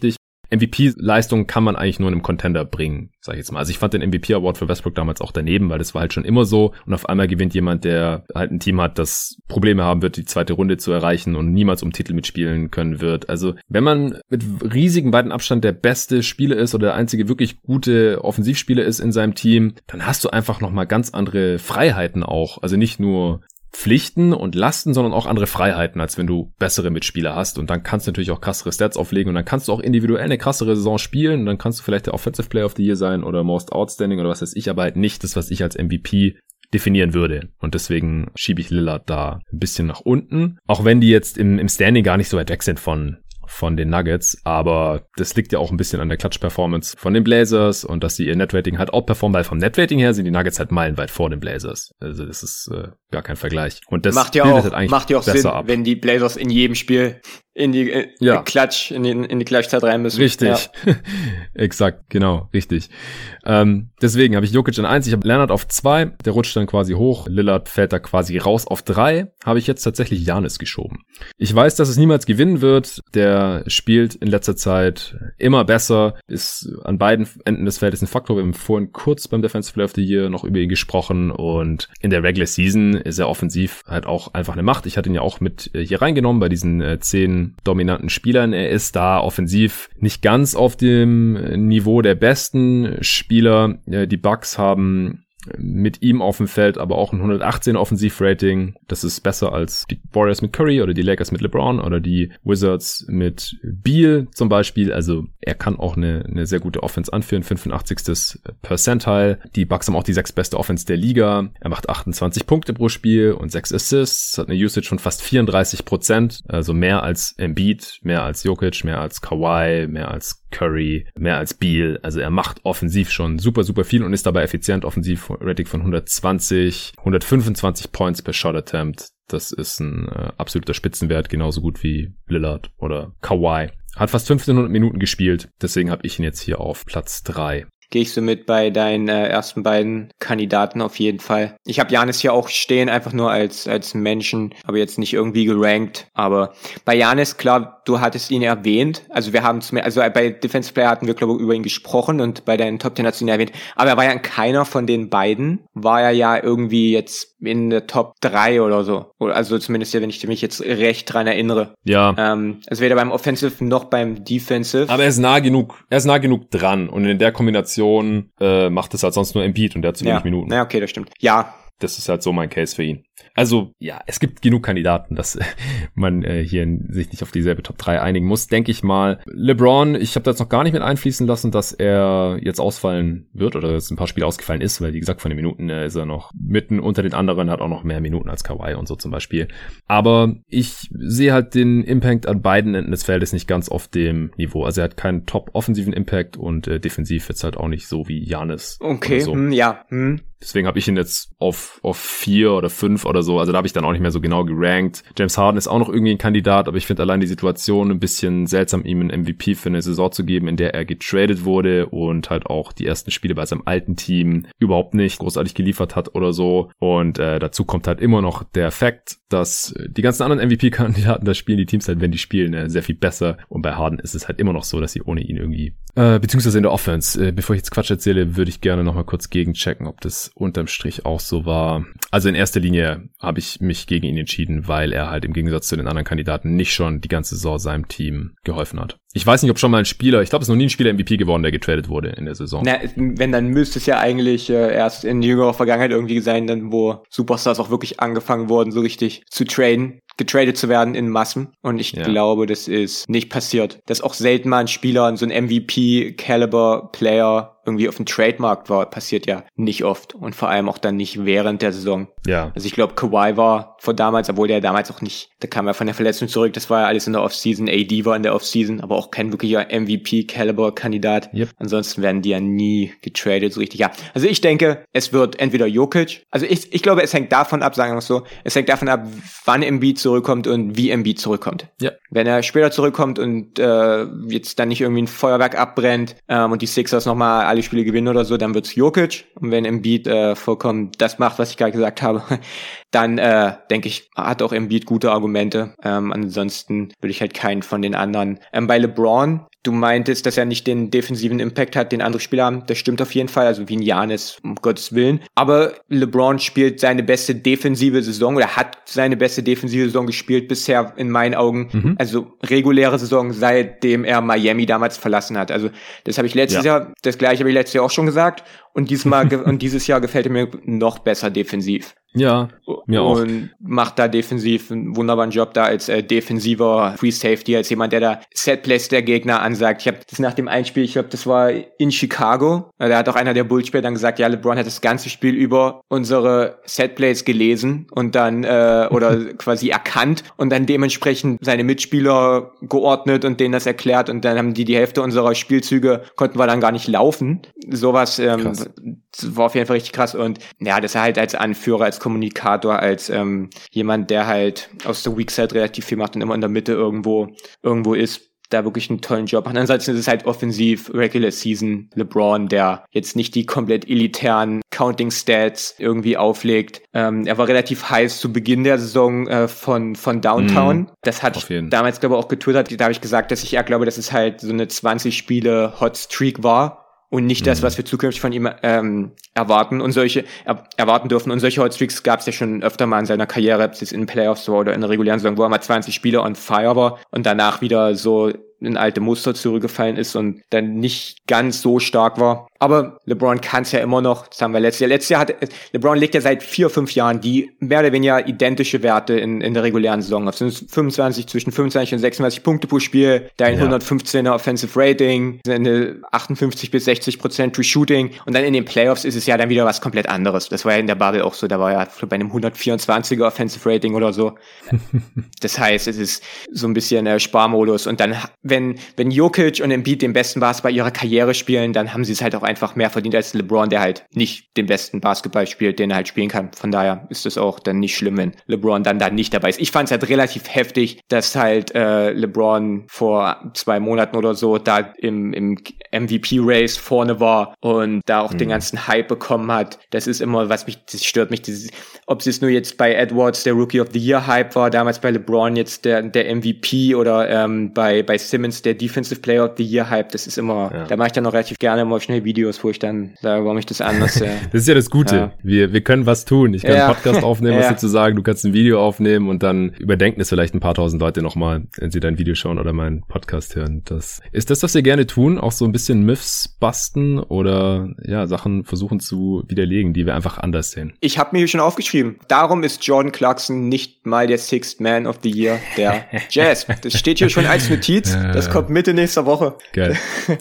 M V P-Leistung kann man eigentlich nur in einem Contender bringen, sag ich jetzt mal. Also ich fand den M V P-Award für Westbrook damals auch daneben, weil das war halt schon immer so und auf einmal gewinnt jemand, der halt ein Team hat, das Probleme haben wird, die zweite Runde zu erreichen und niemals um Titel mitspielen können wird. Also wenn man mit riesigem weiten Abstand der beste Spieler ist oder der einzige wirklich gute Offensivspieler ist in seinem Team, dann hast du einfach nochmal ganz andere Freiheiten auch. Also nicht nur Pflichten und Lasten, sondern auch andere Freiheiten, als wenn du bessere Mitspieler hast. Und dann kannst du natürlich auch krassere Stats auflegen und dann kannst du auch individuell eine krassere Saison spielen und dann kannst du vielleicht der Offensive Player of the Year sein oder Most Outstanding oder was weiß ich, aber halt nicht das, was ich als M V P definieren würde. Und deswegen schiebe ich Lillard da ein bisschen nach unten. Auch wenn die jetzt im, im Standing gar nicht so weit weg sind von von den Nuggets, aber das liegt ja auch ein bisschen an der Klatsch-Performance von den Blazers und dass sie ihr Net-Rating halt outperformen, weil vom Net-Rating her sind die Nuggets halt meilenweit vor den Blazers. Also das ist äh, gar kein Vergleich. Und das macht ja auch, halt eigentlich macht ja auch Sinn, ab. wenn die Blazers in jedem Spiel in die äh, ja. Klatsch, in die, in die Klatschzeit rein müssen. Richtig. Ja. Exakt, genau, richtig. Ähm, deswegen habe ich Jokic in eins, ich habe Leonard auf zwei, der rutscht dann quasi hoch, Lillard fällt da quasi raus auf drei, habe ich jetzt tatsächlich Giannis geschoben. Ich weiß, dass es niemals gewinnen wird, der spielt in letzter Zeit immer besser, ist an beiden Enden des Feldes ein Faktor, wir haben vorhin kurz beim Defensive Player of the Year noch über ihn gesprochen und in der Regular Season ist er offensiv halt auch einfach eine Macht. Ich hatte ihn ja auch mit hier reingenommen bei diesen äh, zehn dominanten Spielern. Er ist da offensiv nicht ganz auf dem Niveau der besten Spieler. Die Bucks haben mit ihm auf dem Feld aber auch ein hundertachtzehn Offensivrating. Das ist besser als die Warriors mit Curry oder die Lakers mit LeBron oder die Wizards mit Beal zum Beispiel. Also er kann auch eine, eine sehr gute Offense anführen. fünfundachtzigstes Percentile. Die Bucks haben auch die sechstbeste Offense der Liga. Er macht achtundzwanzig Punkte pro Spiel und sechs Assists. Hat eine Usage von fast vierunddreißig Prozent. Also mehr als Embiid, mehr als Jokic, mehr als Kawhi, mehr als Curry, mehr als Beal. Also er macht offensiv schon super, super viel und ist dabei effizient. Offensiv Rating von hundertzwanzig, hundertfünfundzwanzig Points per Shot Attempt. Das ist ein äh, absoluter Spitzenwert, genauso gut wie Lillard oder Kawhi. Hat fast fünfzehnhundert Minuten gespielt, deswegen habe ich ihn jetzt hier auf Platz drei. Gehe ich so mit bei deinen äh, ersten beiden Kandidaten auf jeden Fall. Ich habe Giannis hier auch stehen, einfach nur als als Menschen, aber jetzt nicht irgendwie gerankt. Aber bei Giannis, klar, du hattest ihn erwähnt. Also wir haben zum, also bei Defensive Player hatten wir, glaube ich, über ihn gesprochen und bei deinen Top zehn hast du ihn erwähnt. Aber er war ja in keiner von den beiden, war er ja irgendwie jetzt in der Top drei oder so. Also zumindest ja, wenn ich mich jetzt recht dran erinnere. Ja. Ähm, also weder beim Offensive noch beim Defensive. Aber er ist nah genug, er ist nah genug dran und in der Kombination Äh, macht es halt sonst nur Embiid und der hat zu wenig ja. Minuten. Ja, okay, das stimmt. Ja. Das ist halt so mein Case für ihn. Also, ja, es gibt genug Kandidaten, dass äh, man äh, hier sich nicht auf dieselbe Top drei einigen muss, denke ich mal. LeBron, ich habe da jetzt noch gar nicht mit einfließen lassen, dass er jetzt ausfallen wird oder dass ein paar Spiele ausgefallen ist, weil wie gesagt, von den Minuten äh, ist er noch mitten unter den anderen, hat auch noch mehr Minuten als Kawhi und so zum Beispiel. Aber ich sehe halt den Impact an beiden Enden des Feldes nicht ganz auf dem Niveau. Also er hat keinen top-offensiven Impact und äh, defensiv jetzt halt auch nicht so wie Giannis. Okay, so. hm, ja. Hm. Deswegen habe ich ihn jetzt auf auf vier oder fünf oder so. Also da habe ich dann auch nicht mehr so genau gerankt. James Harden ist auch noch irgendwie ein Kandidat, aber ich finde allein die Situation ein bisschen seltsam, ihm einen M V P für eine Saison zu geben, in der er getradet wurde und halt auch die ersten Spiele bei seinem alten Team überhaupt nicht großartig geliefert hat oder so. Und äh, dazu kommt halt immer noch der Fakt, dass die ganzen anderen M V P-Kandidaten, da spielen die Teams halt, wenn die spielen, äh, sehr viel besser. Und bei Harden ist es halt immer noch so, dass sie ohne ihn irgendwie, äh, beziehungsweise in der Offense, äh, bevor ich jetzt Quatsch erzähle, würde ich gerne nochmal kurz gegenchecken, ob das unterm Strich auch so war. Also in erster Linie habe ich mich gegen ihn entschieden, weil er halt im Gegensatz zu den anderen Kandidaten nicht schon die ganze Saison seinem Team geholfen hat. Ich weiß nicht, ob schon mal ein Spieler, ich glaube, es ist noch nie ein Spieler M V P geworden, der getradet wurde in der Saison. Na, wenn, dann müsste es ja eigentlich äh, erst in jüngerer Vergangenheit irgendwie sein, dann wo Superstars auch wirklich angefangen wurden, so richtig zu traden, getradet zu werden in Massen. Und ich ja. glaube, das ist nicht passiert. Dass auch selten mal ein Spieler, so ein M V P-Caliber-Player irgendwie auf dem Trademarkt war, passiert ja nicht oft. Und vor allem auch dann nicht während der Saison. Ja. Also ich glaube, Kawhi war vor damals, obwohl der damals auch nicht, da kam er von der Verletzung zurück, das war ja alles in der Offseason. A D war in der Offseason, aber auch kein wirklicher M V P-Caliber-Kandidat. Yep. Ansonsten werden die ja nie getradet, so richtig. Ja, also ich denke, es wird entweder Jokic, also ich, ich glaube, es hängt davon ab, sagen wir es so, es hängt davon ab, wann Embiid zurückkommt und wie Embiid zurückkommt. Ja. Wenn er später zurückkommt und äh, jetzt dann nicht irgendwie ein Feuerwerk abbrennt ähm, und die Sixers nochmal alle Spiele gewinnen oder so, dann wird's Jokic. Und wenn Embiid äh, vollkommen das macht, was ich gerade gesagt habe, dann äh, denke ich, hat auch Embiid gute Argumente. Ähm, ansonsten würde ich halt keinen von den anderen. Ähm, bei LeBron, du meintest, dass er nicht den defensiven Impact hat, den andere Spieler haben. Das stimmt auf jeden Fall, also wie ein Giannis, um Gottes Willen. Aber LeBron spielt seine beste defensive Saison oder hat seine beste defensive Saison gespielt bisher in meinen Augen. Mhm. Also reguläre Saison, seitdem er Miami damals verlassen hat. Also das habe ich letztes ja. Jahr, das gleiche habe ich letztes Jahr auch schon gesagt. Und diesmal und dieses Jahr gefällt er mir noch besser defensiv. Ja, mir auch. Und macht da defensiv einen wunderbaren Job da als äh, defensiver Free Safety, als jemand, der da Setplays der Gegner ansagt. Ich habe das nach dem Einspiel, ich glaube, das war in Chicago, da hat auch einer der Bulls-Spieler dann gesagt, ja, LeBron hat das ganze Spiel über unsere Setplays gelesen und dann äh, oder quasi erkannt und dann dementsprechend seine Mitspieler geordnet und denen das erklärt und dann haben die die Hälfte unserer Spielzüge, konnten wir dann gar nicht laufen. Sowas ähm, war auf jeden Fall richtig krass und ja, dass er halt als Anführer, als Kommunikator, als ähm, jemand, der halt aus der Weak Side relativ viel macht und immer in der Mitte irgendwo irgendwo ist, da wirklich einen tollen Job macht. Ansonsten ist es halt offensiv Regular Season LeBron, der jetzt nicht die komplett elitären Counting Stats irgendwie auflegt. Ähm, er war relativ heiß zu Beginn der Saison äh, von von Downtown. Mm, das hat ich damals, glaube ich, auch getwittert. Da habe ich gesagt, dass ich eher glaube, dass es halt so eine zwanzig Spiele Hot Streak war. Und nicht das, was wir zukünftig von ihm ähm, erwarten und solche er, erwarten dürfen. Und solche Hotstreaks gab es ja schon öfter mal in seiner Karriere, ob es jetzt in den Playoffs war oder in der regulären Saison, wo er mal zwanzig Spiele on fire war und danach wieder so in alte Muster zurückgefallen ist und dann nicht ganz so stark war. Aber LeBron kann es ja immer noch, das haben wir letztes Jahr. Letztes Jahr hat, LeBron legt ja seit vier, fünf Jahren die mehr oder weniger identische Werte in, in der regulären Saison. Das sind fünfundzwanzig, zwischen fünfundzwanzig und sechsundzwanzig Punkte pro Spiel, dein ja. hundertfünfzehner Offensive Rating, eine achtundfünfzig bis sechzig Prozent True Shooting und dann in den Playoffs ist es ja dann wieder was komplett anderes. Das war ja in der Bubble auch so, da war ja bei einem hundertvierundzwanziger Offensive Rating oder so. Das heißt, es ist so ein bisschen äh, Sparmodus und dann, wenn, wenn Jokic und Embiid den besten Basketball ihrer Karriere spielen, dann haben sie es halt auch einfach mehr verdient als LeBron, der halt nicht den besten Basketball spielt, den er halt spielen kann. Von daher ist es auch dann nicht schlimm, wenn LeBron dann da nicht dabei ist. Ich fand es halt relativ heftig, dass halt äh, LeBron vor zwei Monaten oder so da im, im M V P-Race vorne war und da auch mhm. den ganzen Hype bekommen hat. Das ist immer, was mich, das stört mich, dieses, ob es nur jetzt bei Edwards der Rookie of the Year Hype war, damals bei LeBron jetzt der, der M V P oder ähm, bei, bei Simmons der Defensive Player of the Year Hype. Das ist immer, ja. da mache ich dann auch relativ gerne immer schnell Videos, wo ich dann sage, warum ich das anders. Äh, das ist ja das Gute. Ja. Wir, wir können was tun. Ich kann ja. einen Podcast aufnehmen, ja. was dir zu sagen. Du kannst ein Video aufnehmen und dann überdenken es vielleicht ein paar tausend Leute nochmal, wenn sie dein Video schauen oder meinen Podcast hören. Das ist das, was wir gerne tun, auch so ein bisschen Myths basten oder ja Sachen versuchen zu widerlegen, die wir einfach anders sehen. Ich habe mir hier schon aufgeschrieben. Darum ist Jordan Clarkson nicht mal der Sixth Man of the Year der Jazz. Das steht hier schon als Notiz. Das kommt Mitte nächster Woche. Geil.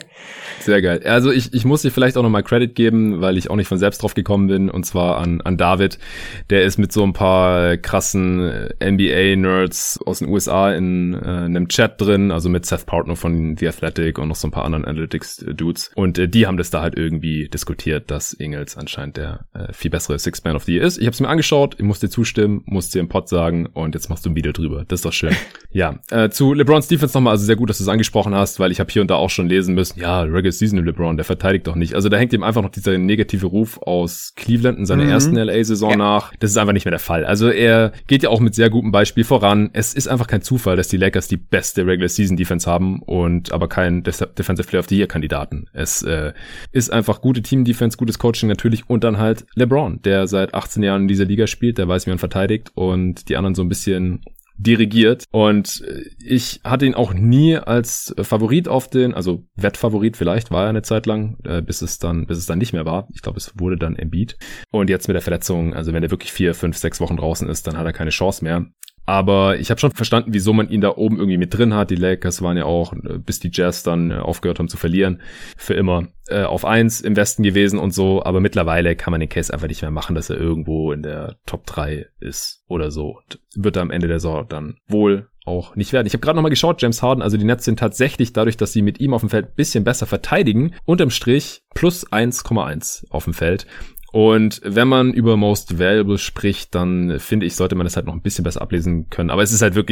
Sehr geil. Also ich, ich muss dir vielleicht auch nochmal Credit geben, weil ich auch nicht von selbst drauf gekommen bin, und zwar an, an David. Der ist mit so ein paar krassen N B A-Nerds aus den U S A in äh, einem Chat drin, also mit Seth Partner von The Athletic und noch so ein paar anderen Analytics-Dudes. Und äh, die haben das da halt irgendwie diskutiert, dass Ingles anscheinend der äh, viel bessere Sixth Man of the Year ist. Ich habe es mir angeschaut, ich musste dir zustimmen, musste dir im Pod sagen und jetzt machst du ein Video drüber. Das ist doch schön. Ja, äh, zu LeBrons Defense nochmal, also sehr gut, dass du es angesprochen hast, weil ich habe hier und da auch schon lesen müssen, ja, Regular Season LeBron, der verteidigt doch nicht. Also da hängt ihm einfach noch dieser negative Ruf aus Cleveland in seiner mhm. ersten L A-Saison ja. nach. Das ist einfach nicht mehr der Fall. Also er geht ja auch mit sehr gutem Beispiel voran. Es ist einfach kein Zufall, dass die Lakers die beste Regular Season Defense haben und aber kein Defensive Player of the Year Kandidaten. Es äh, ist einfach gute Team-Defense, gutes Coaching natürlich und dann halt LeBron, der seit achtzehn Jahren in dieser Liga spielt, der weiß, wie man verteidigt und die anderen so ein bisschen dirigiert. Und ich hatte ihn auch nie als Favorit auf den, also Wettfavorit vielleicht, war er eine Zeit lang, äh, bis es dann, bis es dann nicht mehr war. Ich glaube, es wurde dann Embiid. Und jetzt mit der Verletzung, also wenn er wirklich vier, fünf, sechs Wochen draußen ist, dann hat er keine Chance mehr. Aber ich habe schon verstanden, wieso man ihn da oben irgendwie mit drin hat. Die Lakers waren ja auch, bis die Jazz dann aufgehört haben zu verlieren, für immer äh, auf eins im Westen gewesen und so. Aber mittlerweile kann man den Case einfach nicht mehr machen, dass er irgendwo in der Top drei ist oder so. Und wird er am Ende der Saison dann wohl auch nicht werden. Ich habe gerade nochmal geschaut, James Harden, also die Nets sind tatsächlich dadurch, dass sie mit ihm auf dem Feld ein bisschen besser verteidigen, unterm Strich plus eins Komma eins auf dem Feld. Und wenn man über Most Valuable spricht, dann finde ich, sollte man das halt noch ein bisschen besser ablesen können. Aber es ist halt wirklich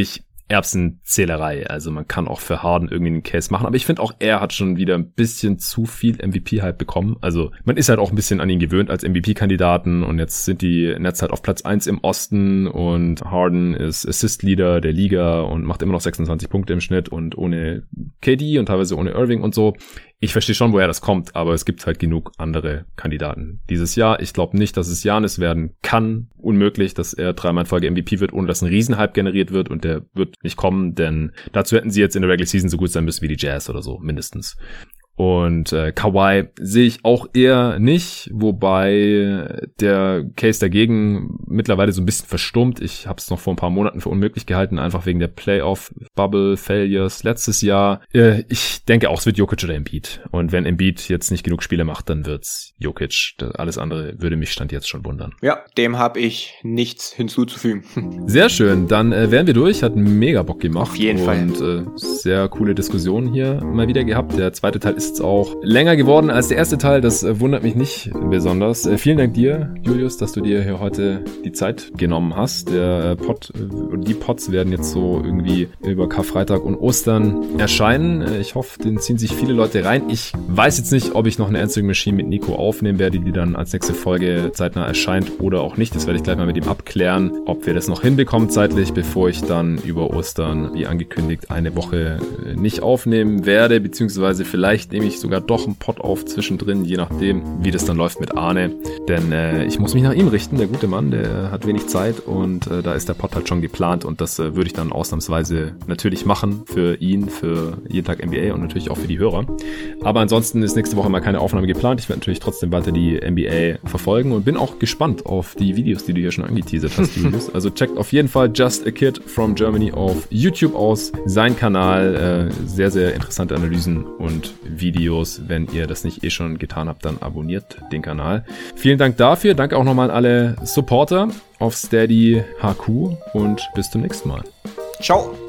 Erbsenzählerei. Also man kann auch für Harden irgendwie einen Case machen. Aber ich finde auch, er hat schon wieder ein bisschen zu viel M V P-Hype bekommen. Also man ist halt auch ein bisschen an ihn gewöhnt als M V P-Kandidaten und jetzt sind die Nets halt auf Platz eins im Osten und Harden ist Assist-Leader der Liga und macht immer noch sechsundzwanzig Punkte im Schnitt und ohne K D und teilweise ohne Irving und so. Ich verstehe schon, woher das kommt, aber es gibt halt genug andere Kandidaten dieses Jahr. Ich glaube nicht, dass es Giannis werden kann. Unmöglich, dass er dreimal in Folge M V P wird, ohne dass ein Riesenhype generiert wird und der wird nicht kommen, denn dazu hätten sie jetzt in der Regular Season so gut sein müssen wie die Jazz oder so, mindestens. Und äh, Kawhi sehe ich auch eher nicht, wobei der Case dagegen mittlerweile so ein bisschen verstummt. Ich habe es noch vor ein paar Monaten für unmöglich gehalten, einfach wegen der Playoff-Bubble-Failures letztes Jahr. Äh, ich denke auch, es wird Jokic oder Embiid. Und wenn Embiid jetzt nicht genug Spiele macht, dann wird's Jokic. Alles andere würde mich Stand jetzt schon wundern. Ja, dem habe ich nichts hinzuzufügen. Sehr schön, dann äh, wären wir durch. Hat mega Bock gemacht. Auf jeden und, Fall. Und äh, sehr coole Diskussionen hier mal wieder gehabt. Der zweite Teil ist jetzt auch länger geworden als der erste Teil. Das äh, wundert mich nicht besonders. Äh, vielen Dank dir, Julius, dass du dir hier heute die Zeit genommen hast. Der äh, Pod, äh, die Pods werden jetzt so irgendwie über Karfreitag und Ostern erscheinen. Äh, ich hoffe, den ziehen sich viele Leute rein. Ich weiß jetzt nicht, ob ich noch eine Answering Machine mit Nico aufnehmen werde, die dann als nächste Folge zeitnah erscheint oder auch nicht. Das werde ich gleich mal mit ihm abklären, ob wir das noch hinbekommen zeitlich, bevor ich dann über Ostern, wie angekündigt, eine Woche äh, nicht aufnehmen werde, beziehungsweise vielleicht nehme ich sogar doch einen Pod auf zwischendrin, je nachdem, wie das dann läuft mit Arne. Denn äh, ich muss mich nach ihm richten, der gute Mann, der hat wenig Zeit und äh, da ist der Pod halt schon geplant und das äh, würde ich dann ausnahmsweise natürlich machen für ihn, für jeden Tag N B A und natürlich auch für die Hörer. Aber ansonsten ist nächste Woche mal keine Aufnahme geplant. Ich werde natürlich trotzdem weiter die N B A verfolgen und bin auch gespannt auf die Videos, die du hier schon angeteasert hast, Julius. Also checkt auf jeden Fall Just a Kid from Germany auf YouTube aus. Sein Kanal, äh, sehr, sehr interessante Analysen und Videos. Wenn ihr das nicht eh schon getan habt, dann abonniert den Kanal. Vielen Dank dafür. Danke auch nochmal an alle Supporter auf Steady H Q und bis zum nächsten Mal. Ciao.